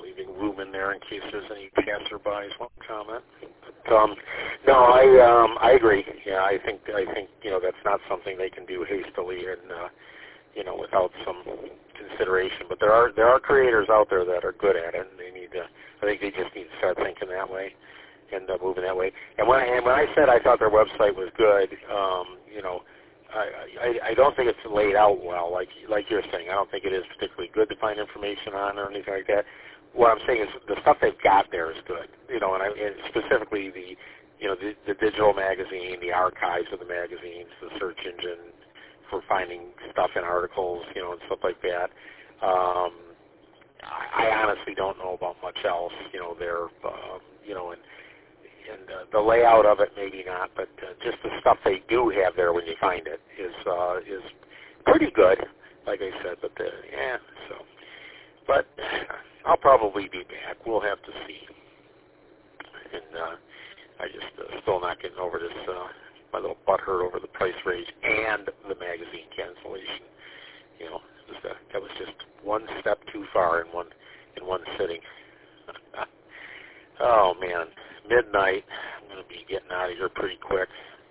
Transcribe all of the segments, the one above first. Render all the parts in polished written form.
leaving room in there in case there's any passerbys want to comment. But, no, I agree. Yeah, I think that's not something they can do hastily and without some consideration. But there are creators out there that are good at it, and they need to. I think they just need to start thinking that way and moving that way. And when I said I thought their website was good, I don't think it's laid out well, like you're saying. I don't think it is particularly good to find information on or anything like that. What I'm saying is the stuff they've got there is good, and specifically the digital magazine, the archives of the magazines, the search engine for finding stuff in articles, and stuff like that. I honestly don't know about much else, there, and the layout of it maybe not, but just the stuff they do have there when you find it is pretty good, like I said. But but I'll probably be back. We'll have to see. And I just still not getting over this. My little butt hurt over the price raise and the magazine cancellation. That was just one step too far in one sitting. Oh man, midnight. I'm going to be getting out of here pretty quick.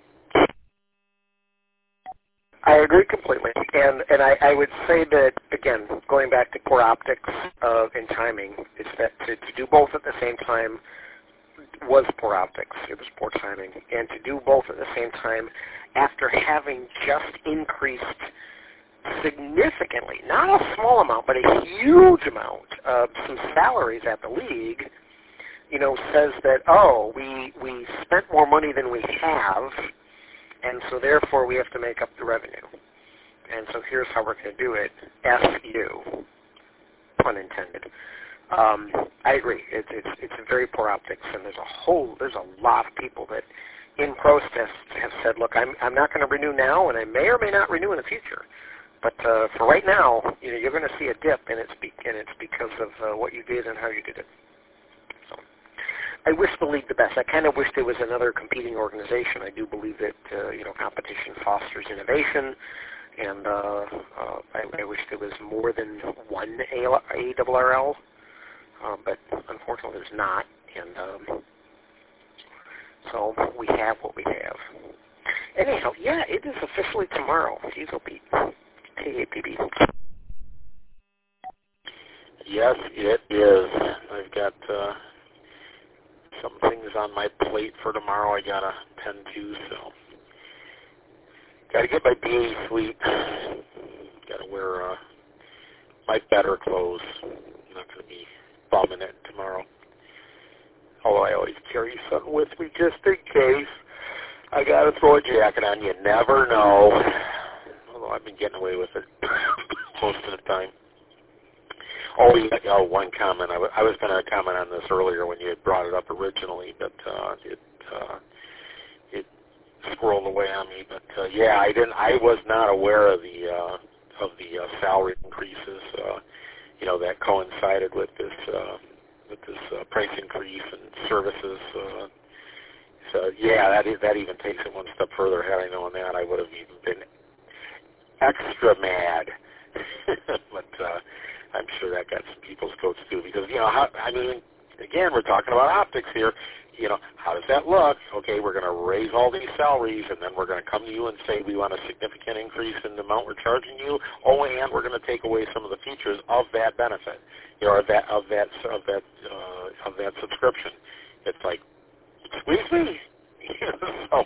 I agree completely, and I would say that, again, going back to poor optics and timing, is that to do both at the same time was poor optics. It was poor timing. And to do both at the same time after having just increased significantly, not a small amount, but a huge amount of some salaries at the league, says that, we spent more money than we have, and so therefore we have to make up the revenue. And so here's how we're going to do it, SU, pun intended. I agree. It's very poor optics, and there's a lot of people that in protest have said, look, I'm not going to renew now, and I may or may not renew in the future. But for right now, you're going to see a dip, and it's because of what you did and how you did it. So I wish the league the best. I kind of wish there was another competing organization. I do believe that competition fosters innovation, and I wish there was more than one ARRL. But unfortunately there's not, and so we have what we have. Anyhow, yeah, it is officially tomorrow. Jeez, Pete. KAPB. Yes, it is. I've got some things on my plate for tomorrow I got to tend to, so got to get my BA suite. Got to wear my better clothes. I'm not going to be bumming it tomorrow. Although I always carry something with me just in case. I got to throw a jacket on. You never know. Although I've been getting away with it most of the time. One comment. I was going to comment on this earlier when you had brought it up originally, but it squirreled away on me. But I was not aware of the salary increases. That coincided with this price increase and services. So that even takes it one step further. Had I known that, I would have even been extra mad. But I'm sure that got some people's coats too, because again, we're talking about optics here. How does that look? Okay, we're going to raise all these salaries, and then we're going to come to you and say we want a significant increase in the amount we're charging you. Oh, and we're going to take away some of the features of that benefit, of that subscription. It's like, squeeze me. So,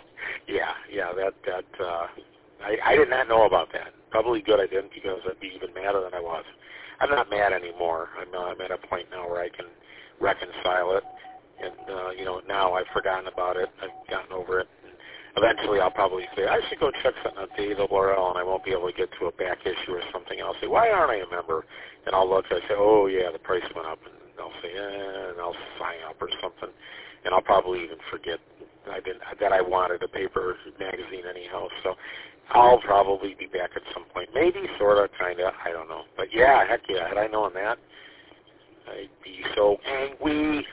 I did not know about that. Probably good I didn't, because I'd be even madder than I was. I'm not mad anymore. I'm at a point now where I can reconcile it. And, now I've forgotten about it. I've gotten over it. And eventually I'll probably say, I should go check something at the ARRL, and I won't be able to get to a back issue or something. I'll say, why aren't I a member? And I'll look, I say, oh, yeah, the price went up. And they'll say, and I'll sign up or something. And I'll probably even forget that I wanted a paper magazine anyhow. So I'll probably be back at some point. Maybe, sort of, kind of, I don't know. But, yeah, heck yeah, had I known that, I'd be so angry.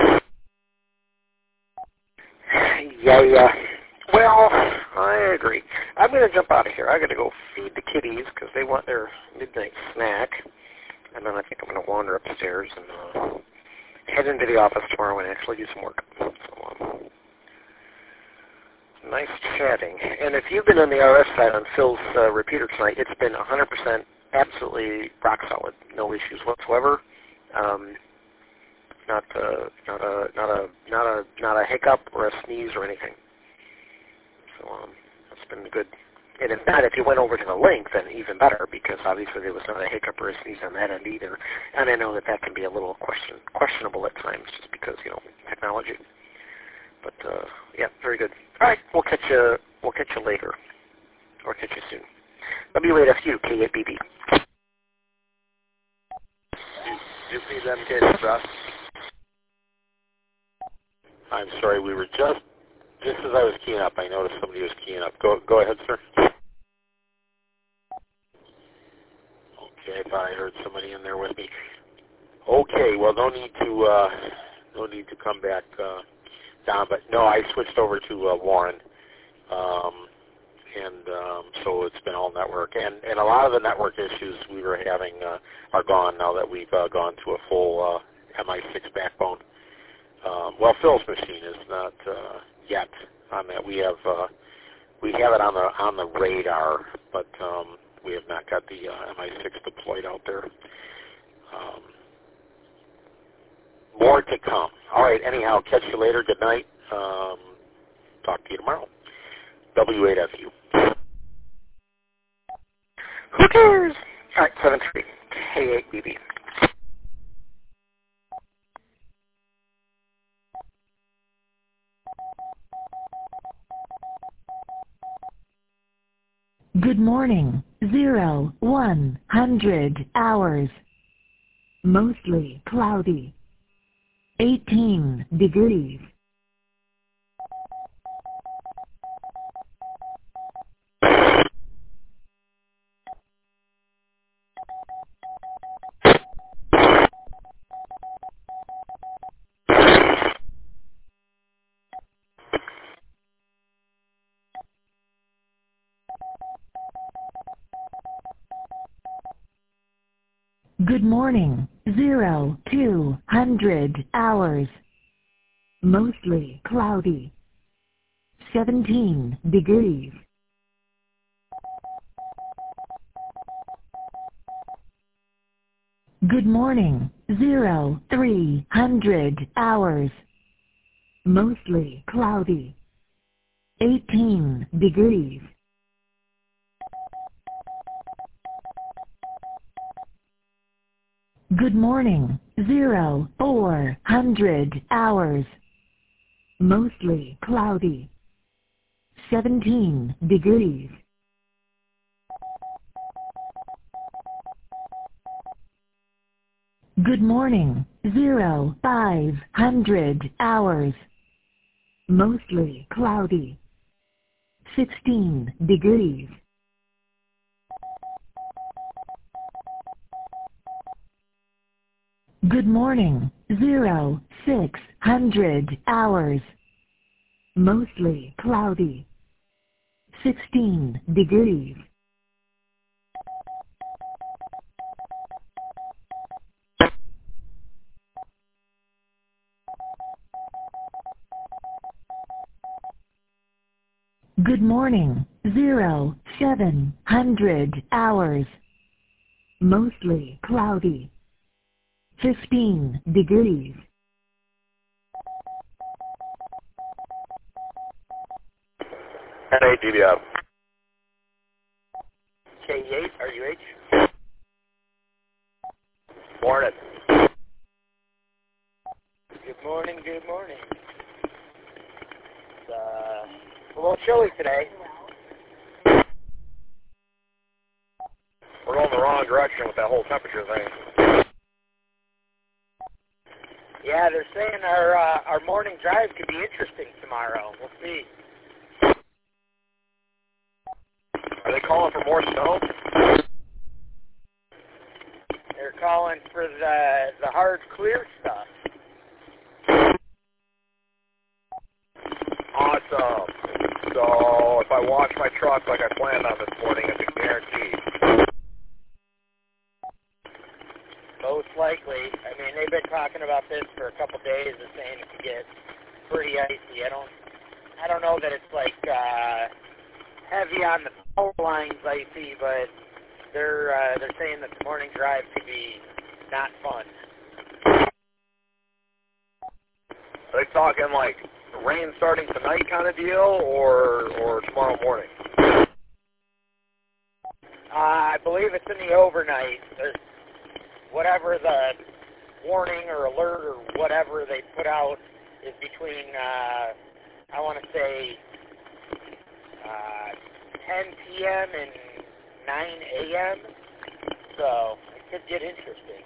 Yeah. Well, I agree. I'm going to jump out of here. I got to go feed the kitties because they want their midnight snack. And then I think I'm going to wander upstairs and head into the office tomorrow and actually do some work. So, nice chatting. And if you've been on the RF side on Phil's repeater tonight, it's been 100% absolutely rock solid, no issues whatsoever. Not a hiccup or a sneeze or anything. So that's been good. And if not, if you went over to the link, then even better, because obviously there was not a hiccup or a sneeze on that end either. And I know that can be a little questionable at times, just because technology. But yeah, very good. All right, we'll catch you later, or catch you soon. W8FU K8BB. You see them kids, Russ? I'm sorry, we were just as I was keying up, I noticed somebody was keying up. Go ahead, sir. Okay, I thought I heard somebody in there with me. Okay, well, no need to come back, Don. But no, I switched over to Warren, so it's been all network, and a lot of the network issues we were having are gone now that we've gone to a full MI6 backbone. Well, Phil's machine is not yet on that. We have it on the radar, but we have not got the MI6 deployed out there. More to come. All right. Anyhow, catch you later. Good night. Talk to you tomorrow. W8FU. Who cares? All right, 7-3. K8BB. Good morning. 100 hours. Mostly cloudy. 18 degrees. Good morning. 200 hours. Mostly cloudy. 17 degrees. Good morning. 300 hours. Mostly cloudy. 18 degrees. Good morning. 400 hours. Mostly cloudy. 17 degrees. Good morning. 500 hours. Mostly cloudy. 16 degrees. Good morning. 600 hours. Mostly cloudy. 16 degrees. Good morning. 700 hours. Mostly cloudy. 15 degrees. NADBF. K8, RUH. Morning. Good morning, good morning. It's a little chilly today. We're going the wrong direction with that whole temperature thing. Yeah, they're saying our morning drive could be interesting tomorrow. We'll see. Are they calling for more snow? They're calling for the hard clear stuff. Awesome. So if I wash my truck like I planned on this morning, it's a guarantee. Most likely. I mean, they've been talking about this for a couple days and saying it could get pretty icy. I don't know that it's like heavy on the power lines icy, but they're saying that the morning drive could be not fun. Are they talking like rain starting tonight kind of deal, or tomorrow morning? I believe it's in the overnight. There's whatever the warning or alert or whatever they put out is between, I want to say, 10 p.m. and 9 a.m. So it could get interesting.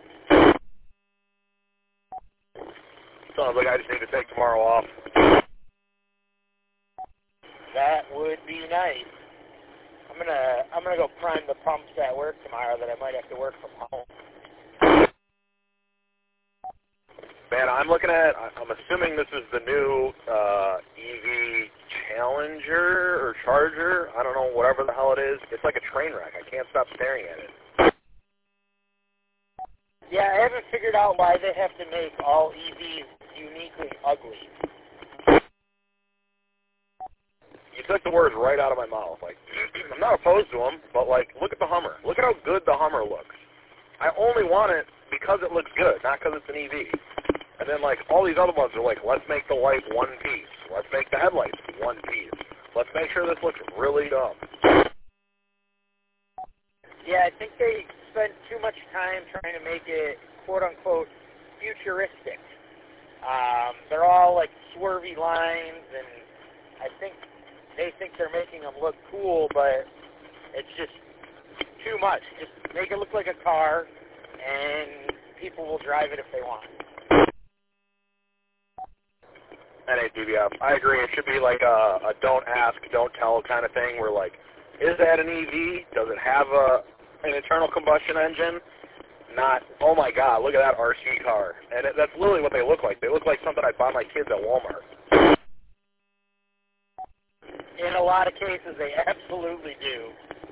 Sounds like I just need to take tomorrow off. That would be nice. I'm gonna go prime the pumps at work tomorrow that I might have to work from home. Man, I'm assuming this is the new EV Challenger or Charger. I don't know, whatever the hell it is. It's like a train wreck. I can't stop staring at it. Yeah, I haven't figured out why they have to make all EVs uniquely ugly. You took the words right out of my mouth. Like, I'm not opposed to them, but like, look at the Hummer. Look at how good the Hummer looks. I only want it because it looks good, not because it's an EV. And then like all these other ones are like, let's make the light one piece. Let's make the headlights one piece. Let's make sure this looks really dumb. Yeah, I think they spend too much time trying to make it quote-unquote futuristic. They're all like swervy lines, and I think they think they're making them look cool, but it's just too much. Just make it look like a car, and people will drive it if they want. NADBF. I agree. It should be like a don't ask, don't tell kind of thing where like, is that an EV? Does it have an internal combustion engine? Not, oh my God, look at that RC car. And that's literally what they look like. They look like something I'd buy my kids at Walmart. In a lot of cases, they absolutely do.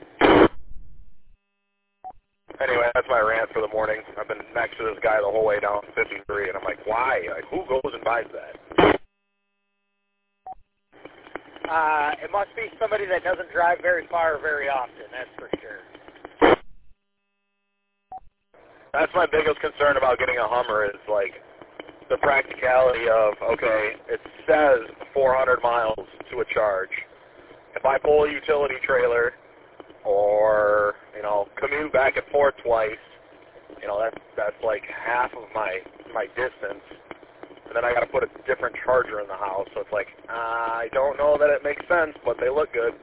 Anyway, that's my rant for the morning. I've been next to this guy the whole way down 53, and I'm like, why? Like, who goes and buys that? It must be somebody that doesn't drive very far very often, that's for sure. That's my biggest concern about getting a Hummer is, like, the practicality of, okay, it says 400 miles to a charge. If I pull a utility trailer or, you know, commute back and forth twice, you know, that's like half of my distance. And then I got to put a different charger in the house. So it's like, I don't know that it makes sense, but they look good.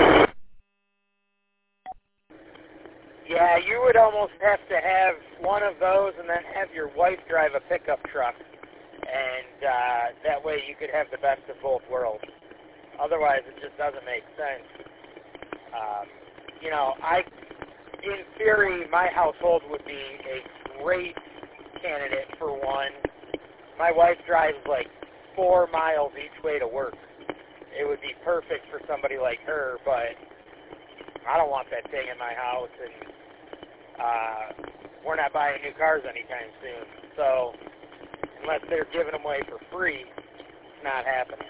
Yeah, you would almost have to have one of those and then have your wife drive a pickup truck. And that way you could have the best of both worlds. Otherwise, it just doesn't make sense. You know, in theory, my household would be a great candidate for one. My wife drives like 4 miles each way to work. It would be perfect for somebody like her, but I don't want that thing in my house, and we're not buying new cars anytime soon. So unless they're giving them away for free, it's not happening.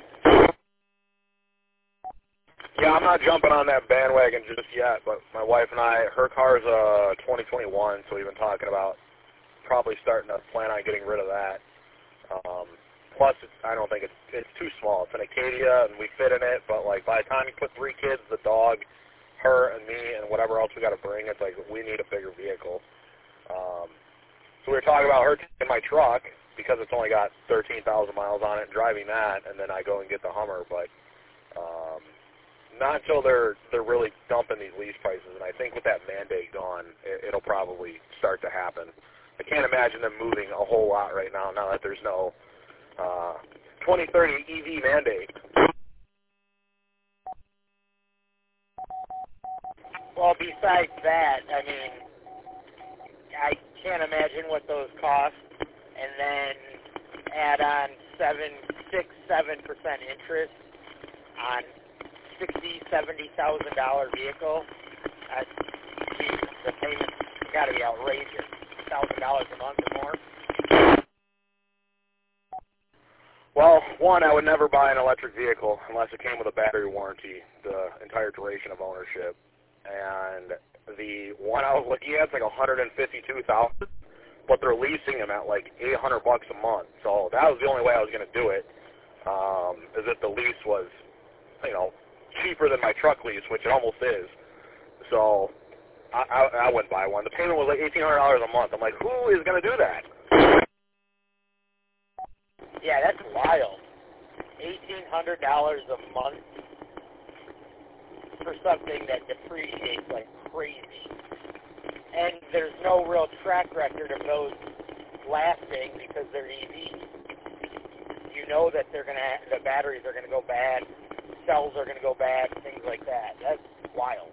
Yeah, I'm not jumping on that bandwagon just yet, but my wife and I, her car's 2021, so we've been talking about probably starting to plan on getting rid of that. Plus, I don't think it's too small. It's an Acadia, and we fit in it, but like by the time you put 3 kids, the dog, her, and me, and whatever else we got to bring, it's like we need a bigger vehicle. So we were talking about her taking my truck because it's only got 13,000 miles on it and driving that, and then I go and get the Hummer, but not until they're really dumping these lease prices, and I think with that mandate gone, it'll probably start to happen. I can't imagine them moving a whole lot right now that there's no 2030 EV mandate. Well, besides that, I mean, I can't imagine what those cost, and then add on 6-7% interest on $60,000-$70,000 vehicle. The payment's got to be outrageous. $1,000 a month or more? Well, one, I would never buy an electric vehicle unless it came with a battery warranty the entire duration of ownership. And the one I was looking at is like $152,000, but they're leasing them at like $800 a month. So that was the only way I was going to do it. Is if the lease was, cheaper than my truck lease, which it almost is. So I wouldn't buy one. The payment was like $1,800 a month. I'm like, who is going to do that? Yeah, that's wild. $1,800 a month for something that depreciates like crazy. And there's no real track record of those lasting because they're EVs. You know that the batteries are going to go bad, cells are going to go bad, things like that. That's wild.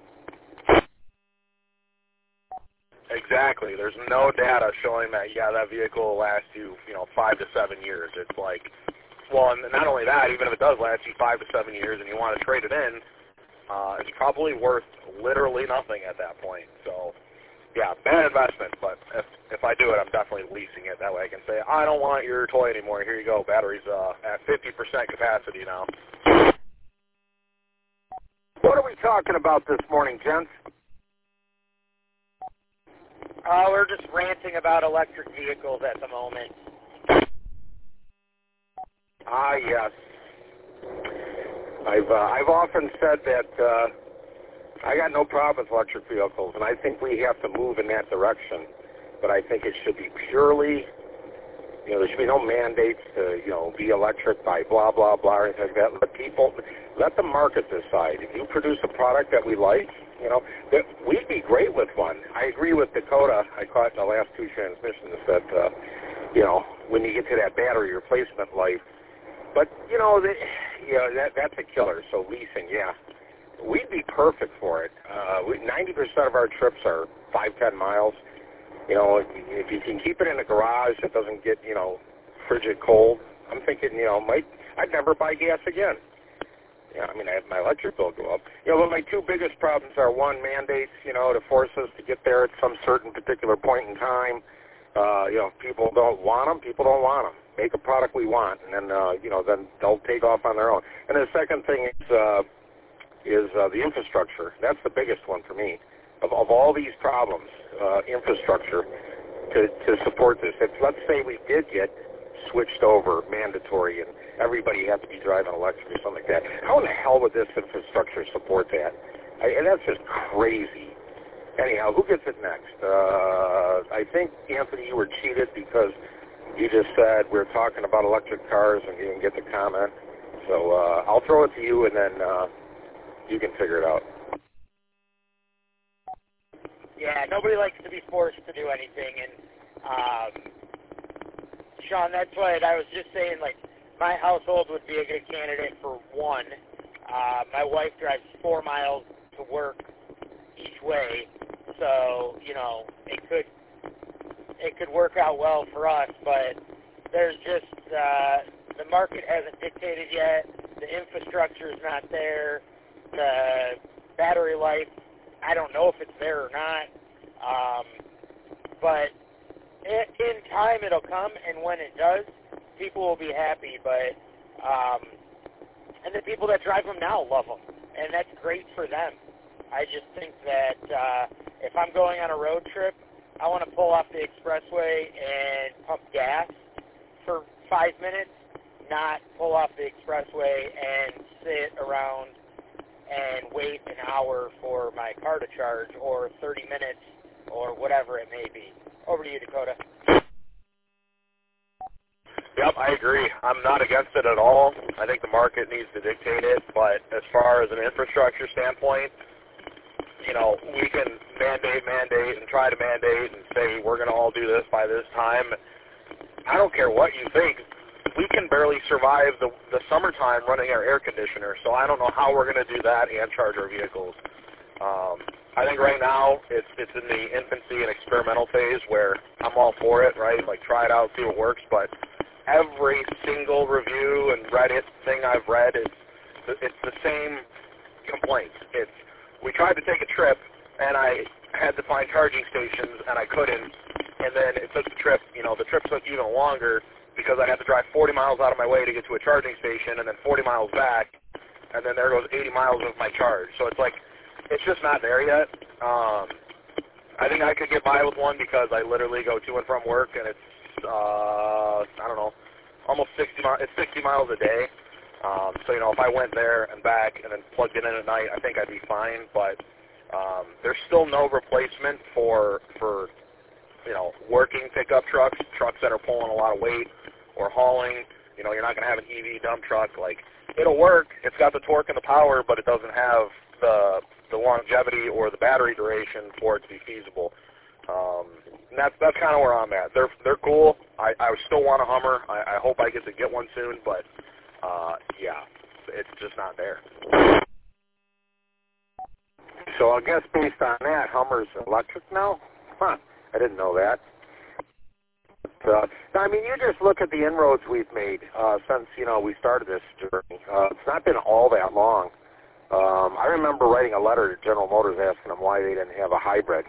Exactly. There's no data showing that, that vehicle will last you, 5 to 7 years. It's like, well, and not only that, even if it does last you 5 to 7 years and you want to trade it in, it's probably worth literally nothing at that point. So, yeah, bad investment, but if I do it, I'm definitely leasing it. That way I can say, I don't want your toy anymore. Here you go. Battery's at 50% capacity now. What are we talking about this morning, gents? We're just ranting about electric vehicles at the moment. Ah, yes. I've often said that I got no problem with electric vehicles, and I think we have to move in that direction. But I think it should be purely, there should be no mandates to, be electric by blah, blah, blah, or anything like that. Let the market decide. If you produce a product that we like, that we'd be great with one. I agree with Dakota. I caught the last two transmissions that, when you get to that battery replacement life. But, that's a killer. So leasing, yeah. We'd be perfect for it. 90% of our trips are 5-10 miles. If you can keep it in a garage that doesn't get, frigid cold, I'm thinking, I'd never buy gas again. I have my electric bill go up. But my two biggest problems are, one, mandates, to force us to get there at some certain particular point in time. People don't want them. People don't want them. Make a product we want, and then, then they'll take off on their own. And the second thing is the infrastructure. That's the biggest one for me. Of all these problems, infrastructure to support this. If, let's say we did get switched over mandatory and everybody had to be driving electric or something like that, how in the hell would this infrastructure support that? And that's just crazy. Anyhow, who gets it next? I think, Anthony, you were cheated because you just said we're talking about electric cars and you didn't get the comment. So I'll throw it to you and then you can figure it out. Yeah, nobody likes to be forced to do anything. And, Sean, that's what I was just saying, like, my household would be a good candidate for one. My wife drives 4 miles to work each way, so, it could work out well for us, but there's just, the market hasn't dictated yet, the infrastructure is not there, the battery life, I don't know if it's there or not, but in time it'll come, and when it does, people will be happy, but, and the people that drive them now love them, and that's great for them. I just think that if I'm going on a road trip, I want to pull off the expressway and pump gas for 5 minutes, not pull off the expressway and sit around and wait an hour for my car to charge, or 30 minutes, or whatever it may be. Over to you, Dakota. Yep, I agree. I'm not against it at all. I think the market needs to dictate it, but as far as an infrastructure standpoint, we can mandate, and try to mandate and say we're going to all do this by this time. I don't care what you think. We can barely survive the summertime running our air conditioner, so I don't know how we're going to do that and charge our vehicles. I think right now it's in the infancy and experimental phase where I'm all for it, right? Like, try it out, see what works, but every single review and Reddit thing I've read, it's the same complaints. We tried to take a trip, and I had to find charging stations, and I couldn't and then it took the trip took even longer because I had to drive 40 miles out of my way to get to a charging station, and then 40 miles back, and then there goes 80 miles of my charge. So it's like, it's just not there yet. I think I could get by with one because I literally go to and from work, and it's, I don't know, almost 60 miles. It's 60 miles a day. So, if I went there and back and then plugged it in at night, I think I'd be fine. But there's still no replacement for working pickup trucks that are pulling a lot of weight or hauling. You're not going to have an EV dump truck. Like, it'll work. It's got the torque and the power, but it doesn't have the longevity or the battery duration for it to be feasible. And that's kind of where I'm at. They're cool. I still want a Hummer. I hope I get to get one soon, but yeah, it's just not there. So I guess based on that, Hummer's electric now? Huh, I didn't know that. But, I mean, you just look at the inroads we've made since, we started this journey. It's not been all that long. I remember writing a letter to General Motors asking them why they didn't have a hybrid.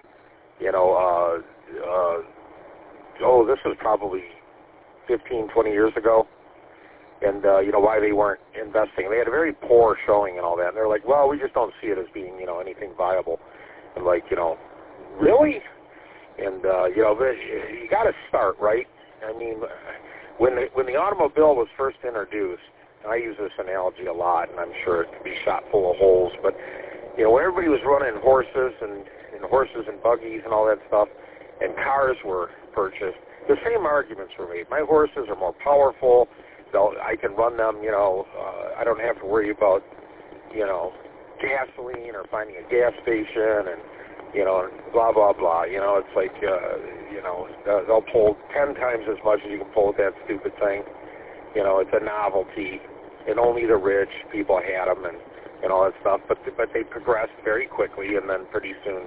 This was probably 15, 20 years ago. And, why they weren't investing. They had a very poor showing and all that. And they're like, well, we just don't see it as being, anything viable. And like, really? And, you got to start, right? I mean, when the automobile was first introduced, and I use this analogy a lot, and I'm sure it could be shot full of holes, but, when everybody was running horses and buggies and all that stuff, and cars were purchased, the same arguments were made. My horses are more powerful. I can run them, I don't have to worry about, gasoline or finding a gas station and, blah, blah, blah. It's like, they'll pull 10 times as much as you can pull with that stupid thing. It's a novelty, and only the rich people had them and all that stuff. But they progressed very quickly, and then pretty soon,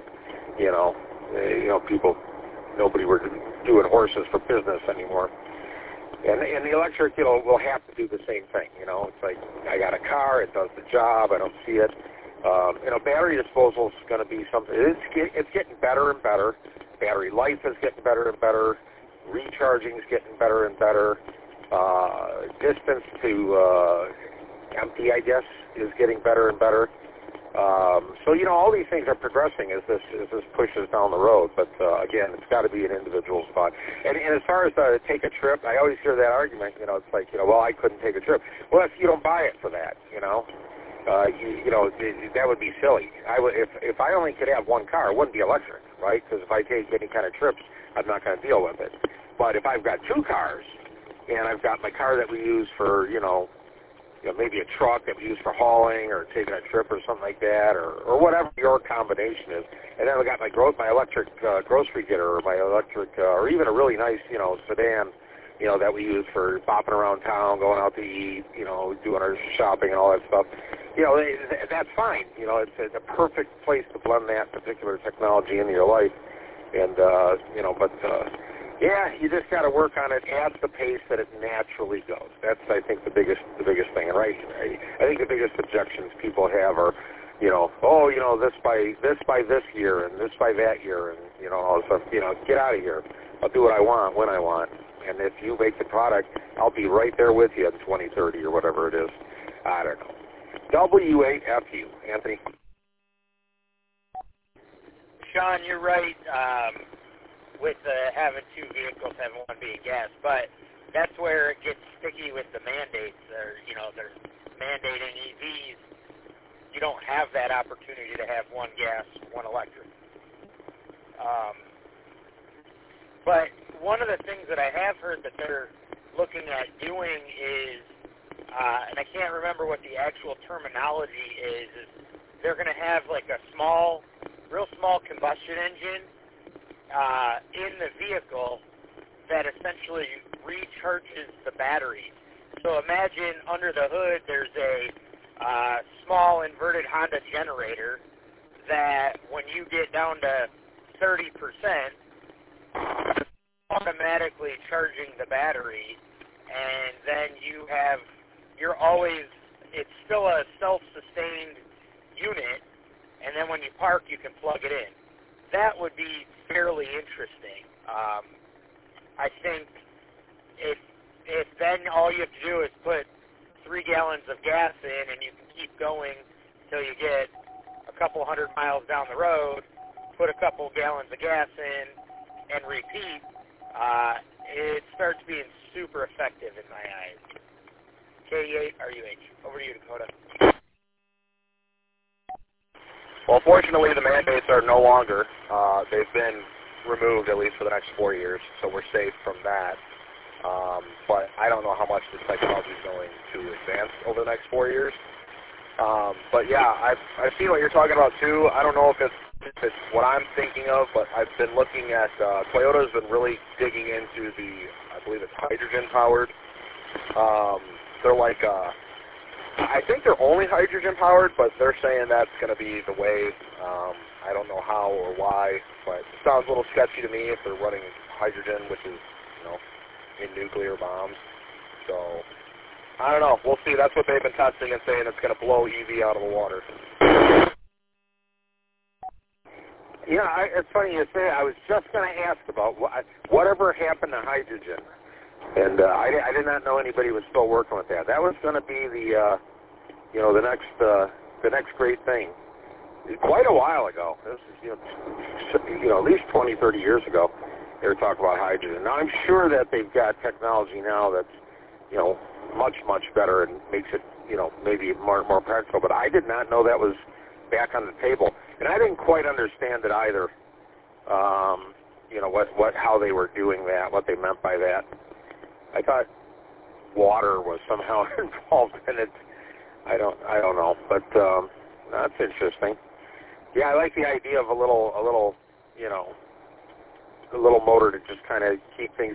nobody were doing horses for business anymore. And the electric, will have to do the same thing. It's like, I got a car, it does the job, I don't see it. Battery disposal is going to be something. It's getting better and better. Battery life is getting better and better. Recharging is getting better and better. Distance to empty, I guess, is getting better and better. So all these things are progressing as this pushes down the road. But again, it's got to be an individual spot. And as far as take a trip, I always hear that argument. It's like, well, I couldn't take a trip. Well, if you don't buy it for that, that would be silly. If I only could have one car, it wouldn't be electric, right? Because if I take any kind of trips, I'm not going to deal with it. But if I've got two cars, and I've got my car that we use for, maybe a truck that we use for hauling or taking a trip or something like that, or whatever your combination is, and then I got my electric grocery getter, or my electric, or even a really nice, sedan, that we use for bopping around town, going out to eat, doing our shopping and all that stuff. That's fine. It's a perfect place to blend that particular technology into your life. And, yeah, you just got to work on it at the pace that it naturally goes. That's, I think, the biggest thing. And I think the biggest objections people have are, this by this year and this by that year, and all this stuff. Get out of here. I'll do what I want when I want. And if you make the product, I'll be right there with you in 2030 or whatever it is. I don't know. W8FU, Anthony. Sean, you're right. With having two vehicles, having one being gas, but that's where it gets sticky with the mandates. They're mandating EVs. You don't have that opportunity to have one gas, one electric. But one of the things that I have heard that they're looking at doing is, and I can't remember what the actual terminology is they're going to have like a real small combustion engine in the vehicle that essentially recharges the battery. So imagine under the hood there's a small inverted Honda generator that when you get down to 30%, automatically charging the battery, and then it's still a self-sustained unit, and then when you park you can plug it in. That would be fairly interesting. I think if then all you have to do is put 3 gallons of gas in, and you can keep going until you get a couple 100 miles down the road, put a couple gallons of gas in, and repeat, it starts being super effective in my eyes. K8, RUH. Over to you, Dakota. Well, fortunately, the mandates are no longer. They've been removed, at least for the next 4 years, so we're safe from that. But I don't know how much this technology is going to advance over the next 4 years. But yeah, I've seen what you're talking about too. I don't know if it's what I'm thinking of, but I've been looking at Toyota's been really digging into I believe it's hydrogen powered. They're like, I think they're only hydrogen powered, but they're saying that's going to be the wave. I don't know how or why, but it sounds a little sketchy to me if they're running hydrogen, which is, in nuclear bombs. So, I don't know. We'll see. That's what they've been testing and saying it's going to blow EV out of the water. Yeah, it's funny you say. I was just going to ask about whatever happened to hydrogen, and I did not know anybody was still working with that. That was going to be the next great thing. Quite a while ago, this is at least 20, 30 years ago, they were talking about hydrogen. Now I'm sure that they've got technology now that's much, much better and makes it maybe more practical. But I did not know that was back on the table, and I didn't quite understand it either. How they were doing that, what they meant by that. I thought water was somehow involved in it. I don't know, but that's interesting. Yeah, I like the idea of a little motor to just kind of keep things.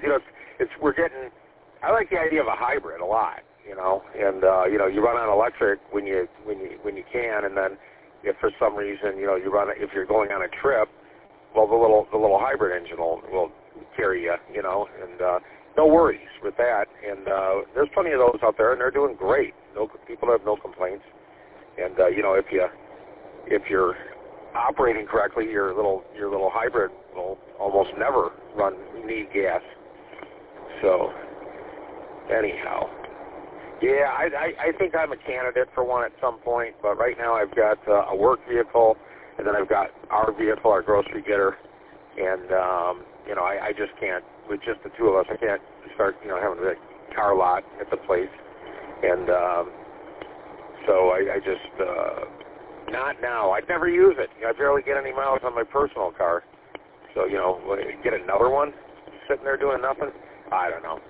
I like the idea of a hybrid a lot. And you run on electric when you can, and then if for some reason if you're going on a trip, well, the little hybrid engine will carry you, and no worries with that. And there's plenty of those out there, and they're doing great. People have no complaints. And if you're operating correctly, your little hybrid will almost never need gas. So anyhow, yeah, I think I'm a candidate for one at some point. But right now I've got a work vehicle, and then I've got our vehicle, our grocery getter, and I just can't, with just the two of us, I can't start having a car lot at the place. And so I just, not now. I'd never use it. I barely get any miles on my personal car. So, get another one sitting there doing nothing? I don't know.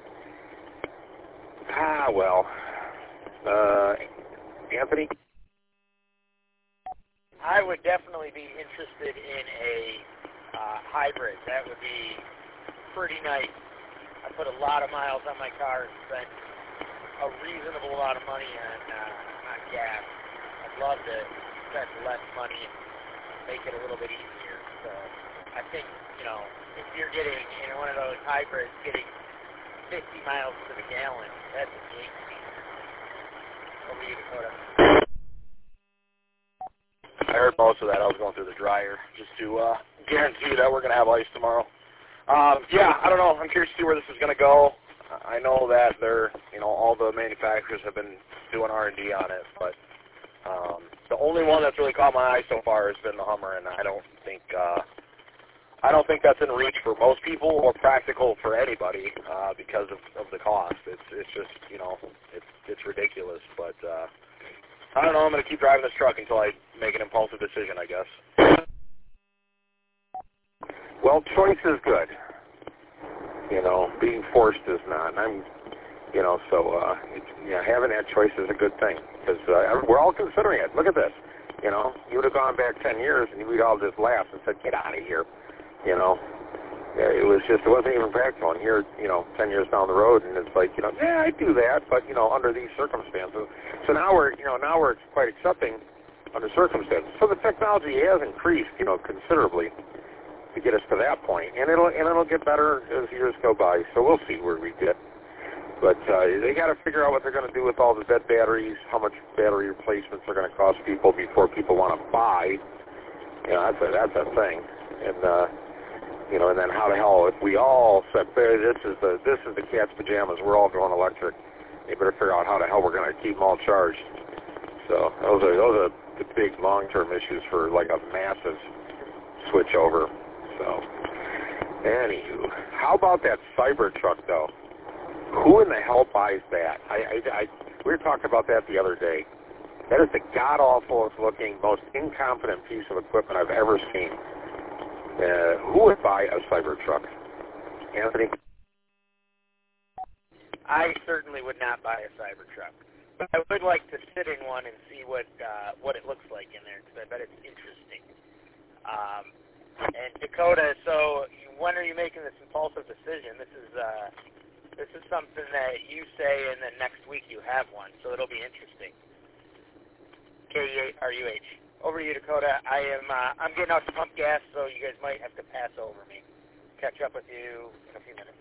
Well. Anthony? I would definitely be interested in a hybrid. That would be pretty nice. I put a lot of miles on my car and spent a reasonable amount of money on gas. I'd love to spend less money and make it a little bit easier. So I think, if you're getting in one of those hybrids, getting 50 miles to the gallon, that's a game changer. Over to you, Dakota. I heard most of that. I was going through the dryer just to guarantee that we're going to have ice tomorrow. Yeah, I don't know. I'm curious to see where this is going to go. I know that all the manufacturers have been doing R&D on it, but the only one that's really caught my eye so far has been the Hummer, and I don't think that's in reach for most people or practical for anybody because of the cost. It's just it's ridiculous. But I don't know. I'm going to keep driving this truck until I make an impulsive decision, I guess. Well, choice is good. Being forced is not. And I'm, having that choice is a good thing because we're all considering it. Look at this. You would have gone back 10 years and we'd all just laughed and said, "Get out of here." It wasn't even practical. And here, 10 years down the road, and it's like, yeah, I'd do that, but under these circumstances. So now we're quite accepting under circumstances. So the technology has increased, considerably to get us to that point, and it'll get better as years go by. So we'll see where we get. But they got to figure out what they're going to do with all the dead batteries, how much battery replacements are going to cost people before people want to buy. That's a thing. And And then how the hell, if we all said, this is the cat's pajamas, we're all going electric, you better figure out how the hell we're going to keep them all charged. So those are the big long-term issues for like a massive switch over. So, anywho, how about that Cybertruck though? Who in the hell buys that? We were talking about that the other day. That is the god-awfulest looking, most incompetent piece of equipment I've ever seen. Who would buy a Cybertruck? Anthony? I certainly would not buy a Cybertruck, but I would like to sit in one and see what it looks like in there, because I bet it's interesting. And Dakota, so when are you making this impulsive decision? This is something that you say, and then next week you have one, so it'll be interesting. KERUH. Over to you, Dakota. I'm getting out to pump gas, so you guys might have to pass over me. Catch up with you in a few minutes.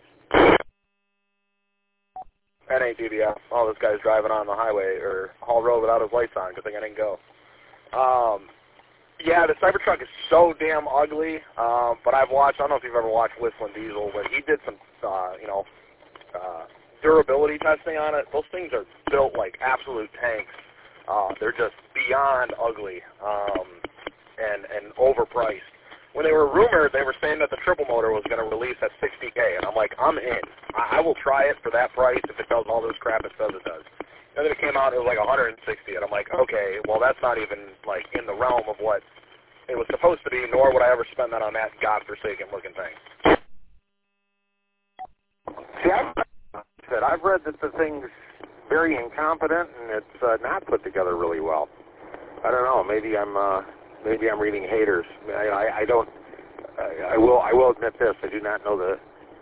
That ain't DBF. All this guy's driving on the highway or Hall Road without his lights on. Good thing I didn't go. Yeah, the Cybertruck is so damn ugly. But I've watched. I don't know if you've ever watched Whistling Diesel, but he did some, durability testing on it. Those things are built like absolute tanks. They're just beyond ugly and overpriced. When they were rumored, they were saying that the triple motor was going to release at $60K, and I'm like, I'm in. I will try it for that price if it does all this crap it says it does. And then it came out, it was like $160, and I'm like, okay, well, that's not even like in the realm of what it was supposed to be, nor would I ever spend that on that godforsaken looking thing. See, I've read that the thing's very incompetent and it's not put together really well. I don't know. Maybe I'm reading haters. I will admit this. I do not know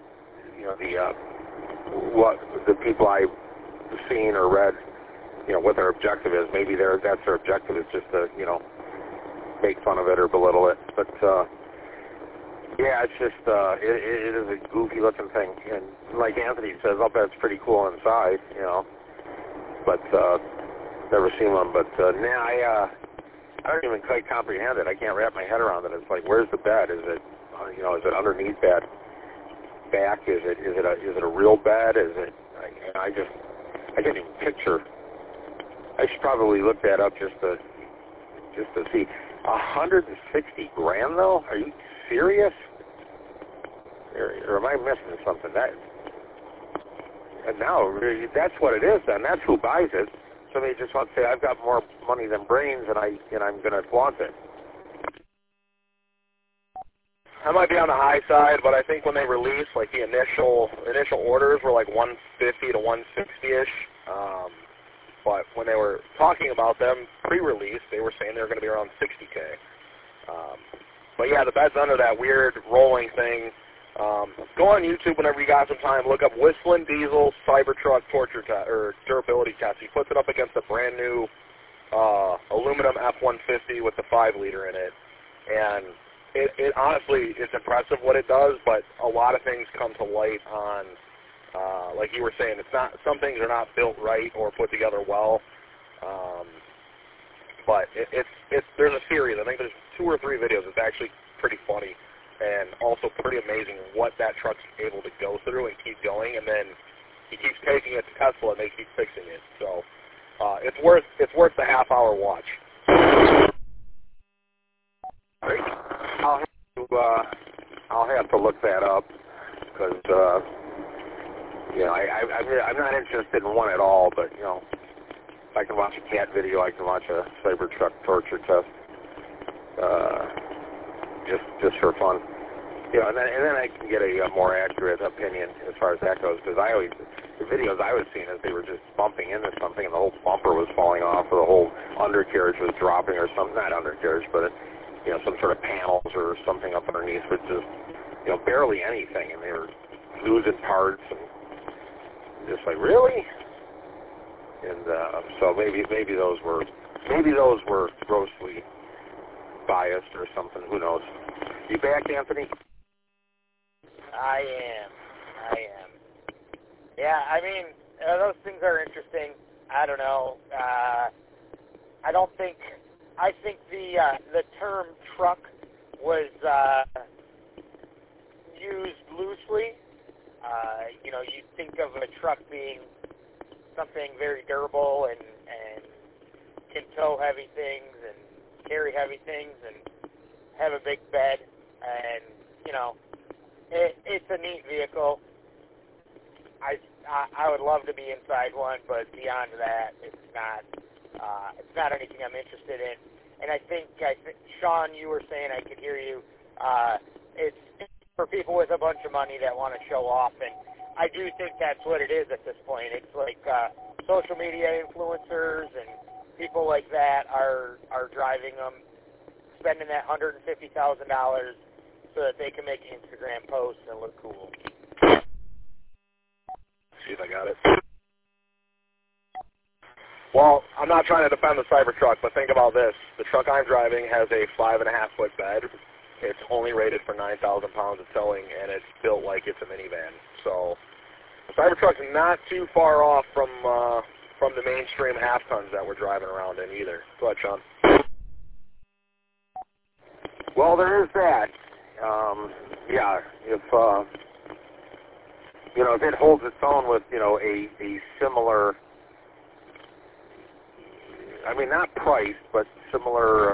what the people I've seen or read, what their objective is. Maybe that's their objective is just to make fun of it or belittle it. But yeah, it's just it is a goofy looking thing, and like Anthony says, I'll bet it's pretty cool inside, But never seen one. But I don't even quite comprehend it. I can't wrap my head around it. It's like, where's the bed? Is it is it underneath that back? Is it a real bed? Is it? I can't even picture. I should probably look that up just to see. $160,000 though? Are you serious? Or am I missing something? And now that's what it is. Then that's who buys it. Somebody just wants to say, I've got more money than brains, and I'm going to flaunt it. I might be on the high side, but I think when they released, like the initial orders were like 150 to 160ish. But when they were talking about them pre-release, they were saying they were going to be around 60K. But yeah, the bed's under that weird rolling thing. Go on YouTube whenever you got some time. Look up Whistling Diesel Cybertruck torture test or durability test. He puts it up against a brand new aluminum F-150 with the 5-liter in it, and it honestly is impressive what it does. But a lot of things come to light on, like you were saying, it's not. Some things are not built right or put together well. But there's a series. I think there's 2 or 3 videos. It's actually pretty funny. And also pretty amazing what that truck's able to go through and keep going. And then he keeps taking it to Tesla, and they keep fixing it. So it's worth the half-hour watch. Great. I'll have to look that up because I'm not interested in one at all. But if I can watch a cat video, I can watch a Cybertruck torture test. Just for fun, and then I can get a more accurate opinion as far as that goes. Because the videos I was seeing is they were just bumping into something, and the whole bumper was falling off, or the whole undercarriage was dropping, or something. Not undercarriage, but some sort of panels or something up underneath, which just barely anything, and they were losing parts, and just like, really. And so maybe those were grossly biased or something. Who knows? You back, Anthony? I am. Yeah, I mean, those things are interesting. I don't know. I think the term truck was used loosely. You think of a truck being something very durable and can tow heavy things and carry heavy things and have a big bed. And, it's a neat vehicle. I would love to be inside one, but beyond that, it's not anything I'm interested in. And I think Sean, you were saying, I could hear you, it's for people with a bunch of money that want to show off, and I do think that's what it is at this point. It's like social media influencers and people like that are driving them, spending that $150,000 so that they can make Instagram posts and look cool. See if I got it. Well, I'm not trying to defend the Cybertruck, but think about this. The truck I'm driving has a 5.5-foot bed. It's only rated for 9,000 pounds of towing, and it's built like it's a minivan. So the Cybertruck's not too far off from the mainstream half-tons that we're driving around in either. Go ahead, Sean. Well, there is that. If it holds its own with, a similar, not price, but similar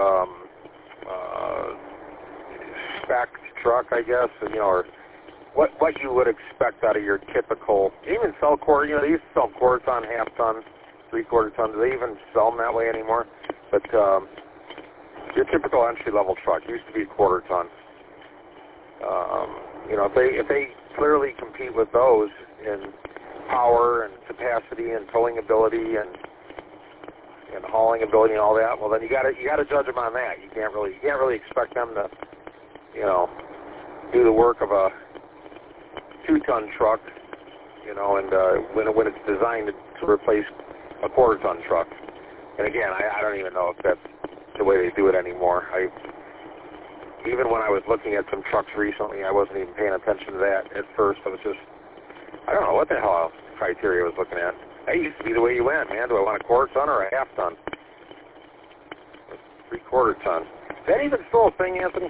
spec truck, I guess, or what you would expect out of your typical, even sell quarter, they used to sell quarter-ton, half-ton, three-quarter-ton. Do they even sell them that way anymore? But your typical entry-level truck used to be quarter-ton. If they clearly compete with those in power and capacity and towing ability and hauling ability and all that, well then you got to judge them on that. You can't really expect them to do the work of a 2-ton truck, when it's designed to replace a quarter-ton truck. And again, I don't even know if that's the way they do it anymore. Even when I was looking at some trucks recently, I wasn't even paying attention to that at first. I was just, I don't know what the hell criteria I was looking at. That used to be the way you went, man. Do I want a quarter-ton or a half-ton? 3/4 ton. Is that even still a thing, Anthony?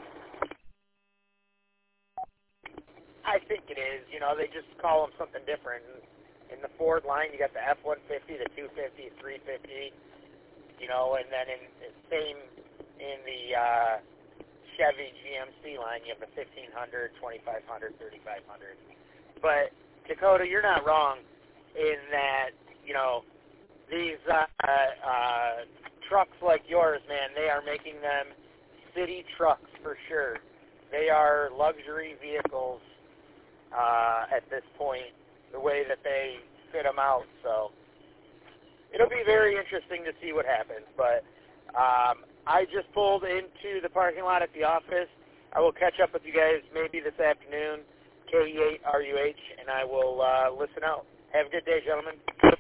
I think it is. They just call them something different. In the Ford line, you got the F-150, the 250, 350, and then same in the Chevy GMC line, you have the 1500, 2500, 3500. But, Dakota, you're not wrong in that, these trucks like yours, man, they are making them city trucks for sure. They are luxury vehicles at this point, the way that they fit them out. So it'll be very interesting to see what happens. But I just pulled into the parking lot at the office. I will catch up with you guys maybe this afternoon, KE8RUH, and I will listen out. Have a good day, gentlemen.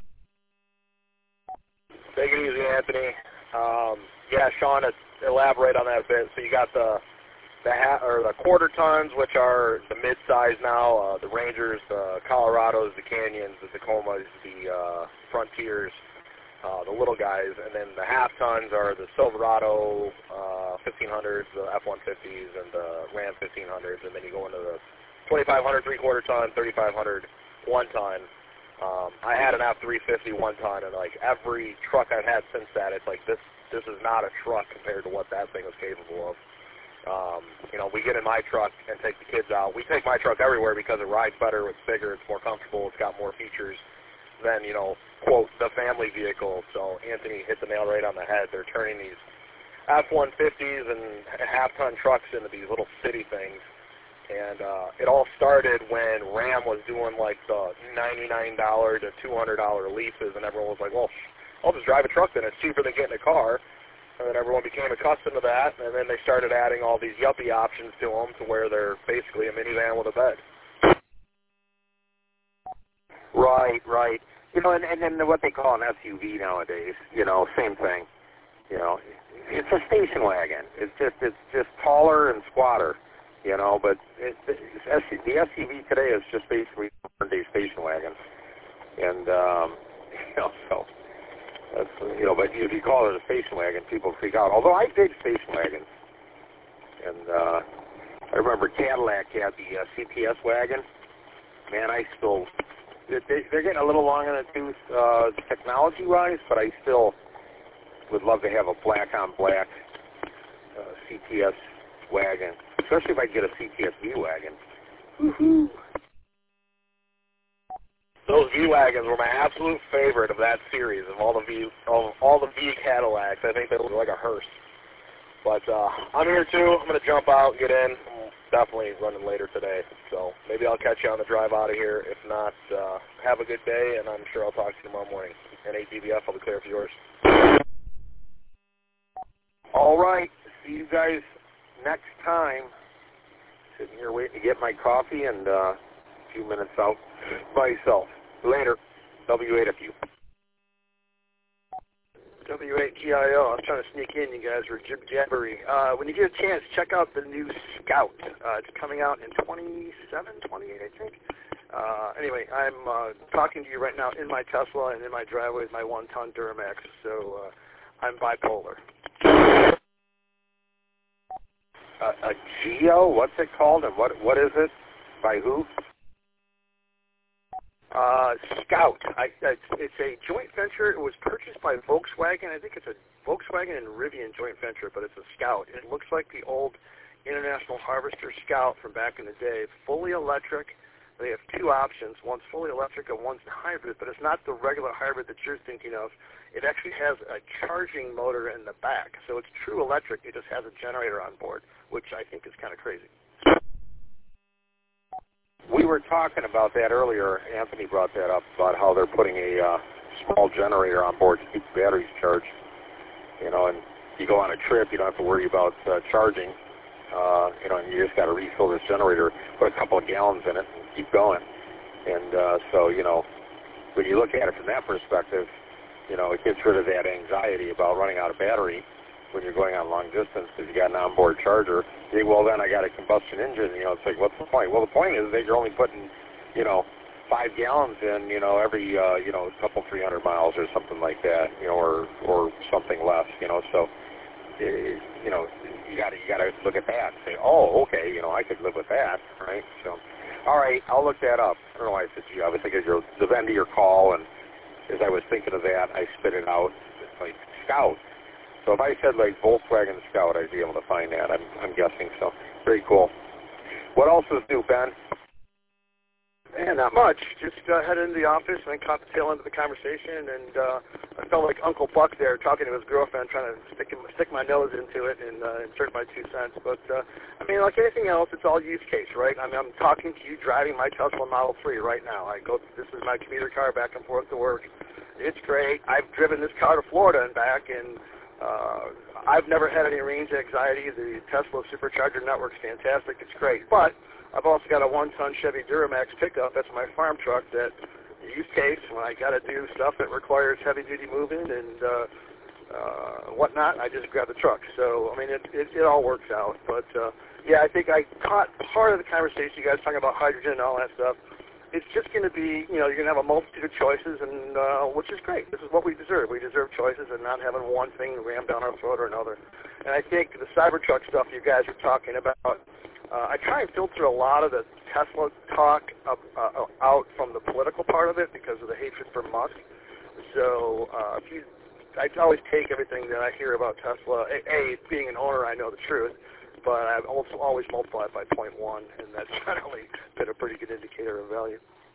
Take it easy, Anthony. Sean, elaborate on that a bit. So you got the quarter tons, which are the mid-size now, the Rangers, the Colorados, the Canyons, the Tacomas, the Frontiers, the little guys, and then the half tons are the Silverado 1500s, the F-150s, and the Ram 1500s, and then you go into the 2500 3/4 ton, 3500 1 ton. I had an F-350 1 ton, and like every truck I've had since that, it's like this is not a truck compared to what that thing was capable of. We get in my truck and take the kids out. We take my truck everywhere because it rides better, it's bigger, it's more comfortable, it's got more features than, quote, the family vehicle. So Anthony hit the nail right on the head. They're turning these F-150s and half-ton trucks into these little city things. And it all started when Ram was doing like the $99 to $200 leases, and everyone was like, well, I'll just drive a truck then. It's cheaper than getting a car. And then everyone became accustomed to that, and then they started adding all these yuppie options to them to where they're basically a minivan with a bed. Right. And then what they call an SUV nowadays, same thing. It's a station wagon. It's just taller and squatter, but the SUV today is just basically a modern-day station wagon. And, so... That's, but if you call it a station wagon, people freak out. Although I dig station wagons, and I remember Cadillac had the CTS wagon. Man, they're getting a little long in the tooth technology-wise, but I still would love to have a black-on-black CTS wagon, especially if I get a CTS V-wagon. Woohoo! Those V-wagons were my absolute favorite of that series of all the V Cadillacs. I think they look like a hearse. But I'm here too. I'm going to jump out, get in. I'm definitely running later today, so maybe I'll catch you on the drive out of here. If not, have a good day, and I'm sure I'll talk to you tomorrow morning. And ATVF, I'll be clear for yours. All right. See you guys next time. Sitting here waiting to get my coffee and a few minutes out myself. Later. W8FU. W8GIO. I was trying to sneak in. You guys were jib-jabbery. When you get a chance, check out the new Scout. It's coming out in 28, I think. Anyway, I'm talking to you right now in my Tesla and in my driveway with my 1-ton Duramax, so I'm bipolar. A Geo? What's it called, and what is it? By who? Scout. It's a joint venture. It was purchased by Volkswagen. I think it's a Volkswagen and Rivian joint venture, but it's a Scout. It looks like the old International Harvester Scout from back in the day. It's fully electric. They have two options. One's fully electric and one's hybrid, but it's not the regular hybrid that you're thinking of. It actually has a charging motor in the back, so it's true electric. It just has a generator on board, which I think is kind of crazy. We were talking about that earlier. Anthony brought that up about how they're putting a small generator on board to keep the batteries charged. You know, and you go on a trip, you don't have to worry about charging. You know, and you just got to refill this generator, put a couple of gallons in it, and keep going. And so, you know, when you look at it from that perspective, you know, it gets rid of that anxiety about running out of battery when you're going on long distance because you got an onboard charger. You think, well, then I got a combustion engine. You know, it's like, what's the point? Well, the point is that you're only putting, you know, 5 gallons in, you know, every, you know, couple 300 miles or something like that, you know, or something less, you know. So, you know, you got to look at that and say, oh, okay, you know, I could live with that, right? So, all right, I'll look that up. I don't know why I said you. I was thinking of the end of your call, and as I was thinking of that, I spit it out. It's like Scout. So if I said like Volkswagen Scout, I'd be able to find that. I'm guessing so. Very cool. What else is new, Ben? Man, not much. Just headed into the office and I caught the tail end of the conversation, and I felt like Uncle Buck there talking to his girlfriend, trying to stick my nose into it and insert my 2 cents. But I mean, like anything else, it's all use case, right? I mean, I'm talking to you driving my Tesla Model 3 right now. This is my commuter car back and forth to work. It's great. I've driven this car to Florida and back, and I've never had any range anxiety. The Tesla supercharger network's fantastic. It's great. But I've also got a 1-ton Chevy Duramax pickup. That's my farm truck that, use case, when I got to do stuff that requires heavy-duty moving and whatnot, I just grab the truck. So, I mean, it all works out. But, yeah, I think I caught part of the conversation, you guys talking about hydrogen and all that stuff. It's just going to be, you know, you're going to have a multitude of choices, and which is great. This is what we deserve. We deserve choices and not having one thing rammed down our throat or another. And I think the Cybertruck stuff you guys are talking about, I try and filter a lot of the Tesla talk out from the political part of it because of the hatred for Musk. So I always take everything that I hear about Tesla. Being an owner, I know the truth, but I've also always multiplied by 0.1, and that's generally been a pretty good indicator of value.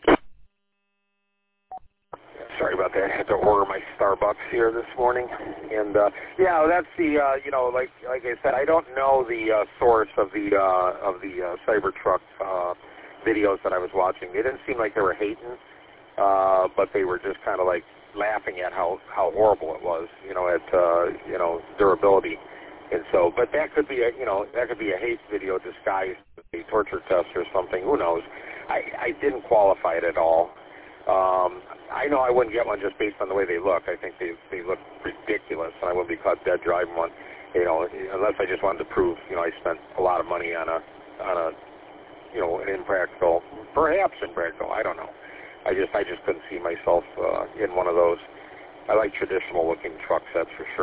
Sorry about that. I had to order my Starbucks here this morning, and yeah, that's the you know, like I said, I don't know the source of the Cybertruck videos that I was watching. They didn't seem like they were hating, but they were just kind of like laughing at how horrible it was, you know, at you know, durability. And so, but that could be a hate video disguised as a torture test or something. Who knows? I didn't qualify it at all. I know I wouldn't get one just based on the way they look. I think they look ridiculous, and I wouldn't be caught dead driving one. You know, unless I just wanted to prove, you know, I spent a lot of money on a you know, an impractical, perhaps impractical. I don't know. I just couldn't see myself in one of those. I like traditional looking trucks, that's for sure.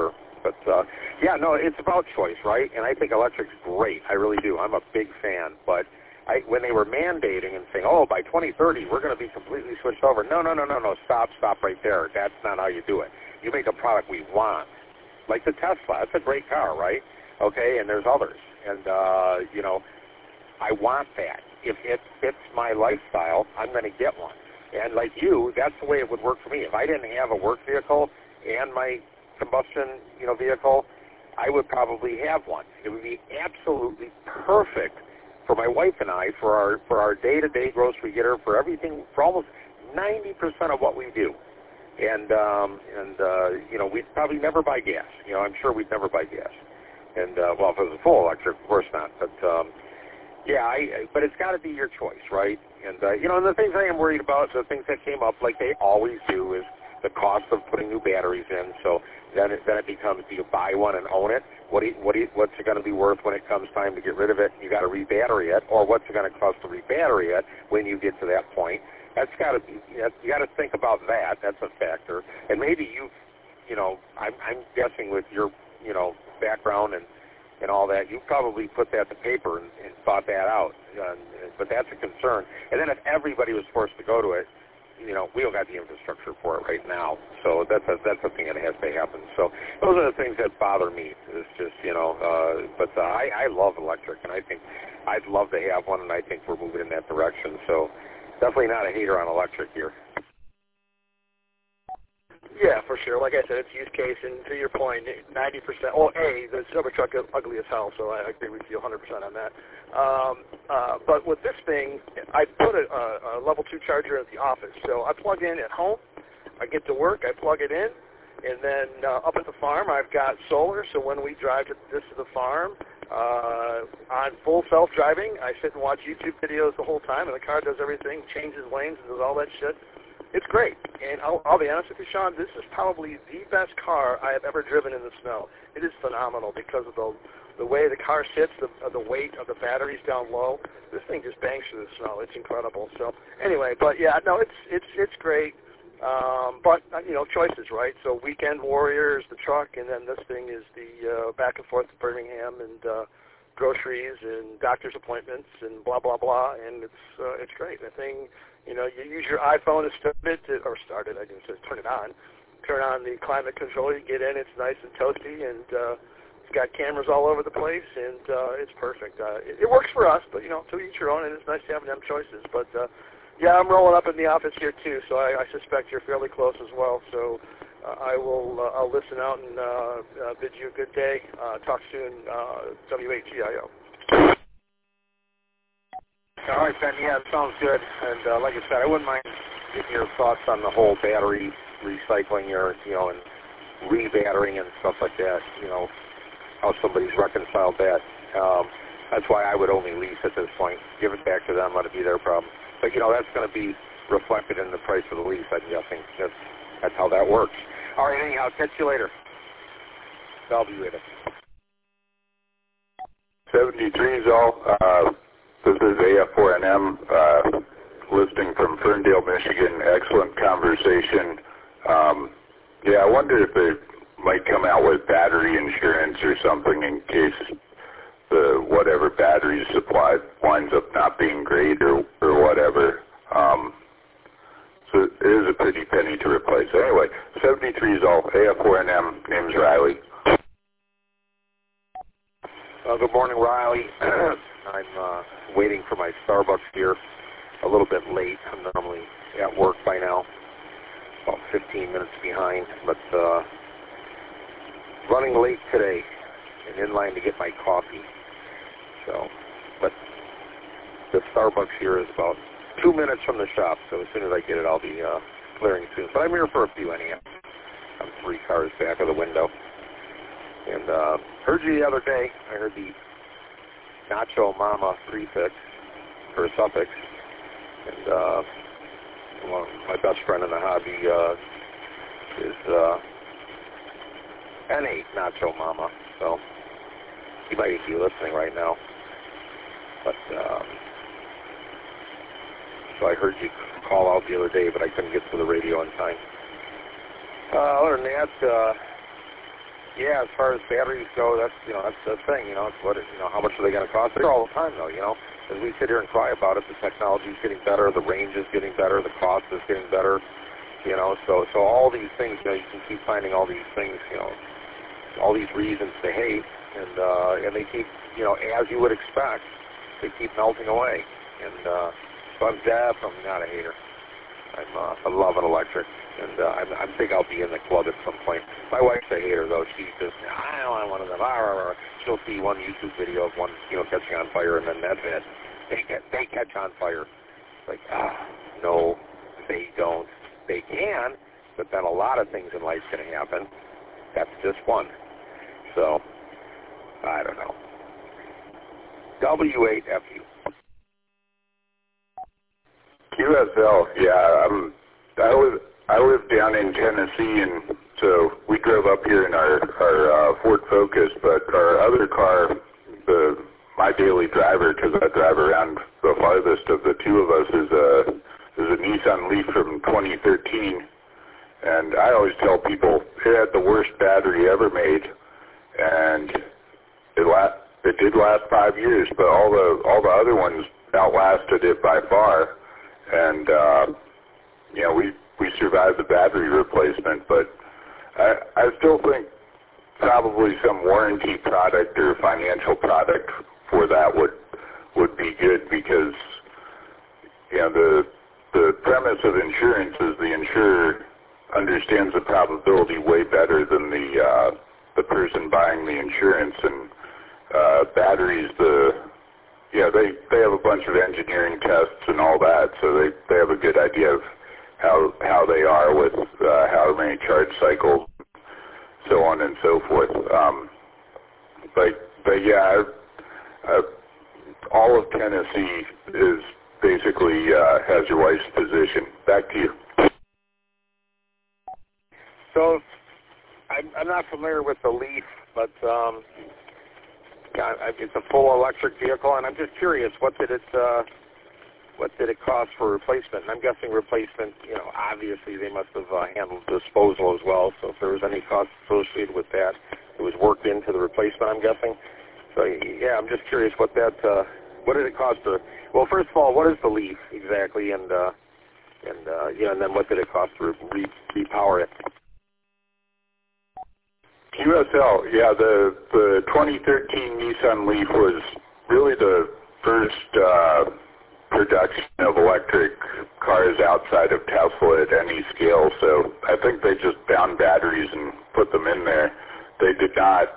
But yeah, no, it's about choice, right? And I think electric's great. I really do. I'm a big fan. But when they were mandating and saying, oh, by 2030 we're going to be completely switched over. No. Stop right there. That's not how you do it. You make a product we want, like the Tesla. It's a great car, right? Okay, and there's others, and you know, I want that. If it fits my lifestyle, I'm going to get one. And like you, that's the way it would work for me. If I didn't have a work vehicle and my combustion, you know, vehicle, I would probably have one. It would be absolutely perfect for my wife and I, for our day-to-day grocery getter, for everything, for almost 90% of what we do. And you know, we'd probably never buy gas. You know, I'm sure we'd never buy gas. And well, if it was a full electric, of course not. But yeah, but it's got to be your choice, right? And you know, and the things I am worried about, the things that came up, like they always do, is the cost of putting new batteries in. So then it becomes, do you buy one and own it? What's it going to be worth when it comes time to get rid of it? You got to rebattery it, or what's it going to cost to rebattery it when you get to that point? That's got to be. You got to think about that. That's a factor. And maybe you know, I'm guessing with your, you know, background and all that, you probably put that to paper and thought that out. But that's a concern. And then if everybody was forced to go to it, you know, we don't got the infrastructure for it right now. So that's a thing that has to happen. So those are the things that bother me. It's just, you know, but I love electric, and I think I'd love to have one, and I think we're moving in that direction. So definitely not a hater on electric here. Yeah, for sure. Like I said, it's use case, and to your point, 90%. Well, the Cybertruck is ugly as hell, so I agree with you 100% on that. But with this thing, I put a level 2 charger at the office. So I plug in at home, I get to work, I plug it in, and then up at the farm, I've got solar. So when we drive to the farm, on full self-driving, I sit and watch YouTube videos the whole time, and the car does everything, changes lanes, and does all that shit. It's great, and I'll be honest with you, Sean, this is probably the best car I have ever driven in the snow. It is phenomenal because of the way the car sits, the weight of the batteries down low. This thing just bangs through the snow. It's incredible. So anyway, but yeah, no, it's great. But you know, choices, right? So Weekend Warrior is the truck, and then this thing is the back and forth to Birmingham and groceries and doctor's appointments and blah blah blah, and it's great. The thing. You know, you use your iPhone to start it, I didn't say turn it on. Turn on the climate control, you get in, it's nice and toasty, and it's got cameras all over the place, and it's perfect. It works for us, but, you know, to each your own, and it's nice to have them choices. But, yeah, I'm rolling up in the office here, too, so I suspect you're fairly close as well. So I'll listen out and bid you a good day. Talk soon, WHGIO. All right, Ben. Yeah, it sounds good. And like I said, I wouldn't mind getting your thoughts on the whole battery recycling, or you know, and rebattering and stuff like that. You know, how somebody's reconciled that. That's why I would only lease at this point. Give it back to them. Let it be their problem. But you know, that's going to be reflected in the price of the lease. I'm guessing that's how that works. All right. Anyhow, catch you later. I'll be with it. 73's all. This is AF4NM, listening from Ferndale, Michigan. Excellent conversation. Yeah, I wonder if they might come out with battery insurance or something in case the whatever battery supply winds up not being great or whatever. So it is a pretty penny to replace. Anyway, 73 is all. AF4NM, name's Riley. Good morning, Riley. I'm waiting for my Starbucks here, a little bit late. I'm normally at work by now, about 15 minutes behind, but running late today and in line to get my coffee. So, but the Starbucks here is about 2 minutes from the shop, so as soon as I get it, I'll be clearing soon. But I'm here for a few anyhow. I'm 3 cars back of the window. And heard you the other day. I heard the Nacho Mama prefix, or suffix. And well, my best friend in the hobby is N8 Nacho Mama. So he might be listening right now. But so I heard you call out the other day, but I couldn't get to the radio in time. Other than that, yeah, as far as batteries go, that's the thing. It's what how much are they going to cost? They're all the time though. As we sit here and cry about it, the technology is getting better, the range is getting better, the cost is getting better. So all these things, you can keep finding all these things, all these reasons to hate, and they keep, as you would expect, they keep melting away. And so I'm definitely not a hater. I love an electric, and I think I'll be in the club at some point. My wife's a hater though. She just, I don't want one of them. She'll see one YouTube video of one, catching on fire, and then that's it. They catch on fire. Like, no, they don't. They can, but then a lot of things in life can happen. That's just one. So, I don't know. W8FU. QSL, yeah. I live down in Tennessee, and so we drove up here in our Ford Focus, but our other car, my daily driver, because I drive around the farthest of the two of us, is a Nissan Leaf from 2013, and I always tell people it had the worst battery ever made, and it did last 5 years, but all the other ones outlasted it by far, and we survived the battery replacement, but I still think probably some warranty product or financial product for that would be good, because the premise of insurance is the insurer understands the probability way better than the person buying the insurance, and batteries, they have a bunch of engineering tests and all that, so they have a good idea of how they are with how many charge cycles, so on and so forth. But yeah, all of Tennessee is basically has your wife's position. Back to you. So I'm not familiar with the Leaf, but it's a full electric vehicle, and I'm just curious, what did it cost for replacement? And I'm guessing replacement, obviously they must have handled disposal as well, so if there was any cost associated with that, it was worked into the replacement, I'm guessing. So yeah, I'm just curious what did it cost to, well, first of all, what is the Leaf exactly, and then what did it cost to repower it? QSL, yeah, the 2013 Nissan Leaf was really the first production of electric cars outside of Tesla at any scale. So I think they just bound batteries and put them in there. They did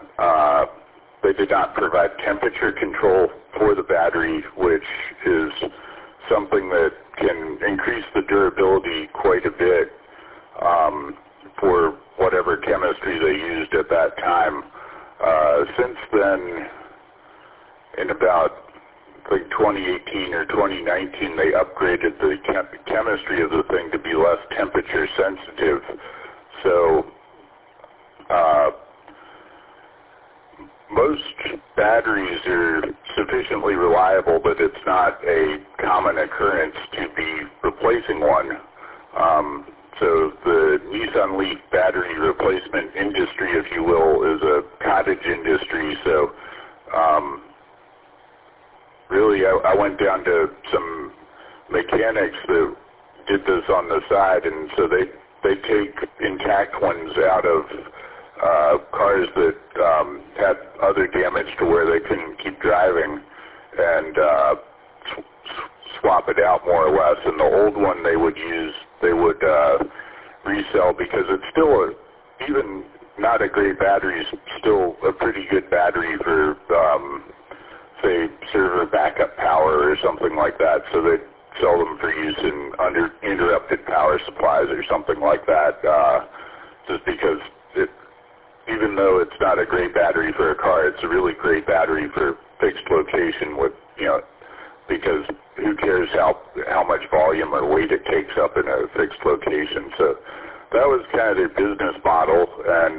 not provide temperature control for the battery, which is something that can increase the durability quite a bit for whatever chemistry they used at that time. Since then, in about I think 2018 or 2019, they upgraded the chemistry of the thing to be less temperature sensitive. So most batteries are sufficiently reliable, but it's not a common occurrence to be replacing one. So the Nissan Leaf battery replacement industry, if you will, is a cottage industry. So really, I went down to some mechanics that did this on the side, and so they take intact ones out of cars that had other damage to where they couldn't keep driving, and swap it out more or less. And the old one they would resell, because it's still even not a great battery, is still a pretty good battery for say server backup power or something like that. So they sell them for use in uninterrupted power supplies or something like that, just because even though it's not a great battery for a car, it's a really great battery for fixed location with, because who cares how much volume or weight it takes up in a fixed location. So that was kind of their business model. And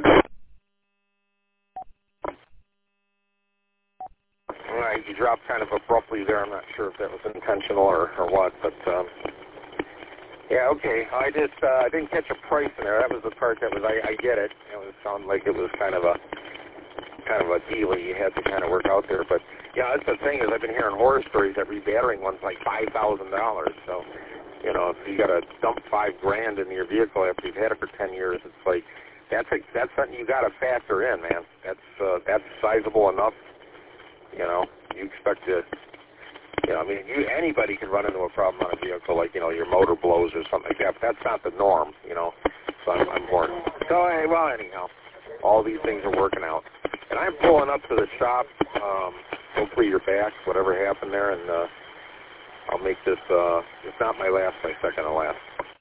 all right, you dropped kind of abruptly there. I'm not sure if that was intentional or what, but Yeah, okay. I didn't catch a price in there. That was the part that was I get it. It was sound like it was kind of a deal you had to kind of work out there. But yeah, that's the thing is I've been hearing horror stories that rebattering one's like $5,000. So, you know, if you got to dump $5,000 into your vehicle after you've had it for 10 years, it's like that's something you got to factor in, man. That's sizable enough. You know, you expect to. You know, I mean, anybody can run into a problem on a vehicle, like, you know, your motor blows or something like that. But that's not the norm, you know. So I'm more. So, well, anyhow, all these things are working out. And I'm pulling up to the shop. Hopefully you're back, whatever happened there, and I'll make this, if not my last, my second to last.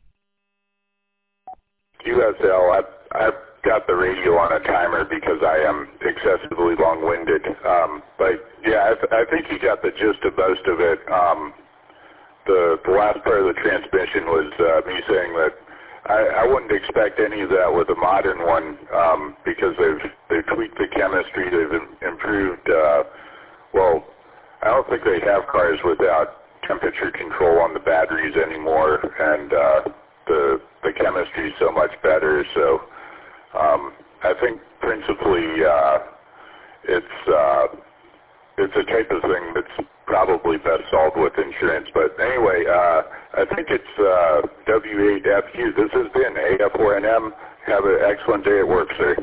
QSL, I've got the radio on a timer because I am excessively long-winded. But yeah, I think you got the gist of most of it. The last part of the transmission was me saying that I wouldn't expect any of that with a modern one because they've tweaked the chemistry, they've improved. Well, I don't think they have cars without temperature control on the batteries anymore, and the chemistry is so much better. So I think principally it's a type of thing that's probably best solved with insurance. But anyway, I think it's W8FU. This has been AF4NM. Have an excellent day at work, sir.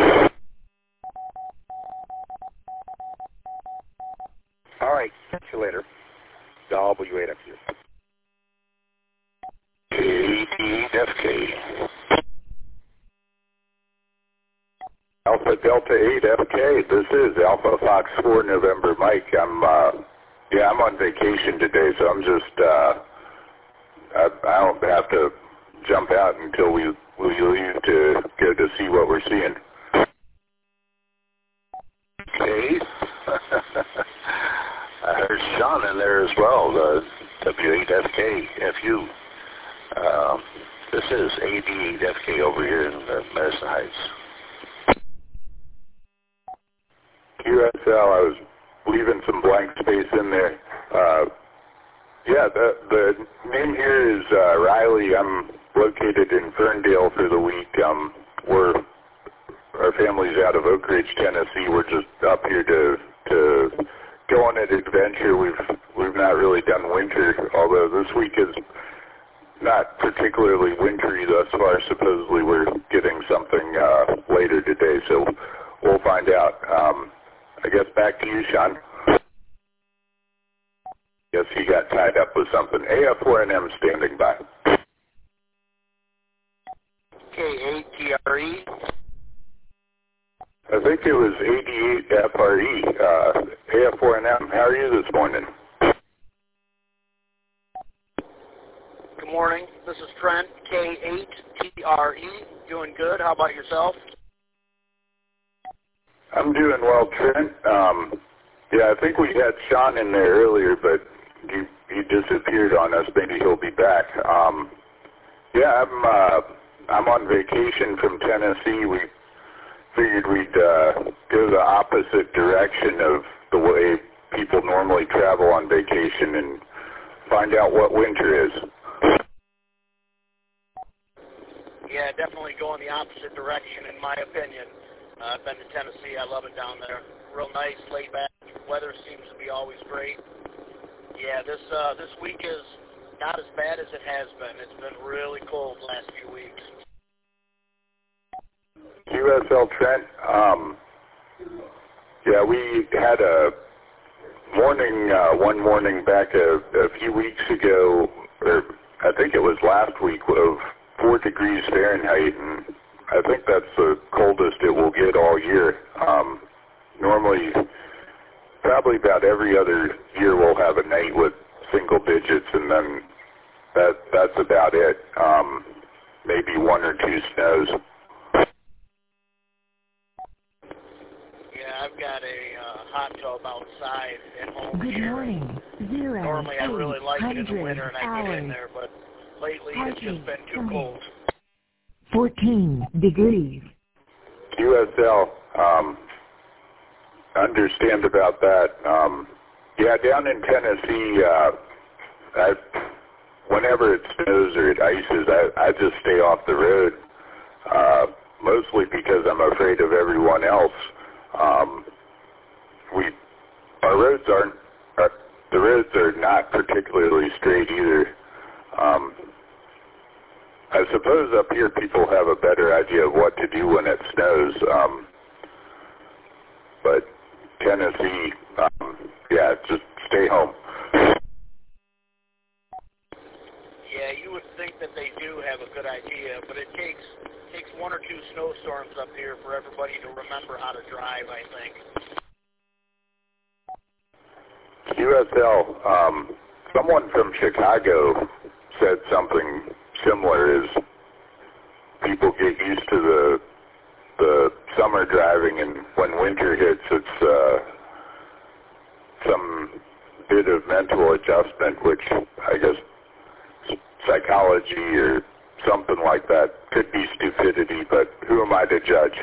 All right, catch you later. W8FU. ADFK. Alpha Delta 8 FK. This is Alpha Fox 4 November Mike. I'm on vacation today, so I'm just I don't have to jump out until we leave to go to see what we're seeing. Okay. I heard Sean in there as well, the W8FK, FU. This is AD8FK over here in Medicine Heights. QSL, I was leaving some blank space in there. Yeah, the name here is Riley. I'm located in Ferndale for the week. Our family's out of Oak Ridge, Tennessee. We're just up here to go on an adventure. We've not really done winter, although this week is not particularly wintry thus far. Supposedly we're getting something later today, so we'll find out. I guess back to you, Sean. Guess he got tied up with something. AF4NM standing by. K8TRE. I think it was 88FRE. AF4NM, how are you this morning? Good morning. This is Trent, K8TRE. Doing good. How about yourself? I'm doing well, Trent. Yeah, I think we had Sean in there earlier, but he disappeared on us. Maybe he'll be back. Yeah, I'm on vacation from Tennessee. We figured we'd go the opposite direction of the way people normally travel on vacation and find out what winter is. Yeah, definitely going the opposite direction, in my opinion. I've been to Tennessee. I love it down there. Real nice, laid back. Weather seems to be always great. Yeah, this week is not as bad as it has been. It's been really cold the last few weeks. QSL Trent, yeah, we had a morning, one morning back a few weeks ago, or I think it was last week, of 4 degrees Fahrenheit, and I think that's the coldest it will get all year. Normally, probably about every other year we'll have a night with single digits, and then that's about it. Maybe 1 or 2 snows. Yeah, I've got a hot tub outside at home. Good here. morning. 0, Normally I really like it in the winter and I hours. get in there, but lately it's just been too cold. 14 degrees. QSL, understand about that. Yeah, down in Tennessee, whenever it snows or it ices, I just stay off the road, mostly because I'm afraid of everyone else. Our roads the roads are not particularly straight either. I suppose up here people have a better idea of what to do when it snows, but Tennessee, yeah, just stay home. Yeah, you would think that they do have a good idea, but it takes one or two snowstorms up here for everybody to remember how to drive, I think. QSL, someone from Chicago said something similar, is people get used to the summer driving, and when winter hits, it's some bit of mental adjustment, which I guess psychology or something like that, could be stupidity, but who am I to judge?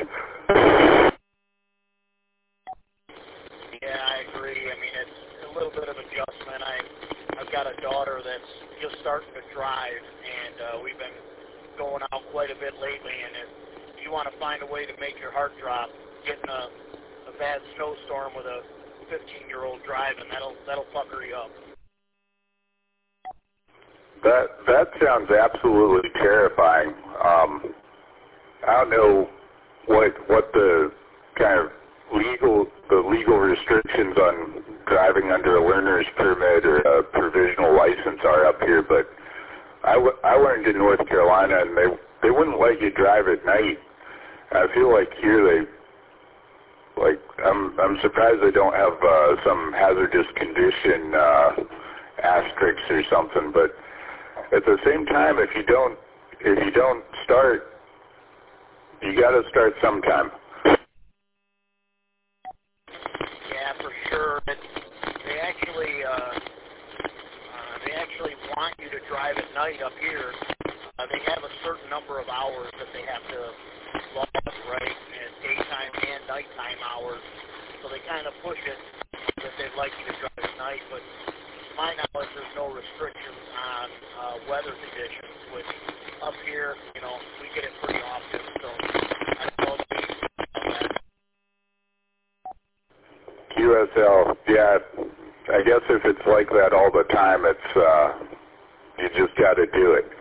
Yeah, I agree. I mean, it's a little bit of adjustment. I've got a daughter that's just starting to drive, and we've been going out quite a bit lately, and if you want to find a way to make your heart drop, getting a bad snowstorm with a 15-year-old driving, that'll fucker you up. That sounds absolutely terrifying. I don't know what the kind of legal restrictions on driving under a learner's permit or a provisional license are up here, but I learned in North Carolina, and they wouldn't let you drive at night. I feel like here I'm surprised they don't have some hazardous condition asterisks or something, but at the same time, if you don't start, you got to start sometime. Yeah, for sure. They actually want you to drive at night up here. They have a certain number of hours that they have to log, right? And daytime and nighttime hours. So they kind of push it that they'd like you to drive at night, but to my knowledge, there's no restrictions on weather conditions, which up here, we get it pretty often, so I don't know that. QSL, yeah, I guess if it's like that all the time, it's, you just got to do it.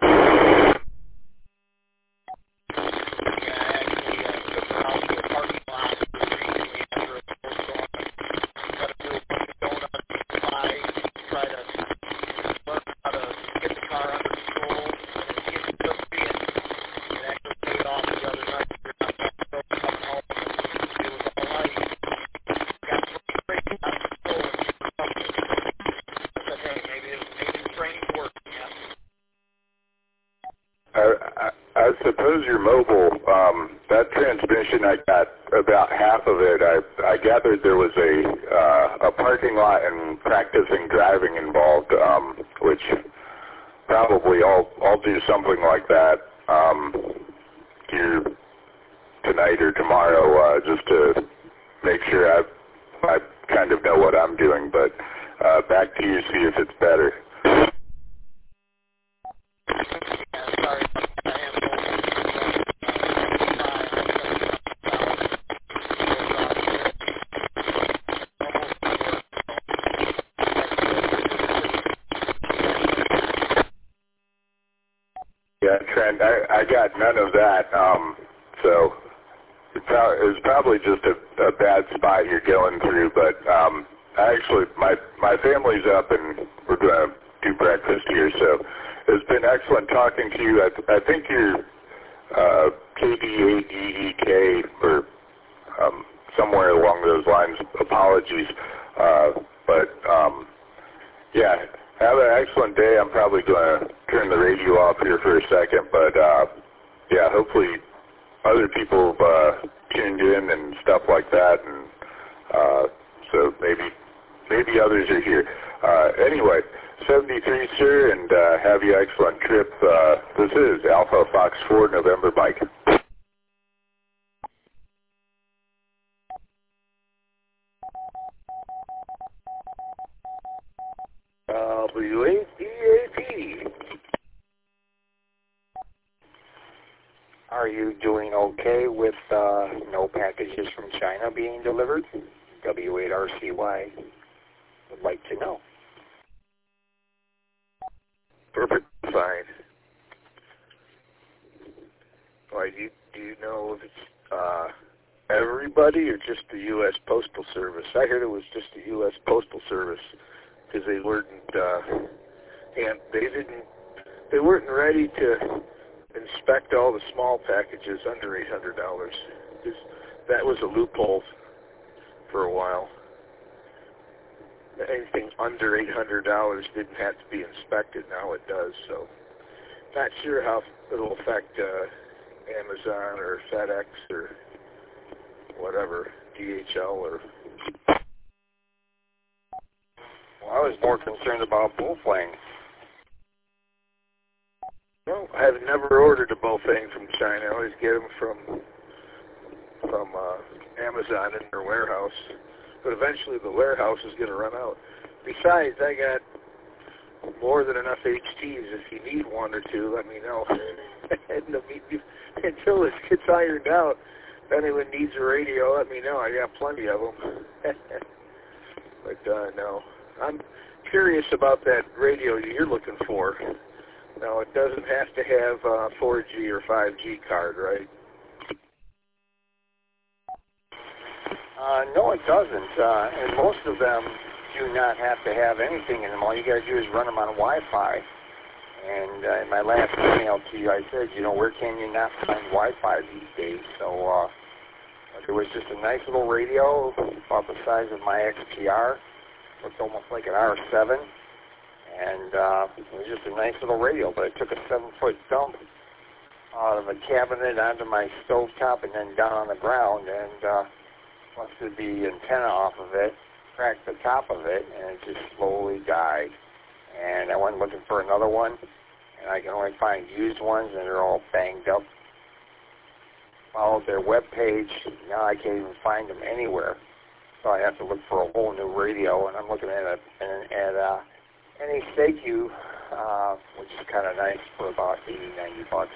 I suppose your mobile, that transmission, I got about half of it. I gathered there was a parking lot and practicing driving involved, which probably I'll do something like that here tonight or tomorrow, just to make sure I kind of know what I'm doing. But back to you, see if it's better. Yeah, Trent, I got none of that, so it was probably just a bad spot you're going through, but my family's up and we're going to do breakfast here, so it's been excellent talking to you. I think you're KDADEK or somewhere along those lines. Apologies, but yeah. Have an excellent day. I'm probably going to turn the radio off here for a second, but yeah, hopefully other people have tuned in and stuff like that, and so maybe others are here. Anyway, 73, sir, and have you an excellent trip. This is Alpha Fox 4 November Mike. WAPAP you doing okay with no packages from China being delivered? W8RCY would like to know. Perfect, fine. Why, do you know if it's everybody or just the U.S. Postal Service? I heard it was just the U.S. Postal Service because they weren't, and they weren't ready to inspect all the small packages under $800. Because that was a loophole for a while. Anything under $800 didn't have to be inspected. Now it does. So, not sure how it'll affect Amazon or FedEx or whatever, DHL or. Well, I was more concerned about Bofang. No, I've never ordered a Bofang from China. I always get them from Amazon in their warehouse. But eventually the warehouse is going to run out. Besides, I got more than enough HTs. If you need one or two, let me know. Until this gets ironed out, if anyone needs a radio, let me know. I got plenty of them. But no, I'm curious about that radio you're looking for. Now, it doesn't have to have a 4G or 5G card, right? No, it doesn't. And most of them do not have to have anything in them. All you got to do is run them on Wi-Fi. And in my last email to you, I said, where can you not find Wi-Fi these days? So there was just a nice little radio about the size of my XPR. Looked almost like an R7. And it was just a nice little radio, but it took a 7-foot dump out of a cabinet onto my stovetop and then down on the ground, and busted the antenna off of it, cracked the top of it, and it just slowly died. And I went looking for another one, and I can only find used ones, and they're all banged up. Followed their web page. Now I can't even find them anywhere. So I have to look for a whole new radio, and I'm looking at any Seikyu, which is kind of nice, for about $80-90.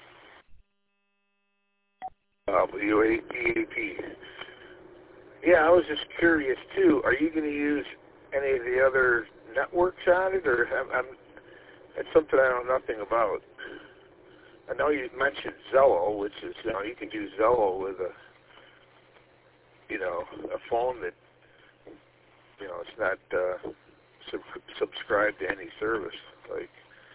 WAP. Yeah, I was just curious too. Are you going to use any of the other networks on it, or that's something I know nothing about? I know you mentioned Zello, which is you can do Zello with a phone that it's not subscribed to any service. Like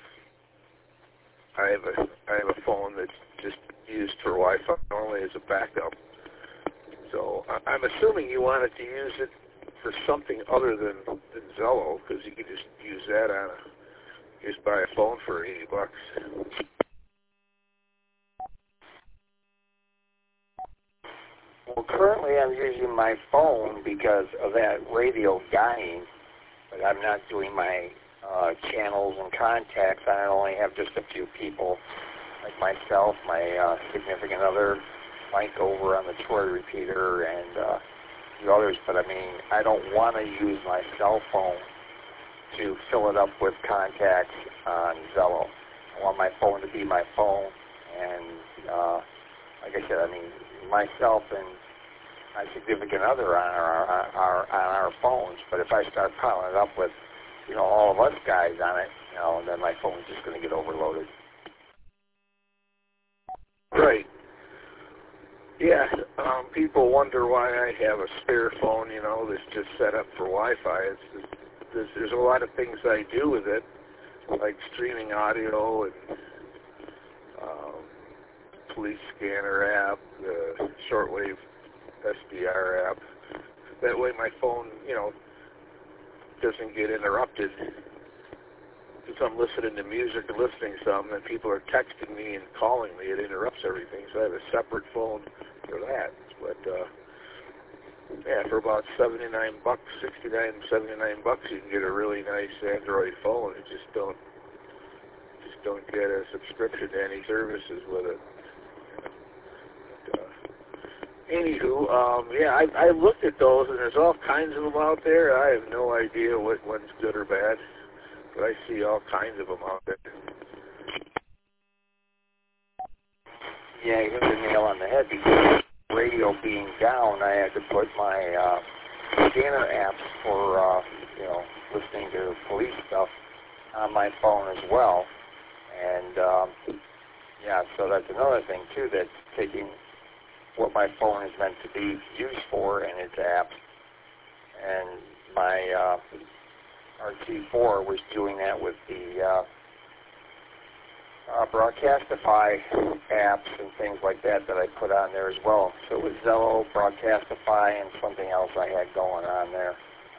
I have a phone that's just used for Wi-Fi only as a backup. So I'm assuming you wanted to use it for something other than Zello, because you could just use that just buy a phone for $80. Well, currently I'm using my phone because of that radio dying, but I'm not doing my channels and contacts. I only have just a few people, like myself, my significant other, Mike over on the Troy repeater, and a few others. But I mean, I don't want to use my cell phone to fill it up with contacts on Zello. I want my phone to be my phone, and like I said, I mean, myself and my significant other on our phones. But if I start piling it up with all of us guys on it, then my phone's just going to get overloaded. Right. Yeah. People wonder why I have a spare phone, that's just set up for Wi-Fi. There's a lot of things I do with it, like streaming audio and police scanner app, the shortwave SDR app. That way my phone, doesn't get interrupted. If I'm listening to music or listening to something and people are texting me and calling me, it interrupts everything. So I have a separate phone for that. But for about $69, $69, $79, you can get a really nice Android phone. You just don't get a subscription to any services with it. Anywho, I looked at those, and there's all kinds of them out there. I have no idea what one's good or bad, but I see all kinds of them out there. Yeah, you hit the nail on the head because radio being down, I had to put my scanner apps for, listening to police stuff on my phone as well. And, so that's another thing, too, that's taking what my phone is meant to be used for and its apps. And my RT4 was doing that with the Broadcastify apps and things like that I put on there as well. So it was Zello, Broadcastify, and something else I had going on there.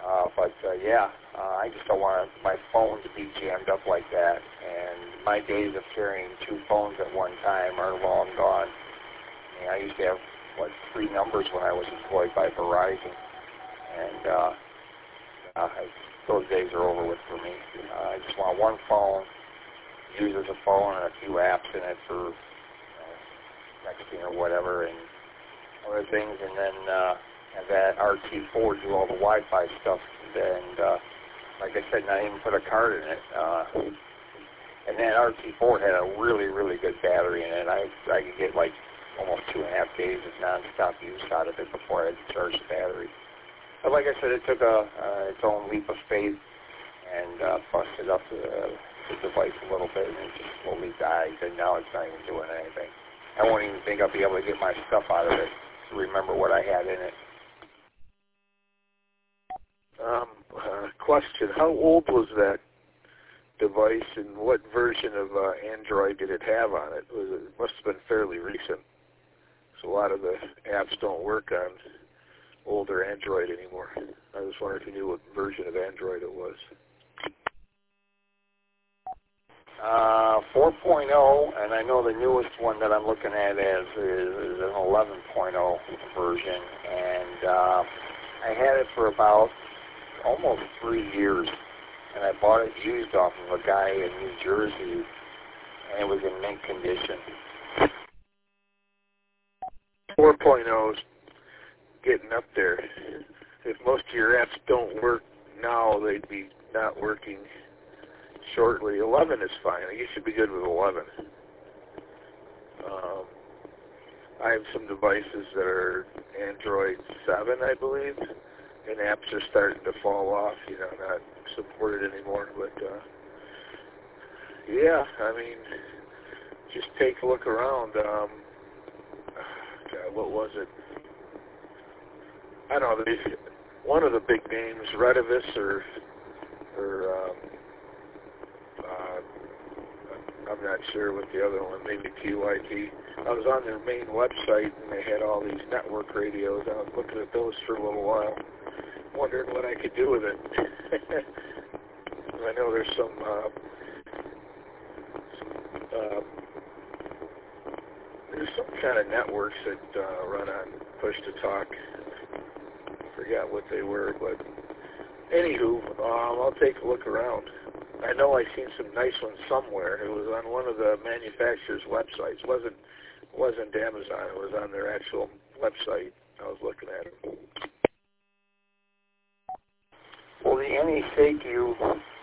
I just don't want my phone to be jammed up like that. And my days of carrying two phones at one time are long gone. I used to have, 3 numbers when I was employed by Verizon. And those days are over with for me. I just want one phone, use as a phone, and a few apps in it for texting or whatever and other things, and then have that RT4 do all the Wi-Fi stuff. And like I said, not even put a card in it. And that RT4 had a really, really good battery in it. I could get almost 2.5 days of non-stop use out of it before I had to charge the battery. But like I said, it took its own leap of faith and busted up the device a little bit, and it just slowly died, and now it's not even doing anything. I won't even think I'll be able to get my stuff out of it to remember what I had in it. Question, how old was that device, and what version of Android did it have on it? It must have been fairly recent. So a lot of the apps don't work on older Android anymore. I was wondering if you knew what version of Android it was. 4.0, and I know the newest one that I'm looking at is an 11.0 version, and I had it for about almost 3 years, and I bought it used off of a guy in New Jersey, and it was in mint condition. 4.0 is getting up there. If most of your apps don't work now, they'd be not working shortly. 11 is fine. You should be good with 11. I have some devices that are Android 7, I believe, and apps are starting to fall off, not supported anymore. But, just take a look around. What was it? I don't know, one of the big names, Retevis or I'm not sure what the other one, maybe TYT. I was on their main website, and they had all these network radios. I was looking at those for a little while, wondering what I could do with it. I know there's some kind of networks that run on push-to-talk. Forgot what they were, but anywho, I'll take a look around. I know I've seen some nice ones somewhere. It was on one of the manufacturer's websites. It wasn't Amazon. It was on their actual website. I was looking at it. Well, the Anysecu,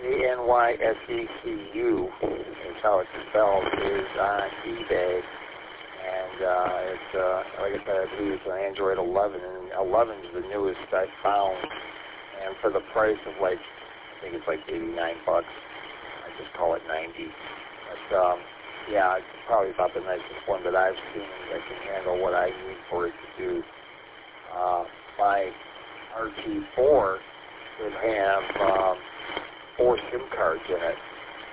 ANYSECU, is how it's spelled, is on eBay. And it's, like I said, I believe it's an Android 11, and 11 is the newest I found. And for the price of I think it's $89. I just call it 90. But it's probably about the nicest one that I've seen that can handle what I need for it to do. My RT4 would have 4 SIM cards in it.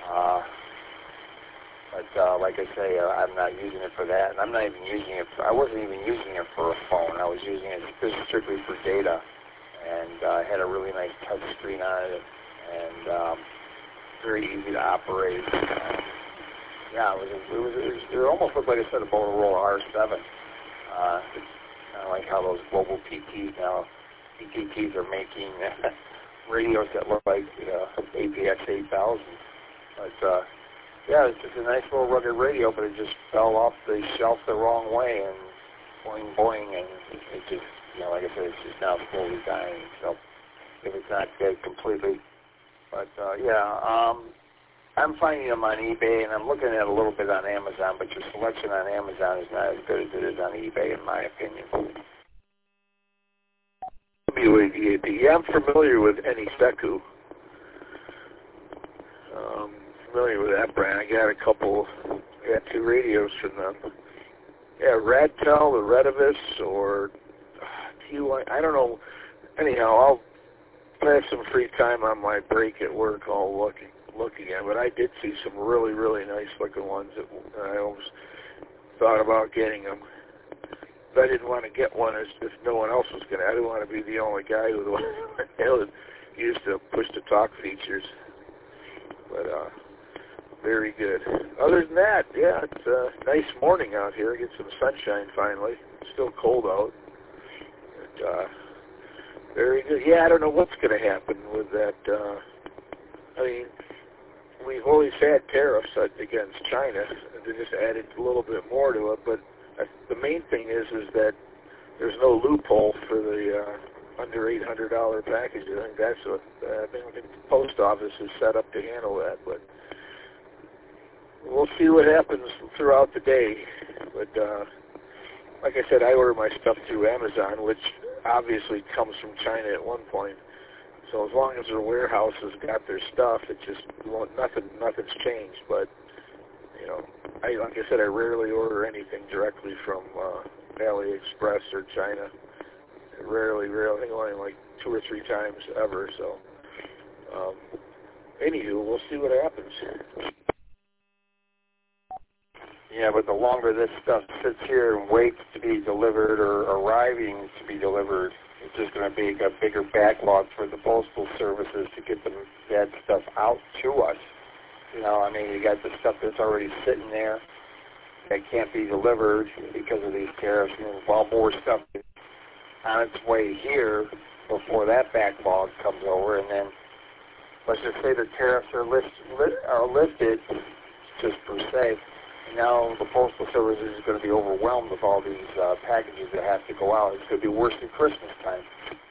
But like I say, I'm not using it for that, and I'm not even using it. I wasn't even using it for a phone. I was using it strictly for data, and I had a really nice touch screen on it, and very easy to operate. It almost looked like I said a Motorola R7. It's kind of like how those global PTs now. PTTs are making radios that look like APX 8000, but. It's just a nice little rugged radio, but it just fell off the shelf the wrong way, and boing, boing, and it just, like I said, it's just now slowly dying. So if it's not dead completely, but I I'm finding them on eBay, and I'm looking at a little bit on Amazon, but your selection on Amazon is not as good as it is on eBay, in my opinion. WADAP. Yeah, I'm familiar with Eniseku. Familiar with that brand. I got I got 2 radios from them. Yeah, Radtel, the Redivis, or I don't know. Anyhow, if I have some free time on my break at work, I'll look again. But I did see some really, really nice looking ones that I always thought about getting them. But I didn't want to get one if no one else was going to. I didn't want to be the only guy who used to push-to-talk features. But very good. Other than that, yeah, it's a nice morning out here. Get some sunshine finally. It's still cold out. And, very good. Yeah, I don't know what's going to happen with that. I mean, we've always had tariffs against China. They just added a little bit more to it. But the main thing is that there's no loophole for the under $800 packages. I think that's what I think the post office is set up to handle that. But we'll see what happens throughout the day. But like I said, I order my stuff through Amazon, which obviously comes from China at one point. So as long as their warehouse has got their stuff, it just nothing's changed. But like I said, I rarely order anything directly from AliExpress or China. Rarely. I think only like 2 or 3 times ever. So, anywho, we'll see what happens. Yeah, but the longer this stuff sits here and waits to be delivered or arriving to be delivered, it's just going to be a bigger backlog for the postal services to get that stuff out to us. You got the stuff that's already sitting there that can't be delivered because of these tariffs, and while more stuff is on its way here before that backlog comes over, and then let's just say the tariffs are lifted, just per se. Now the Postal Service is going to be overwhelmed with all these packages that have to go out. It's going to be worse than Christmas time.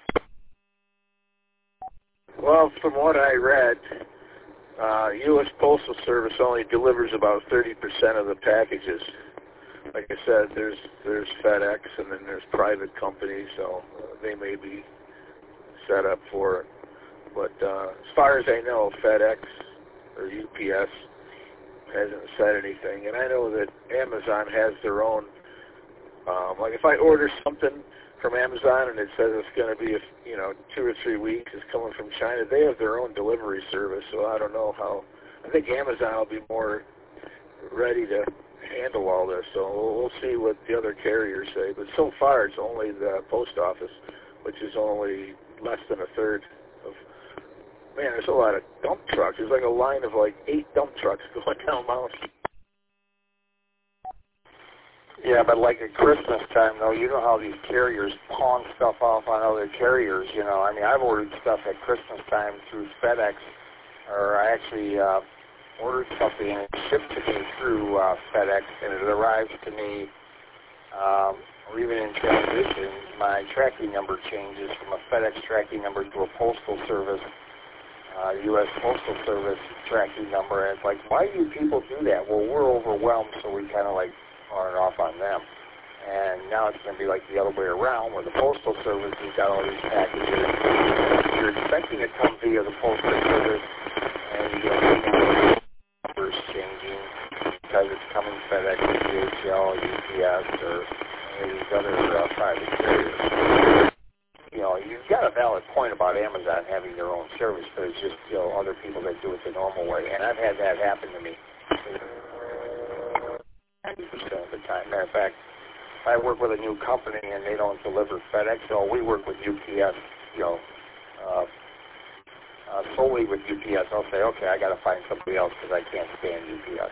Well, from what I read, U.S. Postal Service only delivers about 30% of the packages. Like I said, there's FedEx, and then there's private companies, so they may be set up for it. But as far as I know, FedEx or UPS hasn't said anything, and I know that Amazon has their own. Like if I order something from Amazon and it says it's going to be 2 or 3 weeks, it's coming from China, they have their own delivery service. So I don't know how. I think Amazon will be more ready to handle all this. So we'll see what the other carriers say. But so far, it's only the post office, which is only less than a third of. Man, there's a lot of dump trucks. There's like a line of like 8 dump trucks going down Mount. Yeah, but like at Christmas time, though, you know how these carriers pawn stuff off on other carriers, I've ordered stuff at Christmas time through FedEx, or I actually ordered something and it shipped to me through FedEx, and it arrives to me, or even in transition, my tracking number changes from a FedEx tracking number to a Postal Service, U.S. Postal Service tracking number, and it's like, why do people do that? Well, we're overwhelmed, so we kind of like pawn it off on them. And now it's going to be like the other way around, where the Postal Service has got all these packages. You're expecting it to come via the Postal Service, and you don't see numbers changing because it's coming FedEx, DHL, UPS, or any of these other private carriers. You've got a valid point about Amazon having their own service, but it's just other people that do it the normal way. And I've had that happen to me 90% of the time. Matter of fact, if I work with a new company and they don't deliver FedEx, so we work with UPS, solely with UPS. I'll say, okay, I got to find somebody else because I can't stand UPS.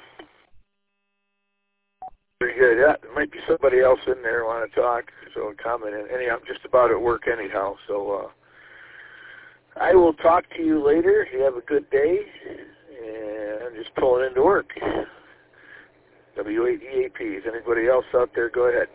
Very good. Yeah, there might be somebody else in there who want to talk, so comment. I'm just about at work anyhow, so I will talk to you later. You have a good day, and I'm just pulling into work. W8EAP. Is anybody else out there? Go ahead.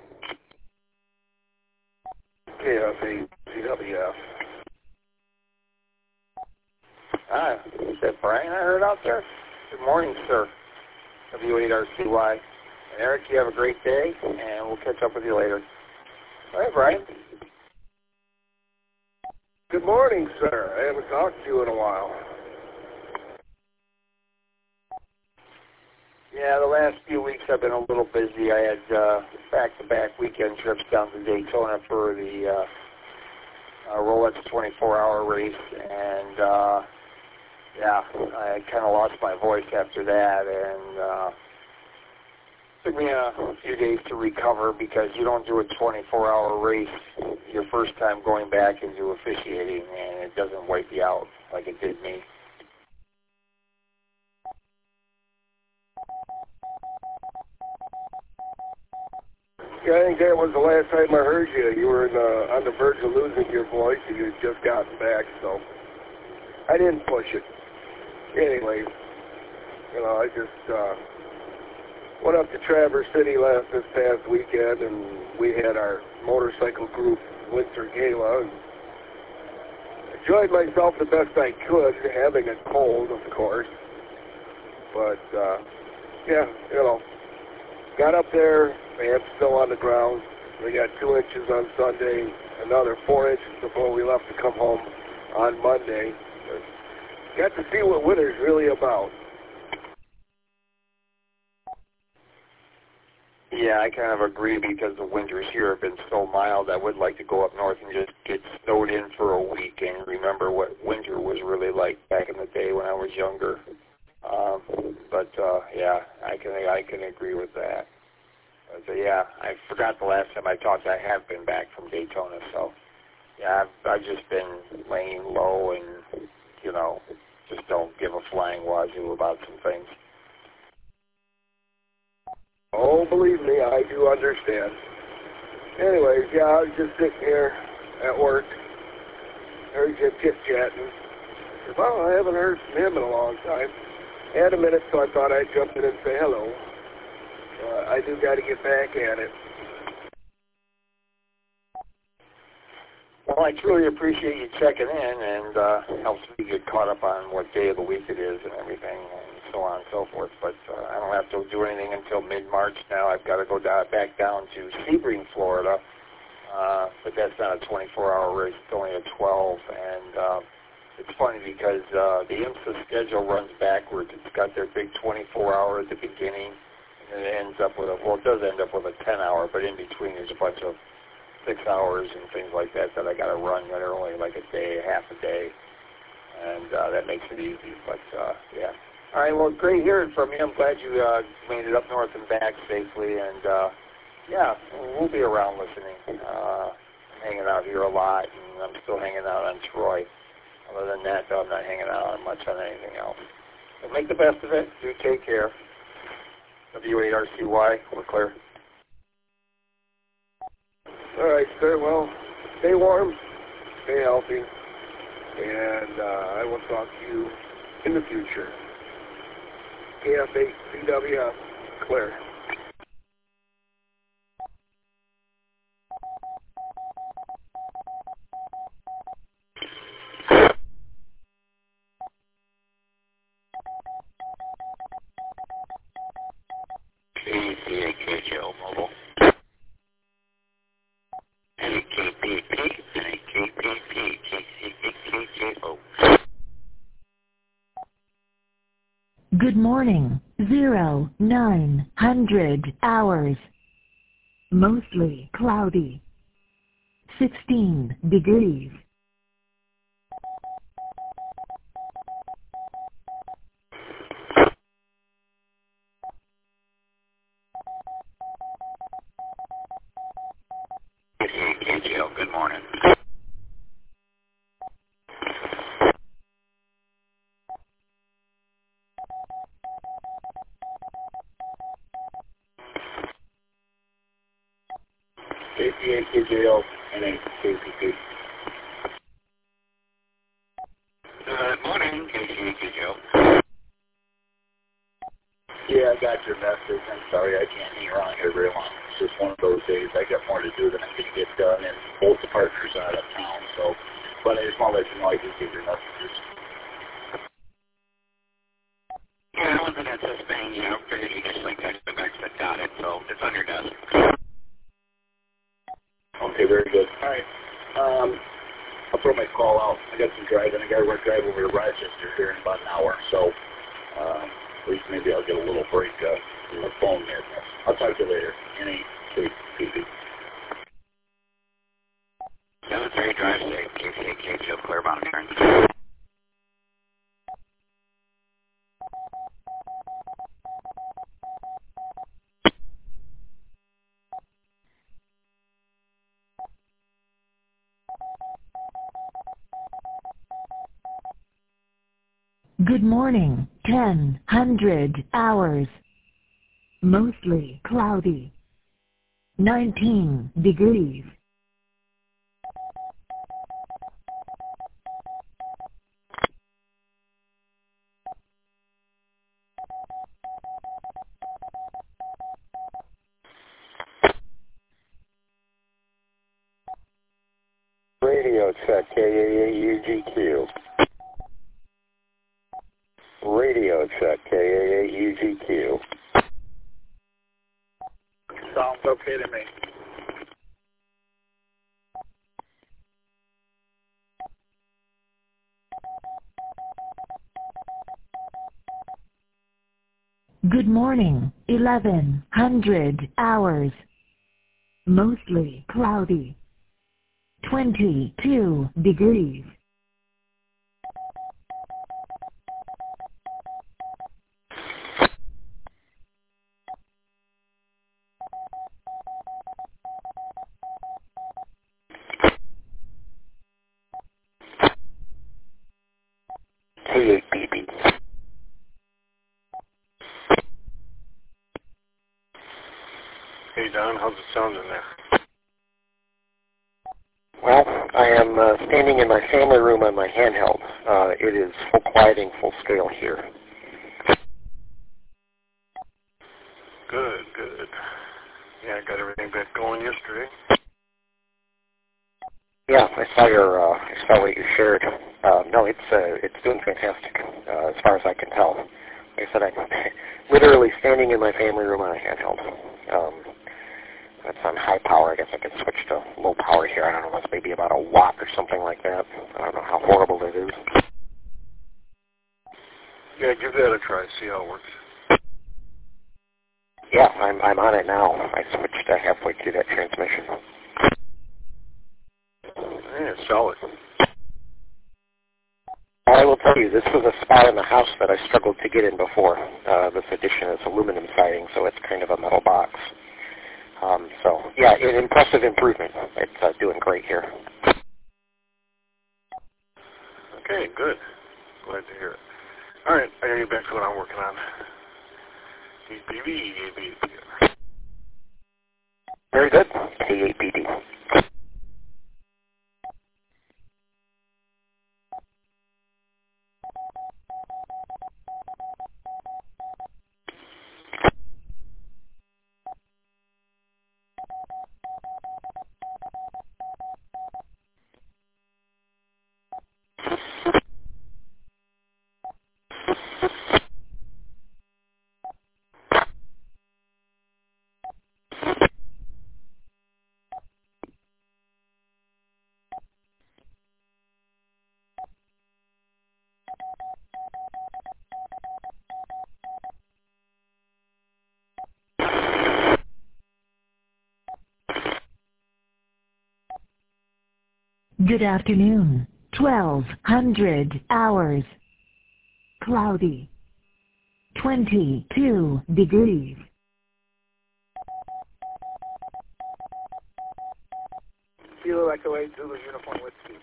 KFA, CWF. Is that Brian I heard out there? Good morning, sir. W8RCY. And Eric, you have a great day, and we'll catch up with you later. All right, Brian. Good morning, sir. I haven't talked to you in a while. Yeah, the last few weeks I've been a little busy. I had back-to-back weekend trips down to Daytona for the Rolex 24-hour race, and yeah, I kind of lost my voice after that, and took me a few days to recover because you don't do a 24-hour race your first time going back into officiating, and it doesn't wipe you out like it did me. Yeah, I think that was the last time I heard you. You were on the verge of losing your voice, and you had just gotten back, so I didn't push it. Anyway, you know, I just went up to Traverse City this past weekend, and we had our motorcycle group winter gala, and enjoyed myself the best I could, having a cold, of course. But, yeah, you know, got up there, man's still on the ground. We got 2 inches on Sunday, another 4 inches before we left to come home on Monday. Got to see what winter's really about. Yeah, I kind of agree because the winters here have been so mild. I would like to go up north and just get snowed in for a week and remember what winter was really like back in the day when I was younger. Yeah, I can agree with that. But, yeah, I forgot the last time I talked. I have been back from Daytona, so yeah, I've just been laying low and, you know, just don't give a flying wazoo about some things. Oh, believe me, I do understand. Anyways, yeah, I was just sitting here at work. Heard you chit-chatting. Said, well, I haven't heard from him in a long time. Had a minute, so I thought I'd jump in and say hello. I do got to get back at it. Well, I truly appreciate you checking in, and helps me get caught up on what day of the week it is and everything, and so on and so forth. But I don't have to do anything until mid-March now. I've got to go back down to Sebring, Florida, but that's not a 24-hour race. It's only a 12, and it's funny because the IMSA schedule runs backwards. It's got their big 24-hour at the beginning, and it ends up with it does end up with a 10-hour, but in between there's a bunch of 6 hours and things like that I got to run that are only like a day, half a day, and that makes it easy. But yeah. All right. Well, great hearing from you. I'm glad you made it up north and back safely, and yeah, we'll be around listening. I'm hanging out here a lot, and I'm still hanging out on Troy. Other than that, though, I'm not hanging out on much on anything else. So make the best of it. Do take care. W8RCY. We're clear. All right, sir. Well, stay warm, stay healthy, and I will talk to you in the future. KF8 CWF, clear. KPAKJO Mobile. KPP and KPP, KCKJO. Good morning. 0900 hours. Mostly cloudy. 16 degrees. KCKJO, good morning. KPAKJO and KPP. Good morning, KCKJO. Yeah, I got your message. I'm sorry I can't hang around here very long. It's just one of those days. I got more to do than I can get done, and both the partners are out of town. So, but I just want to let you know I did get your messages. Yeah, this thing, you know, figured you just like text me back, said got it, so it's on your desk. Okay, very good. All right. I'll throw my call out. I got some driving. I got to drive over to Rochester here in about an hour, so at least maybe I'll get a little break on the phone there. I'll talk to you later. N-A-K-P-D. 730 Drive Safe, KCAK, Joe Claremont, Aaron. Good morning, 10:00 hours. Mostly cloudy. 19 degrees. Radio check, KAAUGQ. Radio check, KAAUGQ. Sounds okay to me. Good morning, 11:00 hours. Mostly cloudy. 22 degrees. KAPD. Hey, Don, how's it sounding there? Well, I am standing in my family room on my handheld. It is full quieting, full scale here. Good, good. Yeah, I got everything back going yesterday. Yeah, I saw what you shared. No, it's doing fantastic, as far as I can tell. Like I said, I'm literally standing in my family room on a handheld. That's on high power. I guess I could switch to low power here. I don't know, it's maybe about a watt or something like that. I don't know how horrible it is. Yeah, give that a try. See how it works. Yeah, I'm on it now. I switched halfway through that transmission. Yeah, solid. Well, I will tell you, this was a spot in the house that I struggled to get in before. This addition is aluminum siding, so it's kind of a metal box. So, yeah, an impressive improvement. It's doing great here. Okay, good. Glad to hear it. All right, I gotta get back to what I'm working on. KAPD. Very good. KAPD. Good afternoon, 12:00 hours. Cloudy. 22 degrees. Feel like the way Zulu's uniform whiskey.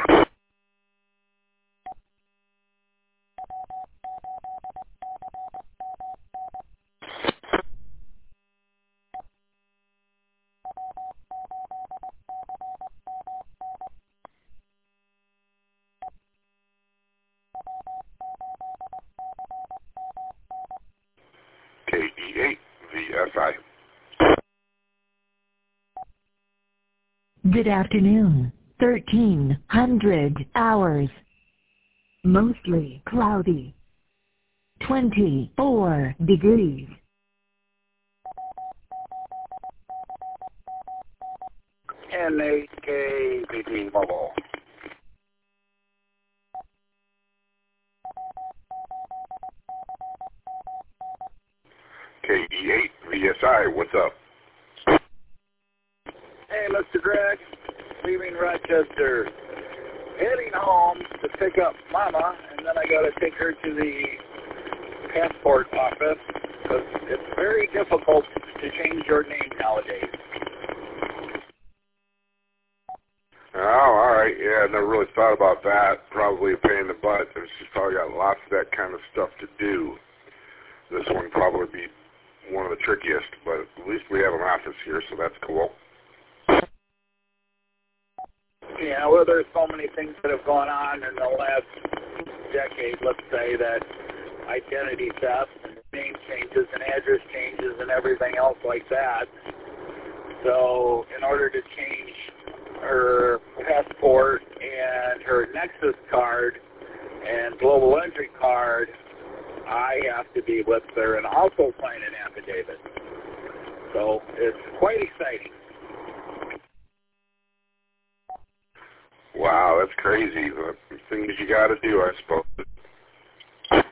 KE8VFI. Good afternoon, 1300 hours. Mostly cloudy. 24 degrees. N8KBT Mobile. KE8 VSI, what's up? Hey, Mr. Greg, leaving Rochester, heading home to pick up Mama, and then I got to take her to the passport office because it's very difficult to change your name nowadays. Oh, all right. Yeah, I never really thought about that. Probably a pain in the butt. She's probably got lots of that kind of stuff to do. This one probably be one of the trickiest, but at least we have an office here, so that's cool. Yeah, well, there's so many things that have gone on in the last decade, let's say, that identity theft and name changes and address changes and everything else like that. So in order to change her passport and her Nexus card and global entry card, I have to be with her and also sign an affidavit. So it's quite exciting. Wow, that's crazy. The things you got to do, I suppose.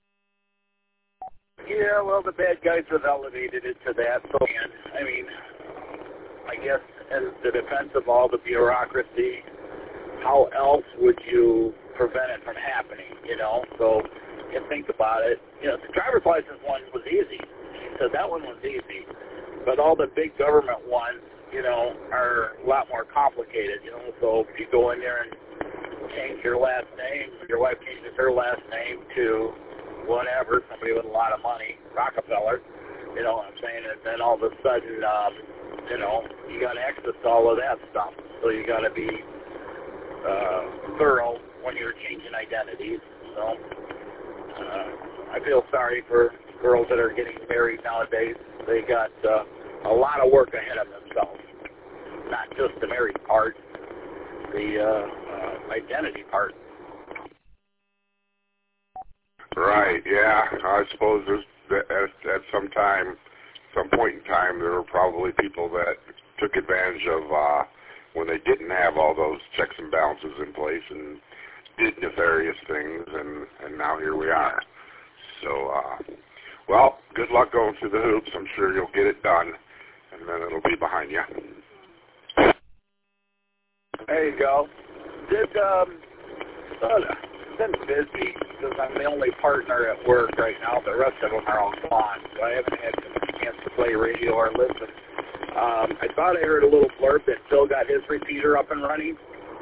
Yeah, well, the bad guys have elevated it to that. So, I mean, I guess in the defense of all the bureaucracy, how else would you prevent it from happening, you know? So you think about it. You know, the driver's license one was easy. So that one was easy. But all the big government ones, you know, are a lot more complicated, you know. So if you go in there and change your last name, your wife changes her last name to whatever, somebody with a lot of money, Rockefeller, you know what I'm saying? And then all of a sudden, you know, you got access to all of that stuff. So you got to be thorough when you're changing identities. So I feel sorry for girls that are getting married nowadays. They got a lot of work ahead of themselves. Not just the married part, the identity part. Right, yeah. I suppose at some point in time, there were probably people that took advantage of when they didn't have all those checks and balances in place and did nefarious things, and now here we are. So, well, good luck going through the hoops. I'm sure you'll get it done, and then it'll be behind you. There you go. Been busy because I'm the only partner at work right now. The rest of them are all gone, so I haven't had a chance to play radio or listen. I thought I heard a little blurb that Phil got his repeater up and running.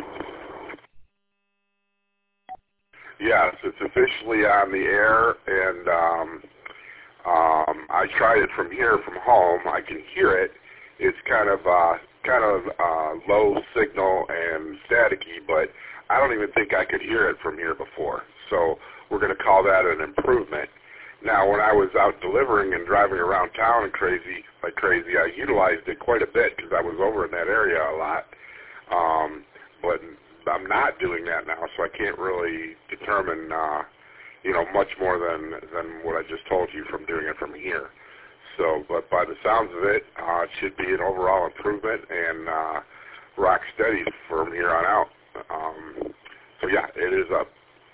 Yes, it's officially on the air, and I tried it from here, from home. I can hear it. It's kind of low signal and staticky, but I don't even think I could hear it from here before. So we're going to call that an improvement. Now, when I was out delivering and driving around town and crazy, I utilized it quite a bit because I was over in that area a lot. But I'm not doing that now, so I can't really determine, much more than what I just told you from doing it from here. So, but by the sounds of it, it should be an overall improvement and rock steady from here on out. So yeah, it is up.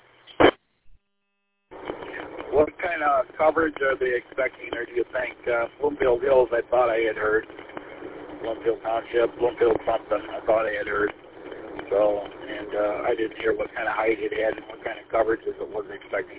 What kind of coverage are they expecting, or do you think? Bloomfield Hills, I thought I had heard. Bloomfield Township, Bloomfield something, I thought I had heard. So, and I didn't hear what kind of height it had and what kind of coverage it was expecting.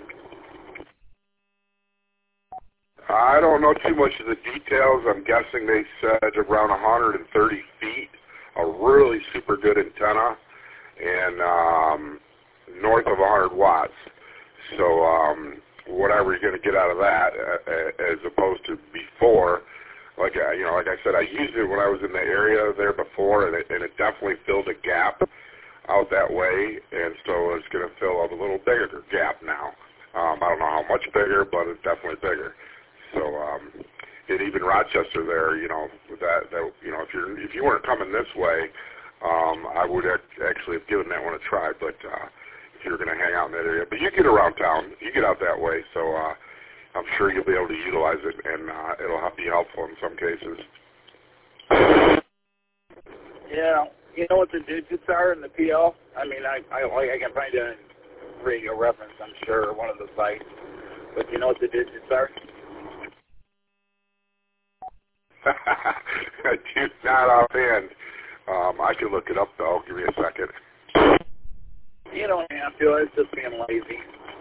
I don't know too much of the details. I'm guessing they said around 130 feet, a really super good antenna, and north of 100 watts. So whatever you're going to get out of that, as opposed to before, like I said, I used it when I was in the area there before, and it definitely filled a gap out that way, and so it's going to fill a little bigger gap now. I don't know how much bigger, but it's definitely bigger. So, and even Rochester there, that if you weren't coming this way, I would actually have given that one a try. But if you're going to hang out in that area, but you get around town, you get out that way. So I'm sure you'll be able to utilize it, and it'll be helpful in some cases. Yeah, you know what the digits are in the PL? I mean, I can find it in Radio Reference, I'm sure, or one of the sites. But you know what the digits are? It's not offhand. I can look it up, though. Give me a second. You don't have to. It's just being lazy.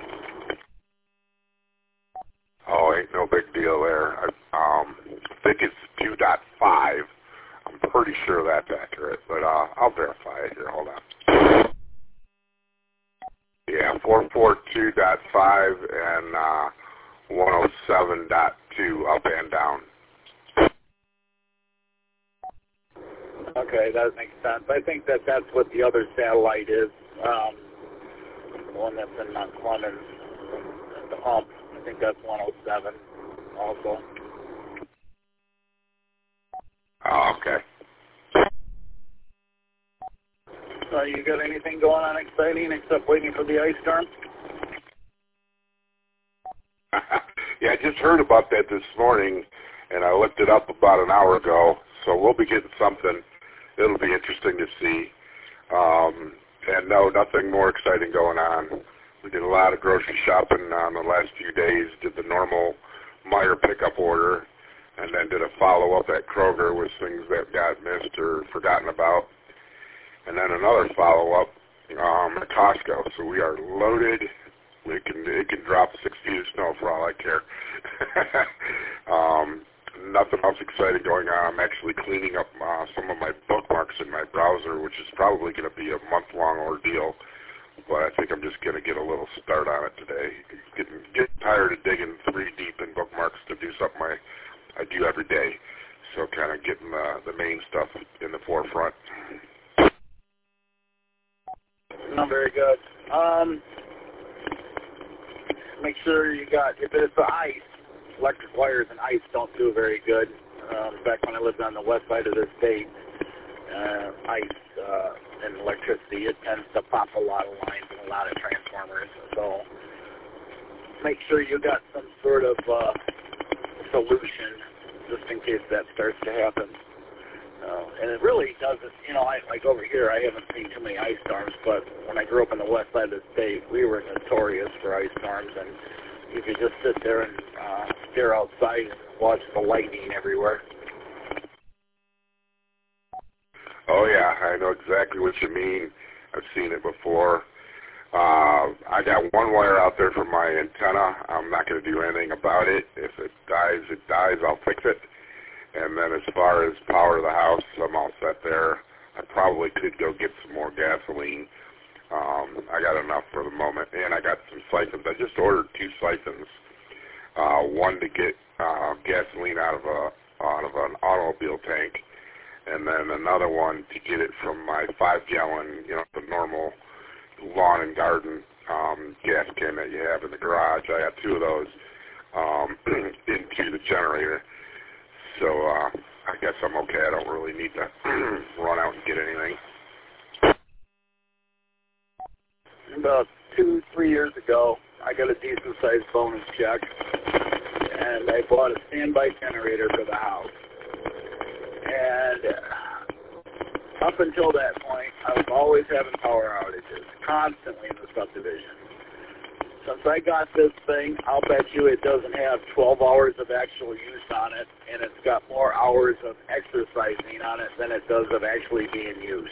Oh, ain't no big deal there. I think it's 2.5. I'm pretty sure that's accurate, but I'll verify it here. Hold on. Yeah, 442.5 and 107.2 up and down. Okay, that makes sense. I think that's what the other satellite is. The one that's in Mount Clemens, the hump. I think that's 107 also. Oh, okay. So you got anything going on exciting except waiting for the ice storm? Yeah, I just heard about that this morning, and I looked it up about an hour ago, so we'll be getting something. It'll be interesting to see. And no, nothing more exciting going on. We did a lot of grocery shopping the last few days, did the normal Meijer pickup order, and then did a follow-up at Kroger with things that got missed or forgotten about. And then another follow-up at Costco. So we are loaded. It can drop 6 feet of snow for all I care. Nothing else exciting going on. I'm actually cleaning up some of my bookmarks in my browser, which is probably going to be a month-long ordeal. But I think I'm just going to get a little start on it today. Getting tired of digging 3 deep in bookmarks to do something I do every day. So kind of getting the main stuff in the forefront. Not very good. Make sure you got, if it's ice, electric wires and ice don't do very good. Back when I lived on the west side of the state, ice and electricity, it tends to pop a lot of lines and a lot of transformers. So make sure you got some sort of solution just in case that starts to happen. And it really doesn't, like over here, I haven't seen too many ice storms, but when I grew up on the west side of the state, we were notorious for ice storms, and you could just sit there and stare outside and watch the lightning everywhere. Oh, yeah, I know exactly what you mean. I've seen it before. I got one wire out there for my antenna. I'm not going to do anything about it. If it dies, I'll fix it. And then as far as power to the house, I'm all set there. I probably could go get some more gasoline. I got enough for the moment. And I got some siphons. I just ordered 2 siphons. One to get gasoline out of an automobile tank, and then another one to get it from my 5-gallon, the normal lawn and garden gas can that you have in the garage. I got 2 of those into the generator. So I guess I'm okay. I don't really need to run out and get anything. About 2-3 years ago, I got a decent-sized bonus check, and I bought a standby generator for the house. And up until that point, I was always having power outages, constantly in the subdivision. Since I got this thing, I'll bet you it doesn't have 12 hours of actual use on it, and it's got more hours of exercising on it than it does of actually being used.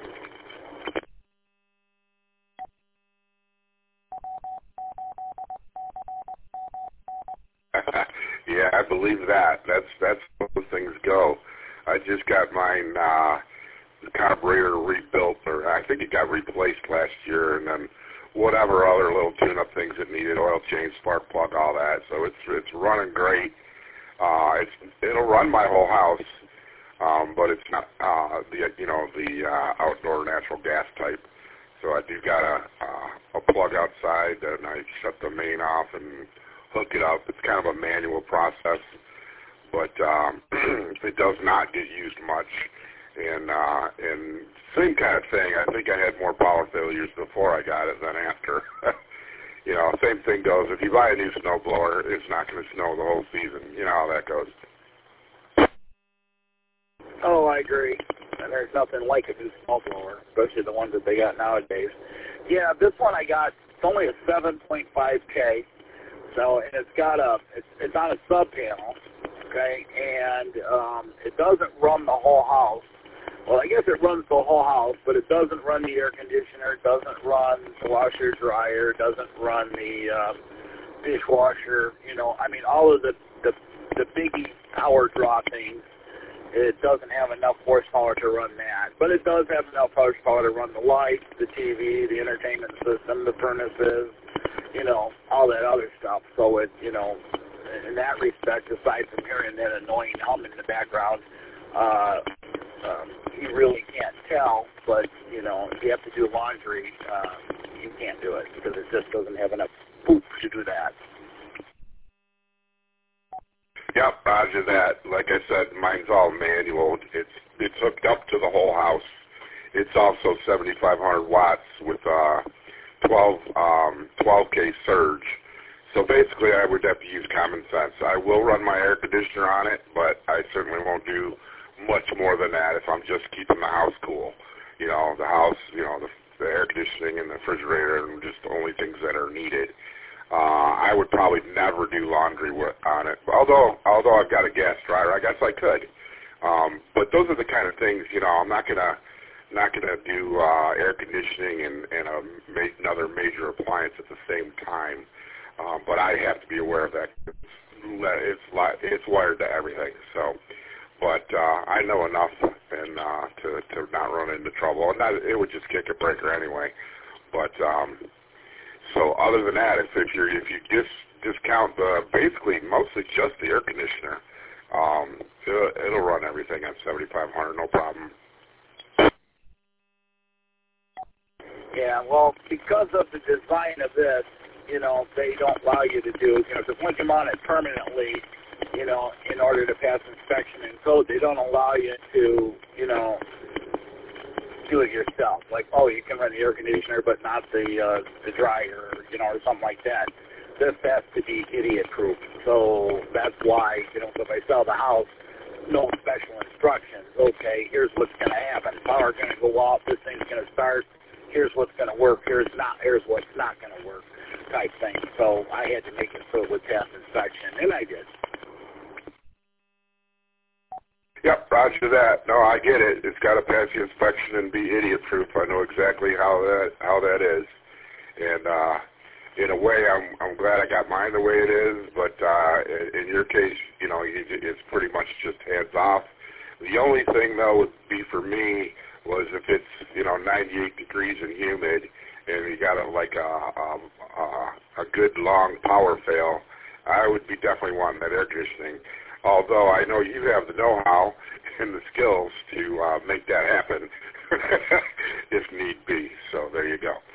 Yeah, I believe that. That's how things go. I just got mine, the carburetor rebuilt, or I think it got replaced last year, and then whatever other little tune-up things it needed, oil change, spark plug, all that. So it's running great. It'll run my whole house, but it's not the outdoor natural gas type. So I do got a plug outside, and I shut the main off and hook it up. It's kind of a manual process, but it does not get used much. And same kind of thing. I think I had more power failures before I got it than after. You know, same thing goes. If you buy a new snowblower, it's not going to snow the whole season. You know how that goes. Oh, I agree. And there's nothing like a new snowblower, especially the ones that they got nowadays. Yeah, this one I got, it's only a 7.5K. So, and it's got it's on a sub panel, okay, and it doesn't run the whole house. Well, I guess it runs the whole house, but it doesn't run the air conditioner, it doesn't run the washer, dryer, it doesn't run the dishwasher, you know, I mean, all of the biggie power draw things. It doesn't have enough horsepower to run that, but it does have enough horsepower to run the lights, the TV, the entertainment system, the furnaces, you know, all that other stuff. So it, you know, in that respect, aside from hearing that annoying hum in the background, you really can't tell. But, you know, if you have to do laundry, you can't do it because it just doesn't have enough poop to do that. Yep, roger that. Like I said, mine's all manual. It's hooked up to the whole house. It's also 7,500 watts with 12K surge. So basically, I would have to use common sense. I will run my air conditioner on it, but I certainly won't do much more than that if I'm just keeping the house cool. You know, the house, you know, the air conditioning and the refrigerator and just the only things that are needed. I would probably never do laundry on it. Although I've got a gas dryer, I guess I could. But those are the kind of things, you know, I'm not gonna do air conditioning and another major appliance at the same time. But I have to be aware of that. It's wired to everything. So, but I know enough and to not run into trouble. And it would just kick a breaker anyway. But so other than that, if you discount basically mostly just the air conditioner, it'll run everything on 7,500, no problem. Yeah, well, because of the design of this, you know, they don't allow you to do, you know, because once you mount it permanently, you know, in order to pass inspection and code, they don't allow you to, you know, do it yourself. Like, oh, you can run the air conditioner, but not the dryer, you know, or something like that. This has to be idiot-proof. So that's why, you know, if I sell the house, no special instructions. Okay, here's what's going to happen. Power going to go off. This thing's going to start. Here's what's going to work. Here's what's not going to work, type thing. So I had to make it so it would pass inspection, and I did. Yep, roger that. No, I get it. It's got to pass the inspection and be idiot-proof. I know exactly how that is. And in a way, I'm glad I got mine the way it is. But in your case, you know, it's pretty much just hands off. The only thing though would be for me was if it's, you know, 98 degrees and humid, and you got a good long power fail, I would be definitely wanting that air conditioning. Although I know you have the know-how and the skills to make that happen if need be. So there you go.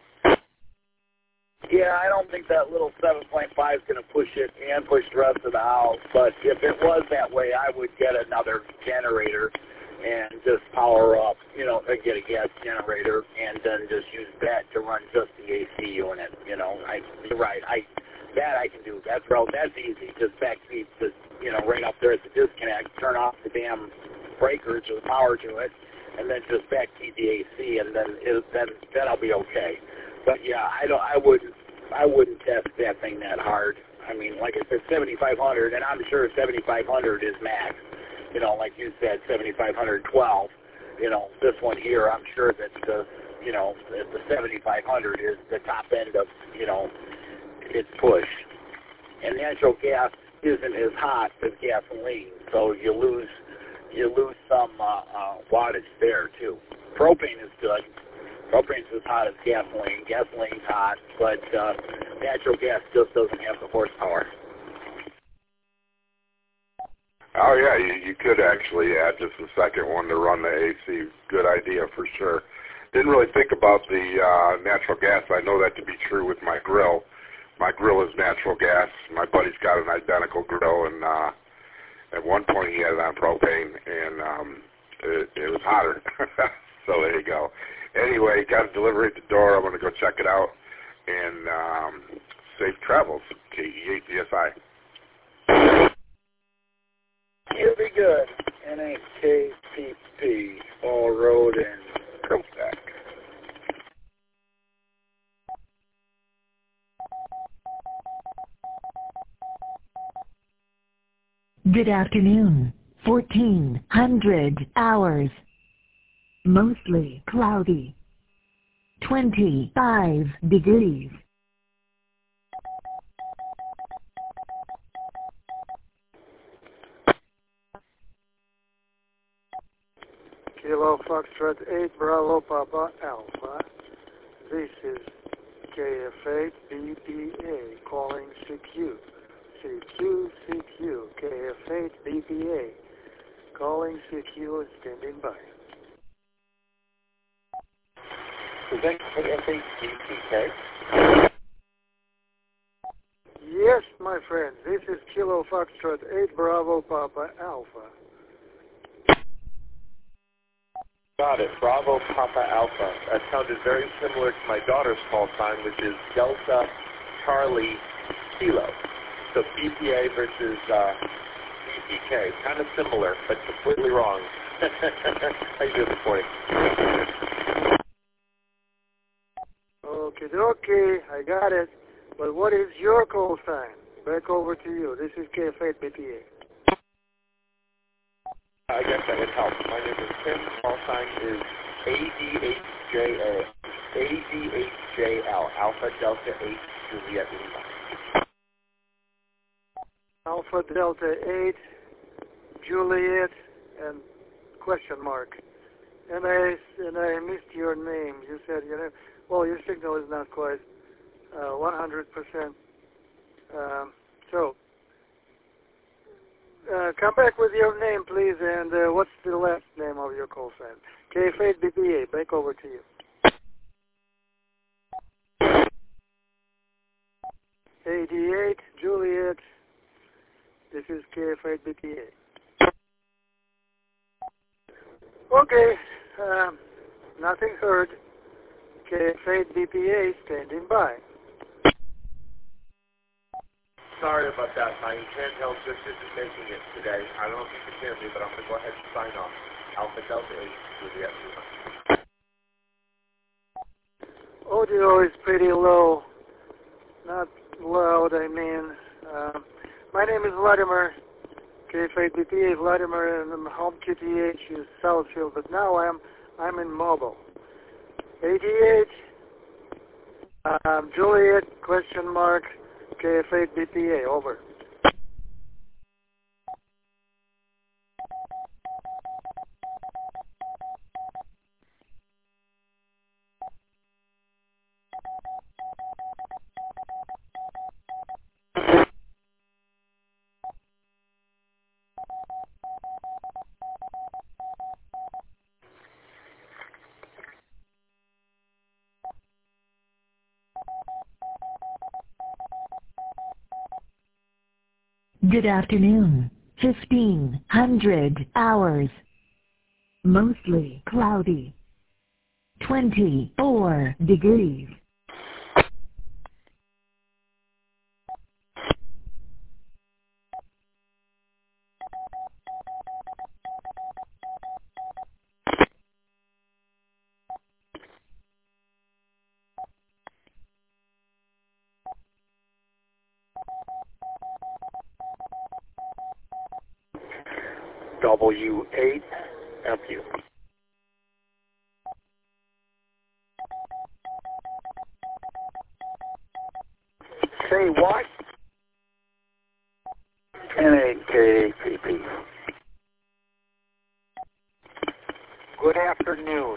Yeah, I don't think that little 7.5 is going to push it and push the rest of the house. But if it was that way, I would get another generator and just power up, you know, get a gas generator and then just use that to run just the AC unit. You know, you're right. That I can do. That's easy. Just backfeed the, you know, right up there at the disconnect, turn off the damn breakers or the power to it, and then just backfeed the AC, and then I'll be okay. But yeah, I wouldn't test that thing that hard. I mean, like I said, 7,500, and I'm sure 7,500 is max. You know, like you said, 7,512. You know, this one here, I'm sure that the 7,500 is the top end of, you know, its push. And natural gas isn't as hot as gasoline, so you lose some wattage there too. Propane is good. Propane's as hot as gasoline. Gasoline's hot, but natural gas just doesn't have the horsepower. Oh yeah, you could actually add just a second one to run the AC. Good idea for sure. Didn't really think about the natural gas. I know that to be true with my grill. My grill is natural gas. My buddy's got an identical grill, and at one point he had it on propane, and it was hotter. So there you go. Anyway, got a delivery at the door. I'm going to go check it out, and safe travels, KE8DSI. You'll be good. NAKPP, All Road and Copac. Good afternoon. 1400 hours. Mostly cloudy. 25 degrees. Kilo Foxtrot 8 Bravo Papa Alpha. This is KF8 BPA calling CQ. CQ, KF8 BPA calling CQ, standing by. Is that KF8 BPK? Yes, my friend. This is Kilo Foxtrot 8 Bravo Papa Alpha. Got it. Bravo Papa Alpha. That sounded very similar to my daughter's call sign, which is Delta Charlie Kilo. So BPA versus BPK. Kind of similar, but completely wrong. How you doing this morning? Okay, I got it. But what is your call sign? Back over to you. This is KF8 BPA. I guess that would help. My name is Tim. Call sign is ADHJL. ADHJL. Alpha Delta 8 Juliet Lima. Alpha Delta 8 Juliet and question mark. And I missed your name. You said your name. Well, your signal is not quite 100%. So come back with your name, please, and what's the last name of your call sign? KF8 BPA, back over to you. 88 Juliet, this is KF8 BPA. Okay, nothing heard. KF8 BPA standing by. Sorry about that. My handheld just isn't making it today. I don't know if you can hear me, but I'm going to go ahead and sign off. Alpha Delta 8 Juliet Lima. Audio is pretty low. Not loud, I mean. My name is Vladimir, KF8 BPA Vladimir, and home QTH is Southfield, but now I'm in mobile. 88 Juliet question mark KF8 BPA, over. Good afternoon. 1500 hours. Mostly cloudy. 24 degrees. W8FU. Say what? NAKPP. Good afternoon.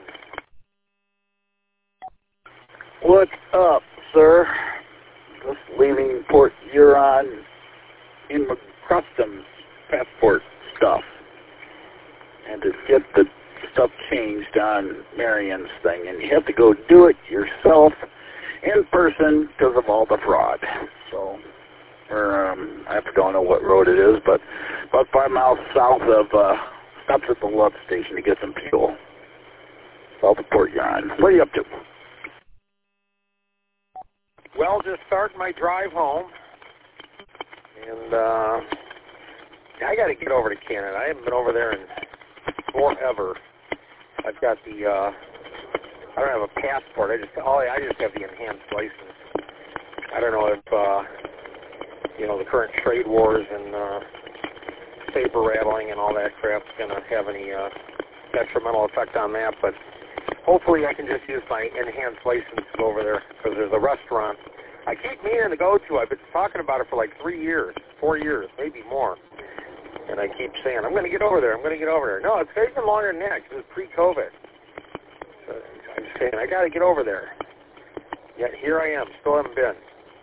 What's up, sir? Just leaving Port Huron in my customs passport stuff. And to get the stuff changed on Marion's thing. And you have to go do it yourself in person because of all the fraud. So, I don't know what road it is, but about 5 miles south of, stops at the Love Station to get some fuel. South of Port Huron. What are you up to? just starting my drive home, and I got to get over to Canada. I haven't been over there in forever. I've got the I don't have a passport. I just have the enhanced license. I don't know if the current trade wars and saber rattling and all that crap's going to have any detrimental effect on that, but hopefully I can just use my enhanced license to go over there, because there's a restaurant I keep meaning to go to. I've been talking about it for like 3 years, 4 years, maybe more. And I keep saying, I'm going to get over there, I'm going to get over there. No, it's even longer than that, because it was pre-COVID. So I'm saying, I got to get over there. Yet here I am, still haven't been.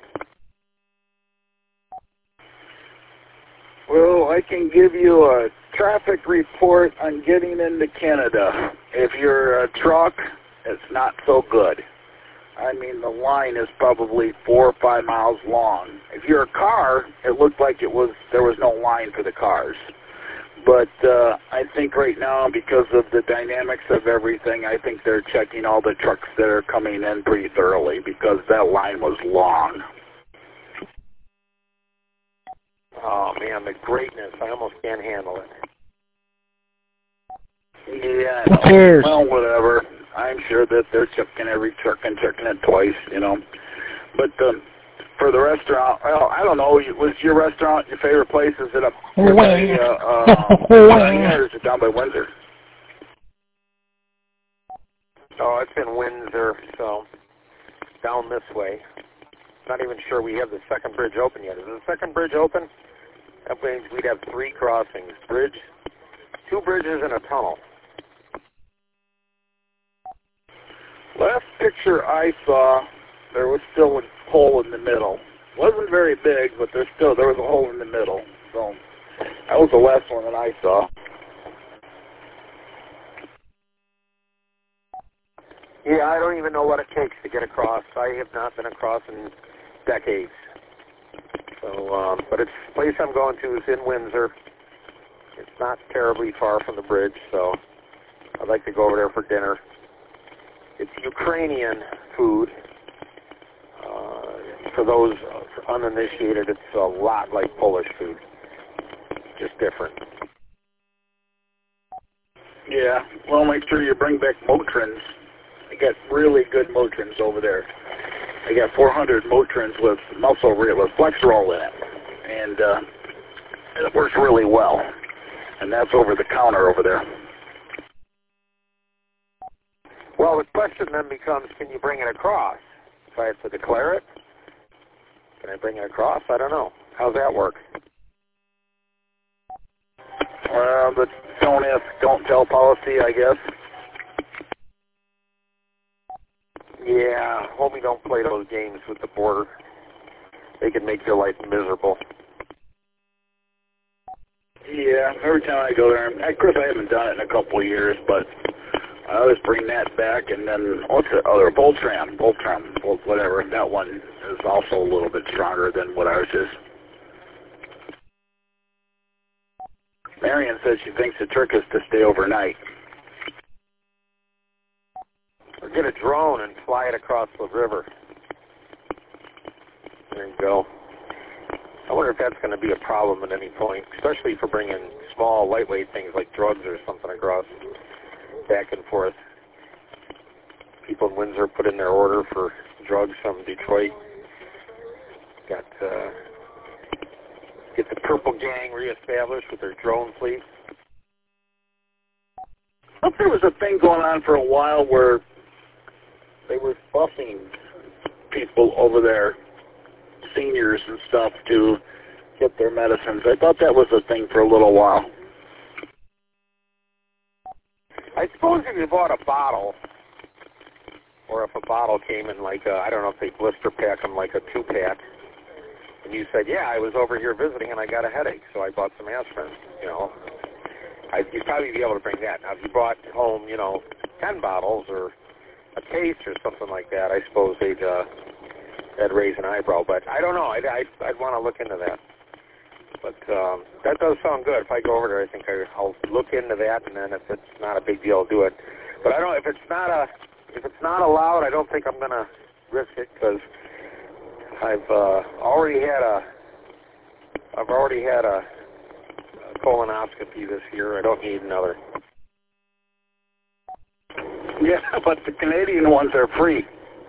Well, I can give you a traffic report on getting into Canada. If you're a truck, it's not so good. I mean, the line is probably 4 or 5 miles long. If you're a car, it looked like there was no line for the cars. But I think right now, because of the dynamics of everything, I think they're checking all the trucks that are coming in pretty thoroughly, because that line was long. Oh, man, the greatness. I almost can't handle it. Yeah, Who cares? Well, whatever. I'm sure that they're checking every truck and checking it twice, But for the restaurant, well, I don't know. Was your restaurant your favorite place? Is it up here by or is it down by Windsor? Oh, it's in Windsor, so down this way. Not even sure we have the second bridge open yet. Is the second bridge open? That means we'd have 3 crossings. 2 bridges and a tunnel. Last picture I saw, there was still a hole in the middle. Wasn't very big, but there was a hole in the middle. So that was the last one that I saw. Yeah, I don't even know what it takes to get across. I have not been across in decades. So, but it's the place I'm going to is in Windsor. It's not terribly far from the bridge, so I'd like to go over there for dinner. It's Ukrainian food. For those uninitiated, it's a lot like Polish food, just different. Yeah, well, make sure you bring back Motrins. I got really good Motrins over there. I got 400 Motrins with Flexerol in it, and it works really well. And that's over the counter over there. Well, the question then becomes, can you bring it across? If I have to declare it, can I bring it across? I don't know. How's that work? The don't tell policy, I guess. Yeah, homie, don't play those games with the border. They can make your life miserable. Yeah, every time I go there, of course I haven't done it in a couple of years, but I always bring that back, and then what's the other? Voltram, whatever. That one is also a little bit stronger than what ours is. Marion says she thinks the trick is to stay overnight. Or get a drone and fly it across the river. There you go. I wonder if that's going to be a problem at any point, especially for bringing small, lightweight things like drugs or something across, back and forth. People in Windsor put in their order for drugs from Detroit. Got get the Purple Gang reestablished with their drone fleet. I thought there was a thing going on for a while where they were busing people over there, seniors and stuff, to get their medicines. I thought that was a thing for a little while. I suppose if you bought a bottle, or if a bottle came in like a, I don't know if they blister pack them like a 2-pack, and you said, yeah, I was over here visiting and I got a headache, so I bought some aspirin, you'd probably be able to bring that. Now, if you brought home, 10 bottles or a case or something like that, I suppose that'd raise an eyebrow. But I don't know. I'd want to look into that. But that does sound good. If I go over there, I think I'll look into that, and then if it's not a big deal, I'll do it. But I don't. If it's not allowed, I don't think I'm going to risk it, because I've already had a colonoscopy this year. I don't need another. Yeah, but the Canadian ones are free.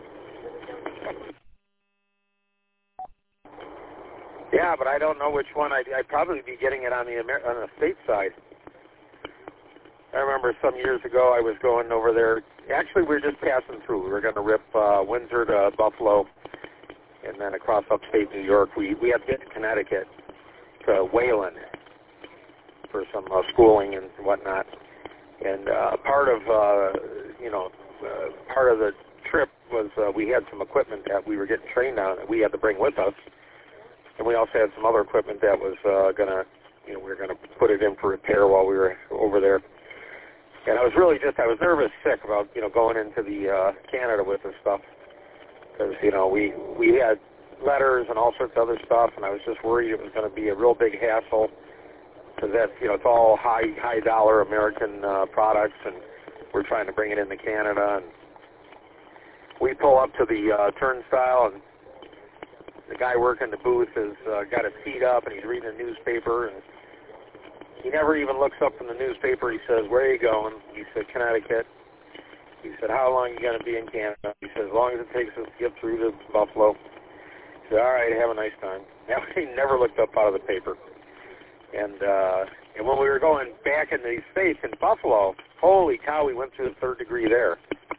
Yeah, but I don't know which one. I'd probably be getting it on the state side. I remember some years ago I was going over there. Actually, we were just passing through. We were going to rip Windsor to Buffalo, and then across upstate New York. We had to get to Connecticut, to Wayland, for some schooling and whatnot. And part of the trip was we had some equipment that we were getting trained on that we had to bring with us. And we also had some other equipment that was we were gonna put it in for repair while we were over there. And I was nervous sick about, going into the Canada with this stuff. Because, we had letters and all sorts of other stuff, and I was just worried it was going to be a real big hassle. Because that's, it's all high dollar American products, and we're trying to bring it into Canada. And we pull up to the turnstile, and the guy working the booth has got his feet up, and he's reading a newspaper, and he never even looks up from the newspaper. He says, "Where are you going?" He said, "Connecticut." He said, "How long are you going to be in Canada?" He said, "As long as it takes us to get through to Buffalo." He said, "All right, have a nice time." Now, he never looked up out of the paper. And when we were going back into these states in Buffalo, holy cow, we went through the third degree there.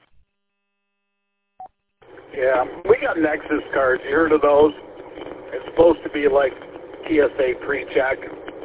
Yeah, we got Nexus cards. You heard of those? It's supposed to be like TSA pre-check,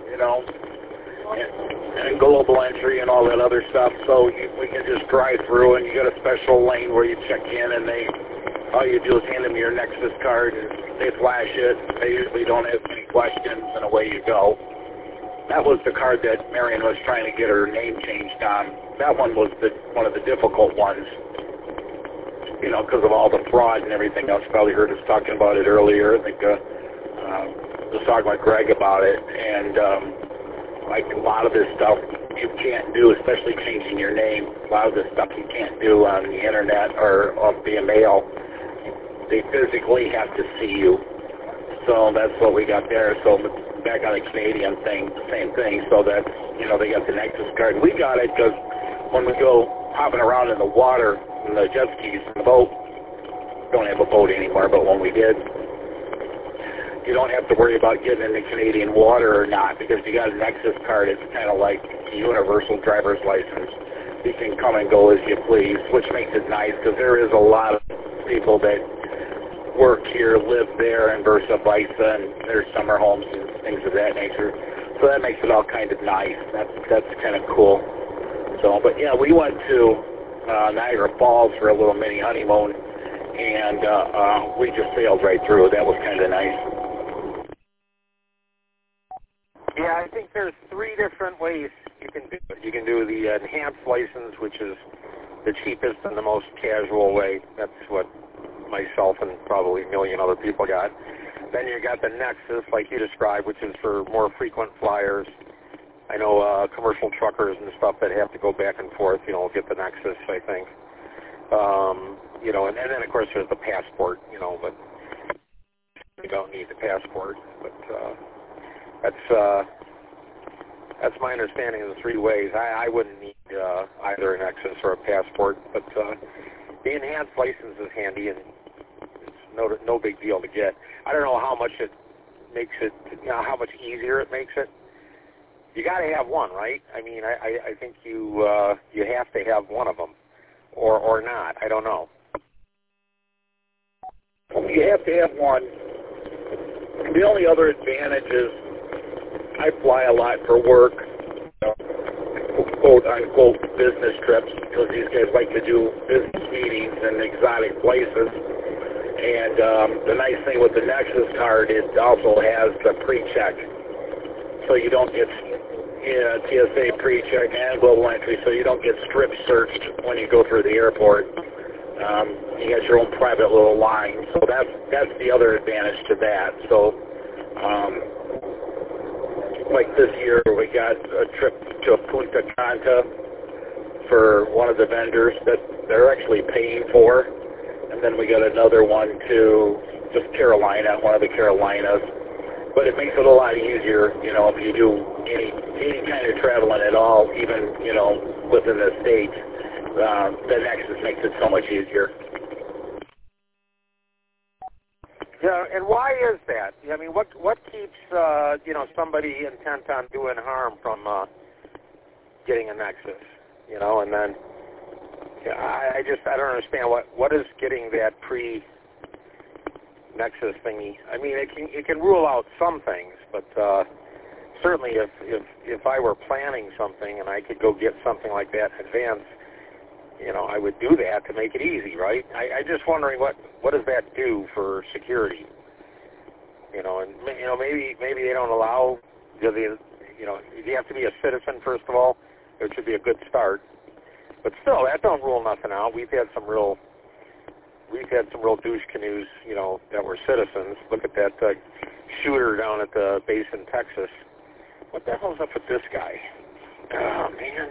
and global entry and all that other stuff. So we can just drive through, and you got a special lane where you check in, and all you do is hand them your Nexus card, and they flash it. They usually don't have any questions, and away you go. That was the card that Marion was trying to get her name changed on. That one was one of the difficult ones, because of all the fraud and everything else. You probably heard us talking about it earlier. I think was talking with Greg about it, and like a lot of this stuff you can't do, especially changing your name. A lot of this stuff you can't do on the internet or via mail. They physically have to see you. So that's what we got there. So back on the Canadian thing, same thing. So that's, they got the Nexus card. We got it because when we go hopping around in the water, in the jet skis, in the boat, don't have a boat anymore, but when we did, you don't have to worry about getting in the Canadian water or not, because you got a Nexus card. It's kind of like a universal driver's license. You can come and go as you please, which makes it nice, because there is a lot of people that work here, live there, and versa vice, and there's summer homes and things of that nature. So that makes it all kind of nice. That's kind of cool. So, but yeah, we went to Niagara Falls for a little mini honeymoon, and we just sailed right through. That was kind of nice. Yeah, I think there's 3 different ways you can do it. You can do the enhanced license, which is the cheapest and the most casual way. That's what myself and probably a million other people got. Then you got the Nexus, like you described, which is for more frequent flyers. I know commercial truckers and stuff that have to go back and forth, get the Nexus, I think. And then, of course, there's the passport, but you don't need the passport. But that's my understanding of the 3 ways. I wouldn't need either a Nexus or a passport, but the enhanced license is handy, and it's no big deal to get. I don't know how much it makes it, how much easier it makes it. You got to have one, right? I mean, I think you have to have one of them, or not. I don't know. You have to have one. The only other advantage is I fly a lot for work, quote-unquote business trips, because these guys like to do business meetings in exotic places. And the nice thing with the Nexus card, it also has the pre-check. So you don't get TSA pre-check and global entry, so you don't get strip searched when you go through the airport. You got your own private little line, so that's the other advantage to that. So, like this year, we got a trip to Punta Cana for one of the vendors that they're actually paying for, and then we got another one to just Carolina, one of the Carolinas. But it makes it a lot easier, you know, if you do any kind of traveling at all, even, you know, within the state. The Nexus makes it so much easier. Yeah, and why is that? I mean, what keeps you know, somebody intent on doing harm from getting a Nexus? You know, and then I don't understand what is getting that pre-Nexus thingy. I mean, it can rule out some things, but certainly if I were planning something and I could go get something like that in advance, you know, I would do that to make it easy, right? I just wondering what does that do for security? You know, and you know, maybe they don't allow you know, you have to be a citizen first of all, which would be a good start. But still, that don't rule nothing out. We've had some real douche canoes, you know, that were citizens. Look at that shooter down at the base in Texas. What the hell's up with this guy? Oh man.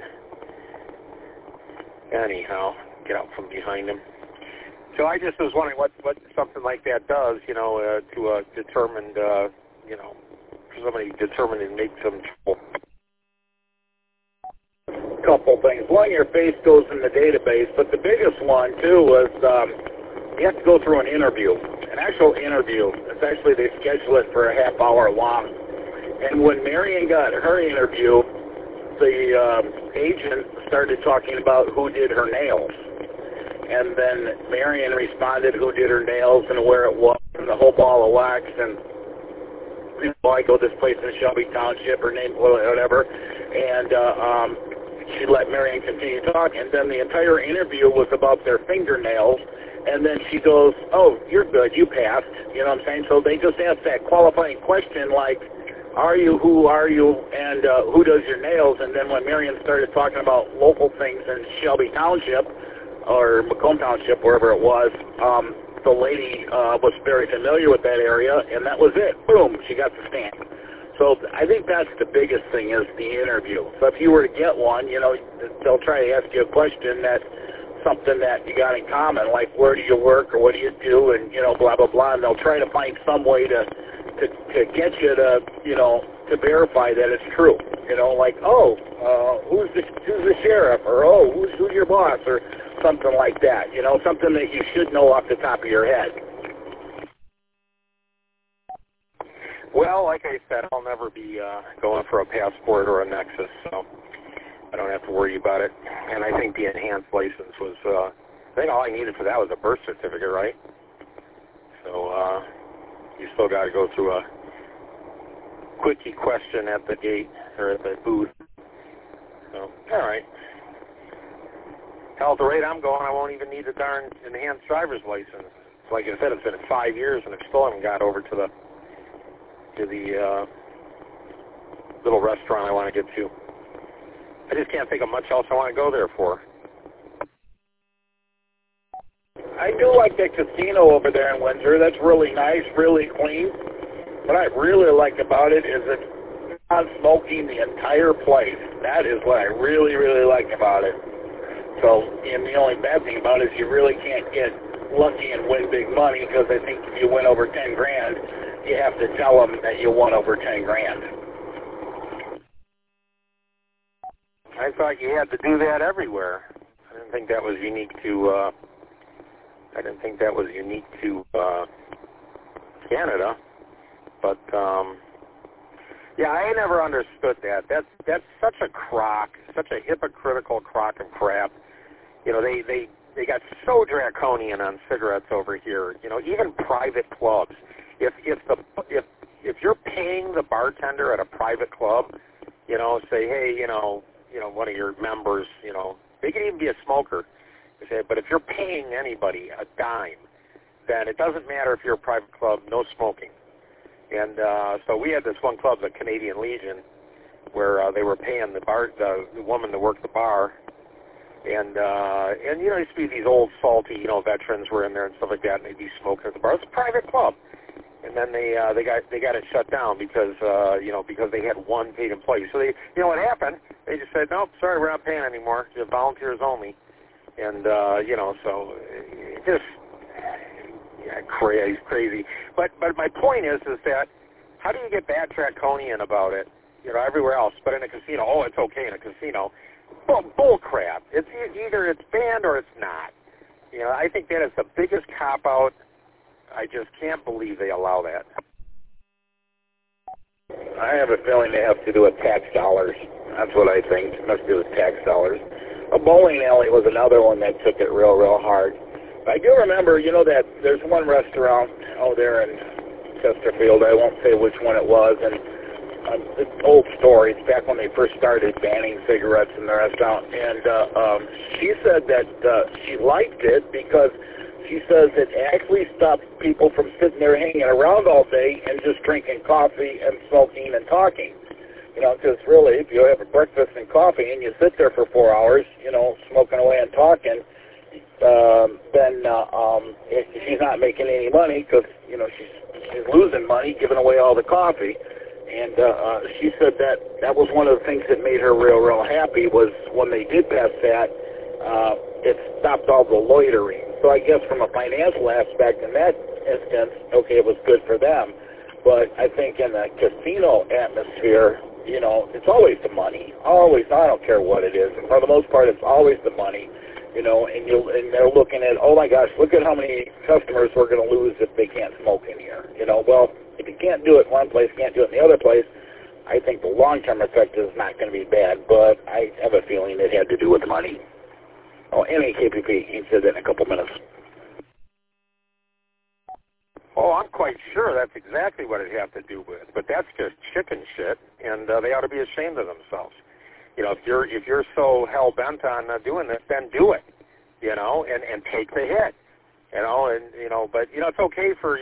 Anyhow, get out from behind him. So I just was wondering what something like that does, you know, to a determined, you know, somebody determined to make some trouble. Couple things. One, your face goes in the database, but the biggest one, too, was you have to go through an interview, an actual interview. Essentially, they schedule it for a half hour long. And when Marion got her interview, the agent started talking about who did her nails. And then Marion responded who did her nails and where it was and the whole ball of wax. And I go this place in Shelby Township, her name, whatever. And she let Marion continue talking. And then the entire interview was about their fingernails. And then she goes, oh, you're good, you passed. You know what I'm saying? So they just asked that qualifying question like, are you, who are you, and who does your nails? And then when Marion started talking about local things in Shelby Township, or Macomb Township, wherever it was, the lady was very familiar with that area, and that was it. Boom, she got the stamp. So I think that's the biggest thing is the interview. So if you were to get one, you know, they'll try to ask you a question that's something that you got in common, like where do you work or what do you do, and, you know, blah, blah, blah, and they'll try to find some way to get you to, you know, to verify that it's true. You know, like, oh, who's the sheriff, or oh, who's your boss, or something like that. You know, something that you should know off the top of your head. Well, like I said, I'll never be going for a passport or a Nexus, so I don't have to worry about it. And I think the enhanced license was, I think all I needed for that was a birth certificate, right? So you still got to go through a quickie question at the gate, or at the booth. So, all right. Hell, at the rate I'm going, I won't even need a darn enhanced driver's license. Like I said, it's been 5 years, and I still haven't got over to the little restaurant I want to get to. I just can't think of much else I want to go there for. I do like the casino over there in Windsor. That's really nice, really clean. What I really like about it is it's not smoking the entire place. That is what I really, really like about it. So, and the only bad thing about it is you really can't get lucky and win big money, because I think if you win over 10 grand, you have to tell them that you won over 10 grand. I thought you had to do that everywhere. I didn't think that was unique to. Canada, but yeah, I never understood that. That's such a crock, such a hypocritical crock of crap. You know, they got so draconian on cigarettes over here. You know, even private clubs. If you're paying the bartender at a private club, you know, say, hey, you know, one of your members, you know, they could even be a smoker. You say, but if you're paying anybody a dime, then it doesn't matter if you're a private club, no smoking. And so we had this one club, the Canadian Legion, where they were paying the woman to work the bar. And you know, it used to be these old salty, you know, veterans were in there and stuff like that, and they'd be smoking at the bar. It's a private club. And then they got it shut down because you know, because they had one paid employee. So they, you know what happened? They just said, nope, sorry, we're not paying anymore. Just volunteers only. And you know, so it just, yeah, crazy. But my point is that how do you get bad draconian about it? Everywhere else, but in a casino, it's okay in a casino. Bull crap. It's either it's banned or it's not. I think that is the biggest cop out. I just can't believe they allow that. I have a feeling they have to do with tax dollars. That's what I think. It must do with tax dollars. A bowling alley was another one that took it real hard. I do remember, that there's one restaurant there in Chesterfield. I won't say which one it was, and it's old story. It's back when they first started banning cigarettes in the restaurant, and she said that she liked it because she says it actually stopped people from sitting there hanging around all day and just drinking coffee and smoking and talking. Because really, if you have a breakfast and coffee and you sit there for 4 hours, smoking away and talking, then she's not making any money because, she's losing money giving away all the coffee. And she said that was one of the things that made her real happy was when they did pass that, it stopped all the loitering. So I guess from a financial aspect in that instance, okay, it was good for them. But I think in the casino atmosphere, it's always the money. Always, I don't care what it is. And for the most part, it's always the money. And they're looking at, oh my gosh, look at how many customers we're going to lose if they can't smoke in here. Well, if you can't do it one place, can't do it in the other place, I think the long-term effect is not going to be bad, but I have a feeling it had to do with money. NAKPP, he said that in a couple minutes. I'm quite sure that's exactly what it had to do with, but that's just chicken shit, and they ought to be ashamed of themselves. If you're so hell-bent on doing this, then do it, and take the hit, but, it's okay for,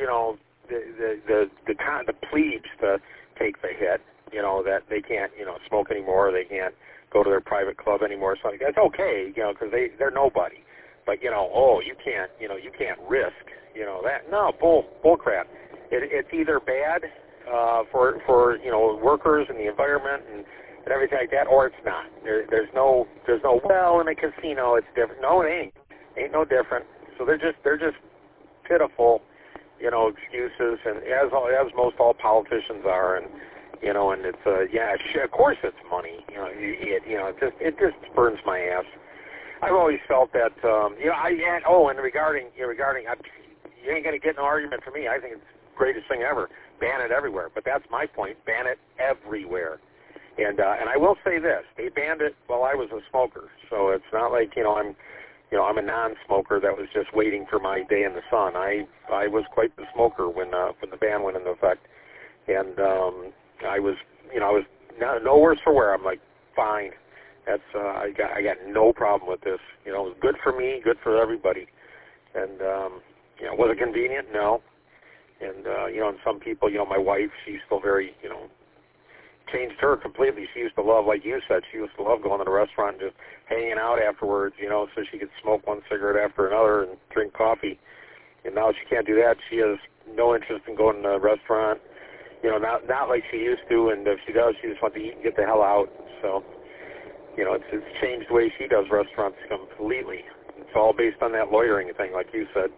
the plebes to take the hit, that they can't, smoke anymore, they can't go to their private club anymore, so that's okay, because they're nobody. But, you can't risk, that. No, bull crap. It's either bad for workers and the environment and everything like that, or it's not. There's no well, in a casino it's different. No, it ain't no different. So they're just pitiful, excuses, and as most all politicians are, and and it's of course it's money. It just burns my ass. I've always felt that and regarding you ain't gonna get an argument from me. I think it's the greatest thing ever. Ban it everywhere. But that's my point. Ban it everywhere. And I will say this: they banned it while I was a smoker, so it's not like I'm a non-smoker that was just waiting for my day in the sun. I was quite the smoker when the ban went into effect, and I was no worse for wear. I'm like, fine, that's I got no problem with this. It was good for me, good for everybody, and was it convenient? No, and and some people, my wife, she's still very changed her completely. She used to love, like you said, she used to love going to the restaurant and just hanging out afterwards, so she could smoke one cigarette after another and drink coffee. And now she can't do that. She has no interest in going to the restaurant, not like she used to. And if she does, she just wants to eat and get the hell out. So, it's changed the way she does restaurants completely. It's all based on that loitering thing, like you said.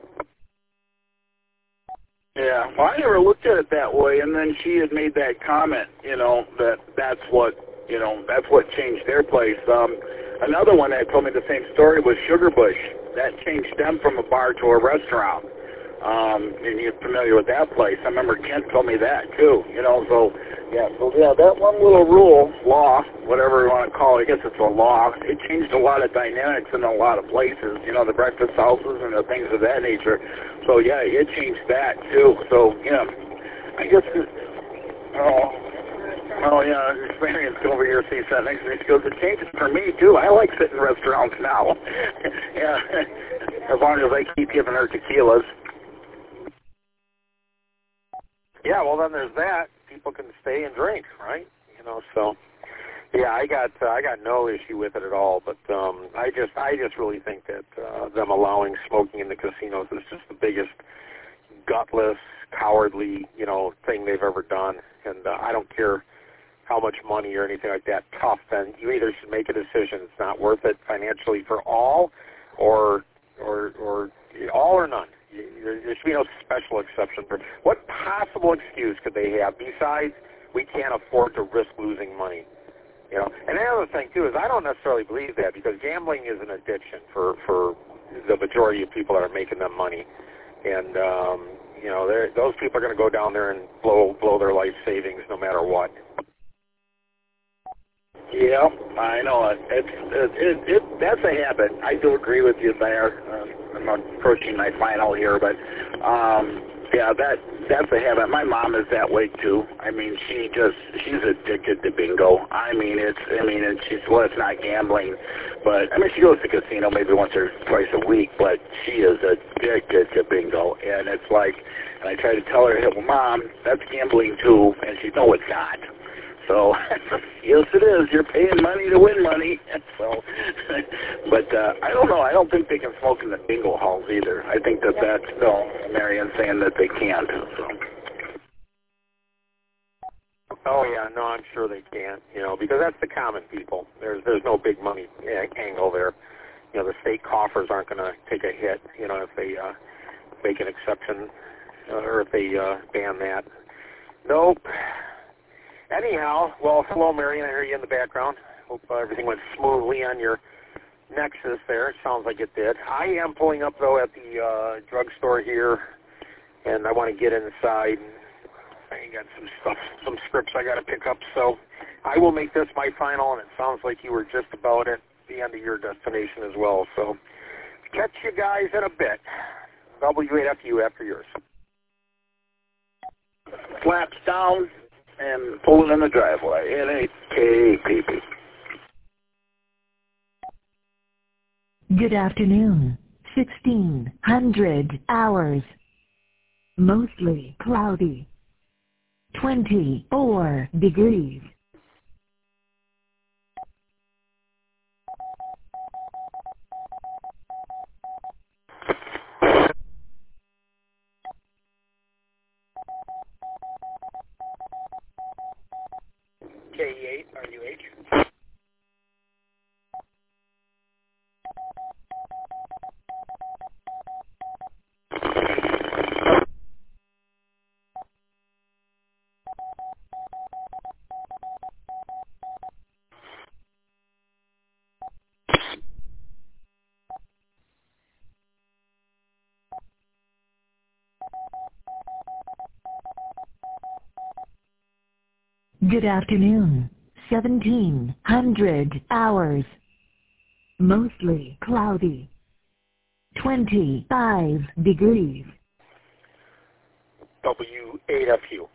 Yeah, well, I never looked at it that way, and then she had made that comment, that's what changed their place. Another one that told me the same story was Sugar Bush. That changed them from a bar to a restaurant. And you're familiar with that place. I remember Kent told me that, too, so that one little rule, law, whatever you want to call it, I guess it's a law, it changed a lot of dynamics in a lot of places, the breakfast houses and the things of that nature. So, yeah, it changed that, too. So, I guess, experience over here, see, sat next to me, she goes, it changes for me, too. I like sitting in restaurants now. Yeah, as long as I keep giving her tequilas. Yeah, well, then there's that. People can stay and drink, right? So yeah, I got no issue with it at all. But I just really think that them allowing smoking in the casinos is just the biggest gutless, cowardly, thing they've ever done. And I don't care how much money or anything like that. Tough. Then you either should make a decision. It's not worth it financially for all, or all or none. There should be no special exception. What possible excuse could they have besides we can't afford to risk losing money? You know, and the other thing too is I don't necessarily believe that, because gambling is an addiction for the majority of people that are making them money, and you know, those people are going to go down there and blow their life savings no matter what. Yeah, I know. That's a habit. I do agree with you there. I'm approaching my final here, but yeah, that's a habit. My mom is that way too. I mean, she's addicted to bingo. And it's not gambling, but I mean, she goes to the casino maybe once or twice a week, but she is addicted to bingo. And it's like, and I try to tell her, hey, well, Mom, that's gambling too, and she, no, it's not. So, yes, it is. You're paying money to win money. So, but I don't know. I don't think they can smoke in the bingo halls either. I think that's no. Marion's saying that they can't. So. Oh yeah, no, I'm sure they can. You know, because that's the common people. There's no big money angle there. You know, the state coffers aren't going to take a hit. You know, if they make an exception or if they ban that. Nope. Anyhow, well, hello, Marion. I hear you in the background. Hope everything went smoothly on your Nexus there. It sounds like it did. I am pulling up, though, at the drugstore here, and I want to get inside. I got some stuff, some scripts I got to pick up, so I will make this my final, and it sounds like you were just about at the end of your destination as well. So catch you guys in a bit. W8FU after yours. Flaps down and pulling in the driveway. NAKPP. Good afternoon. 1600 hours. Mostly cloudy. 24 degrees. K8, RUH. Good afternoon. 1700 hours. Mostly cloudy. 25 degrees. W8FU.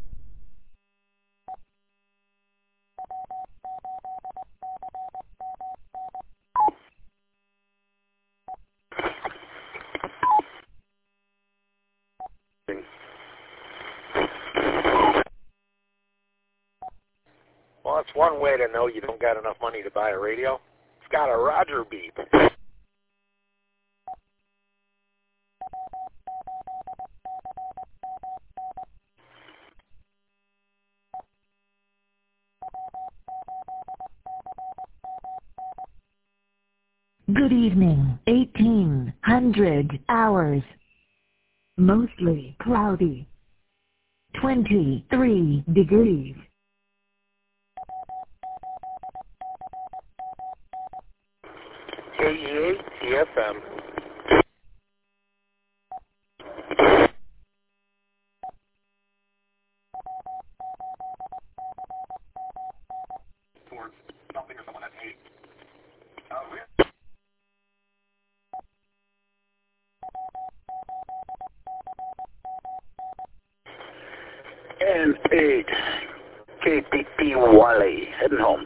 Well, that's one way to know you don't got enough money to buy a radio. It's got a Roger beep. Good evening. 1800 hours. Mostly cloudy. 23 degrees. KEA TFM. Towards something or someone that's hate. N8 KPP Wally, heading home.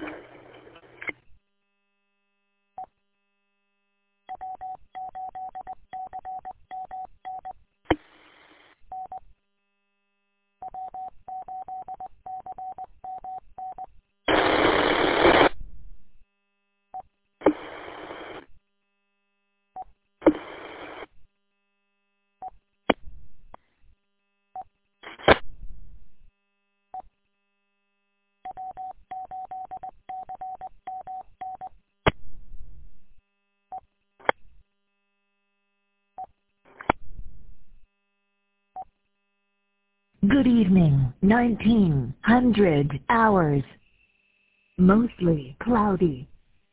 Good evening, 1900 hours. Mostly cloudy.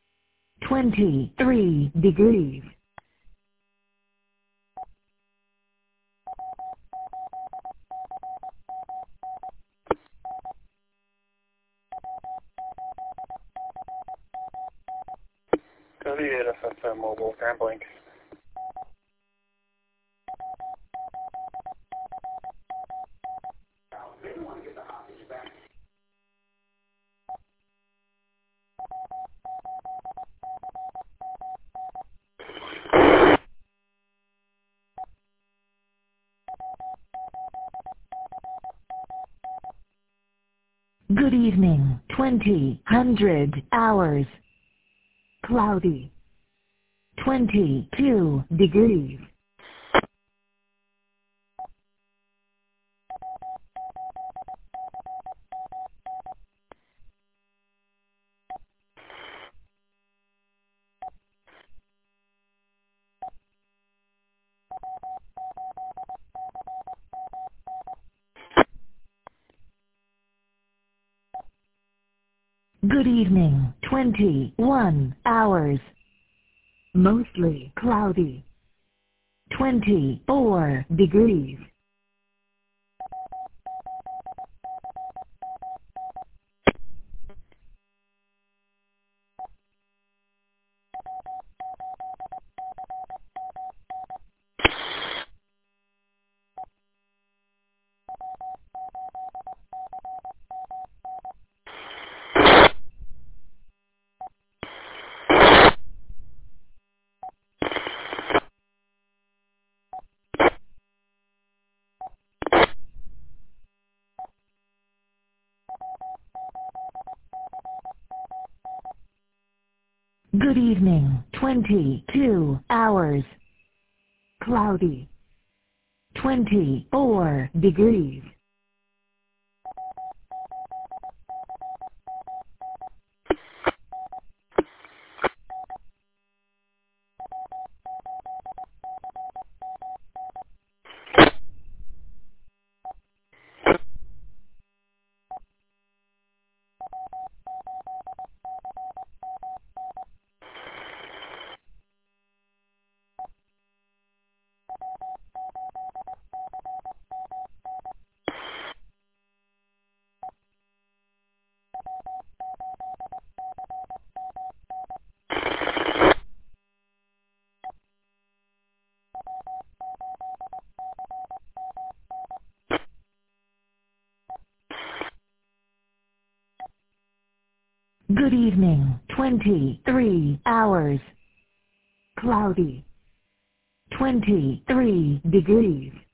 23 degrees. WFFM Mobile, Grand Blanc. Good evening, 2000 hours. Cloudy. 22 degrees. Good evening, 21 hours. Mostly cloudy. 24 degrees. Good evening, 22 hours. Cloudy. 24 degrees. Good evening, 23 hours. Cloudy. 23 degrees.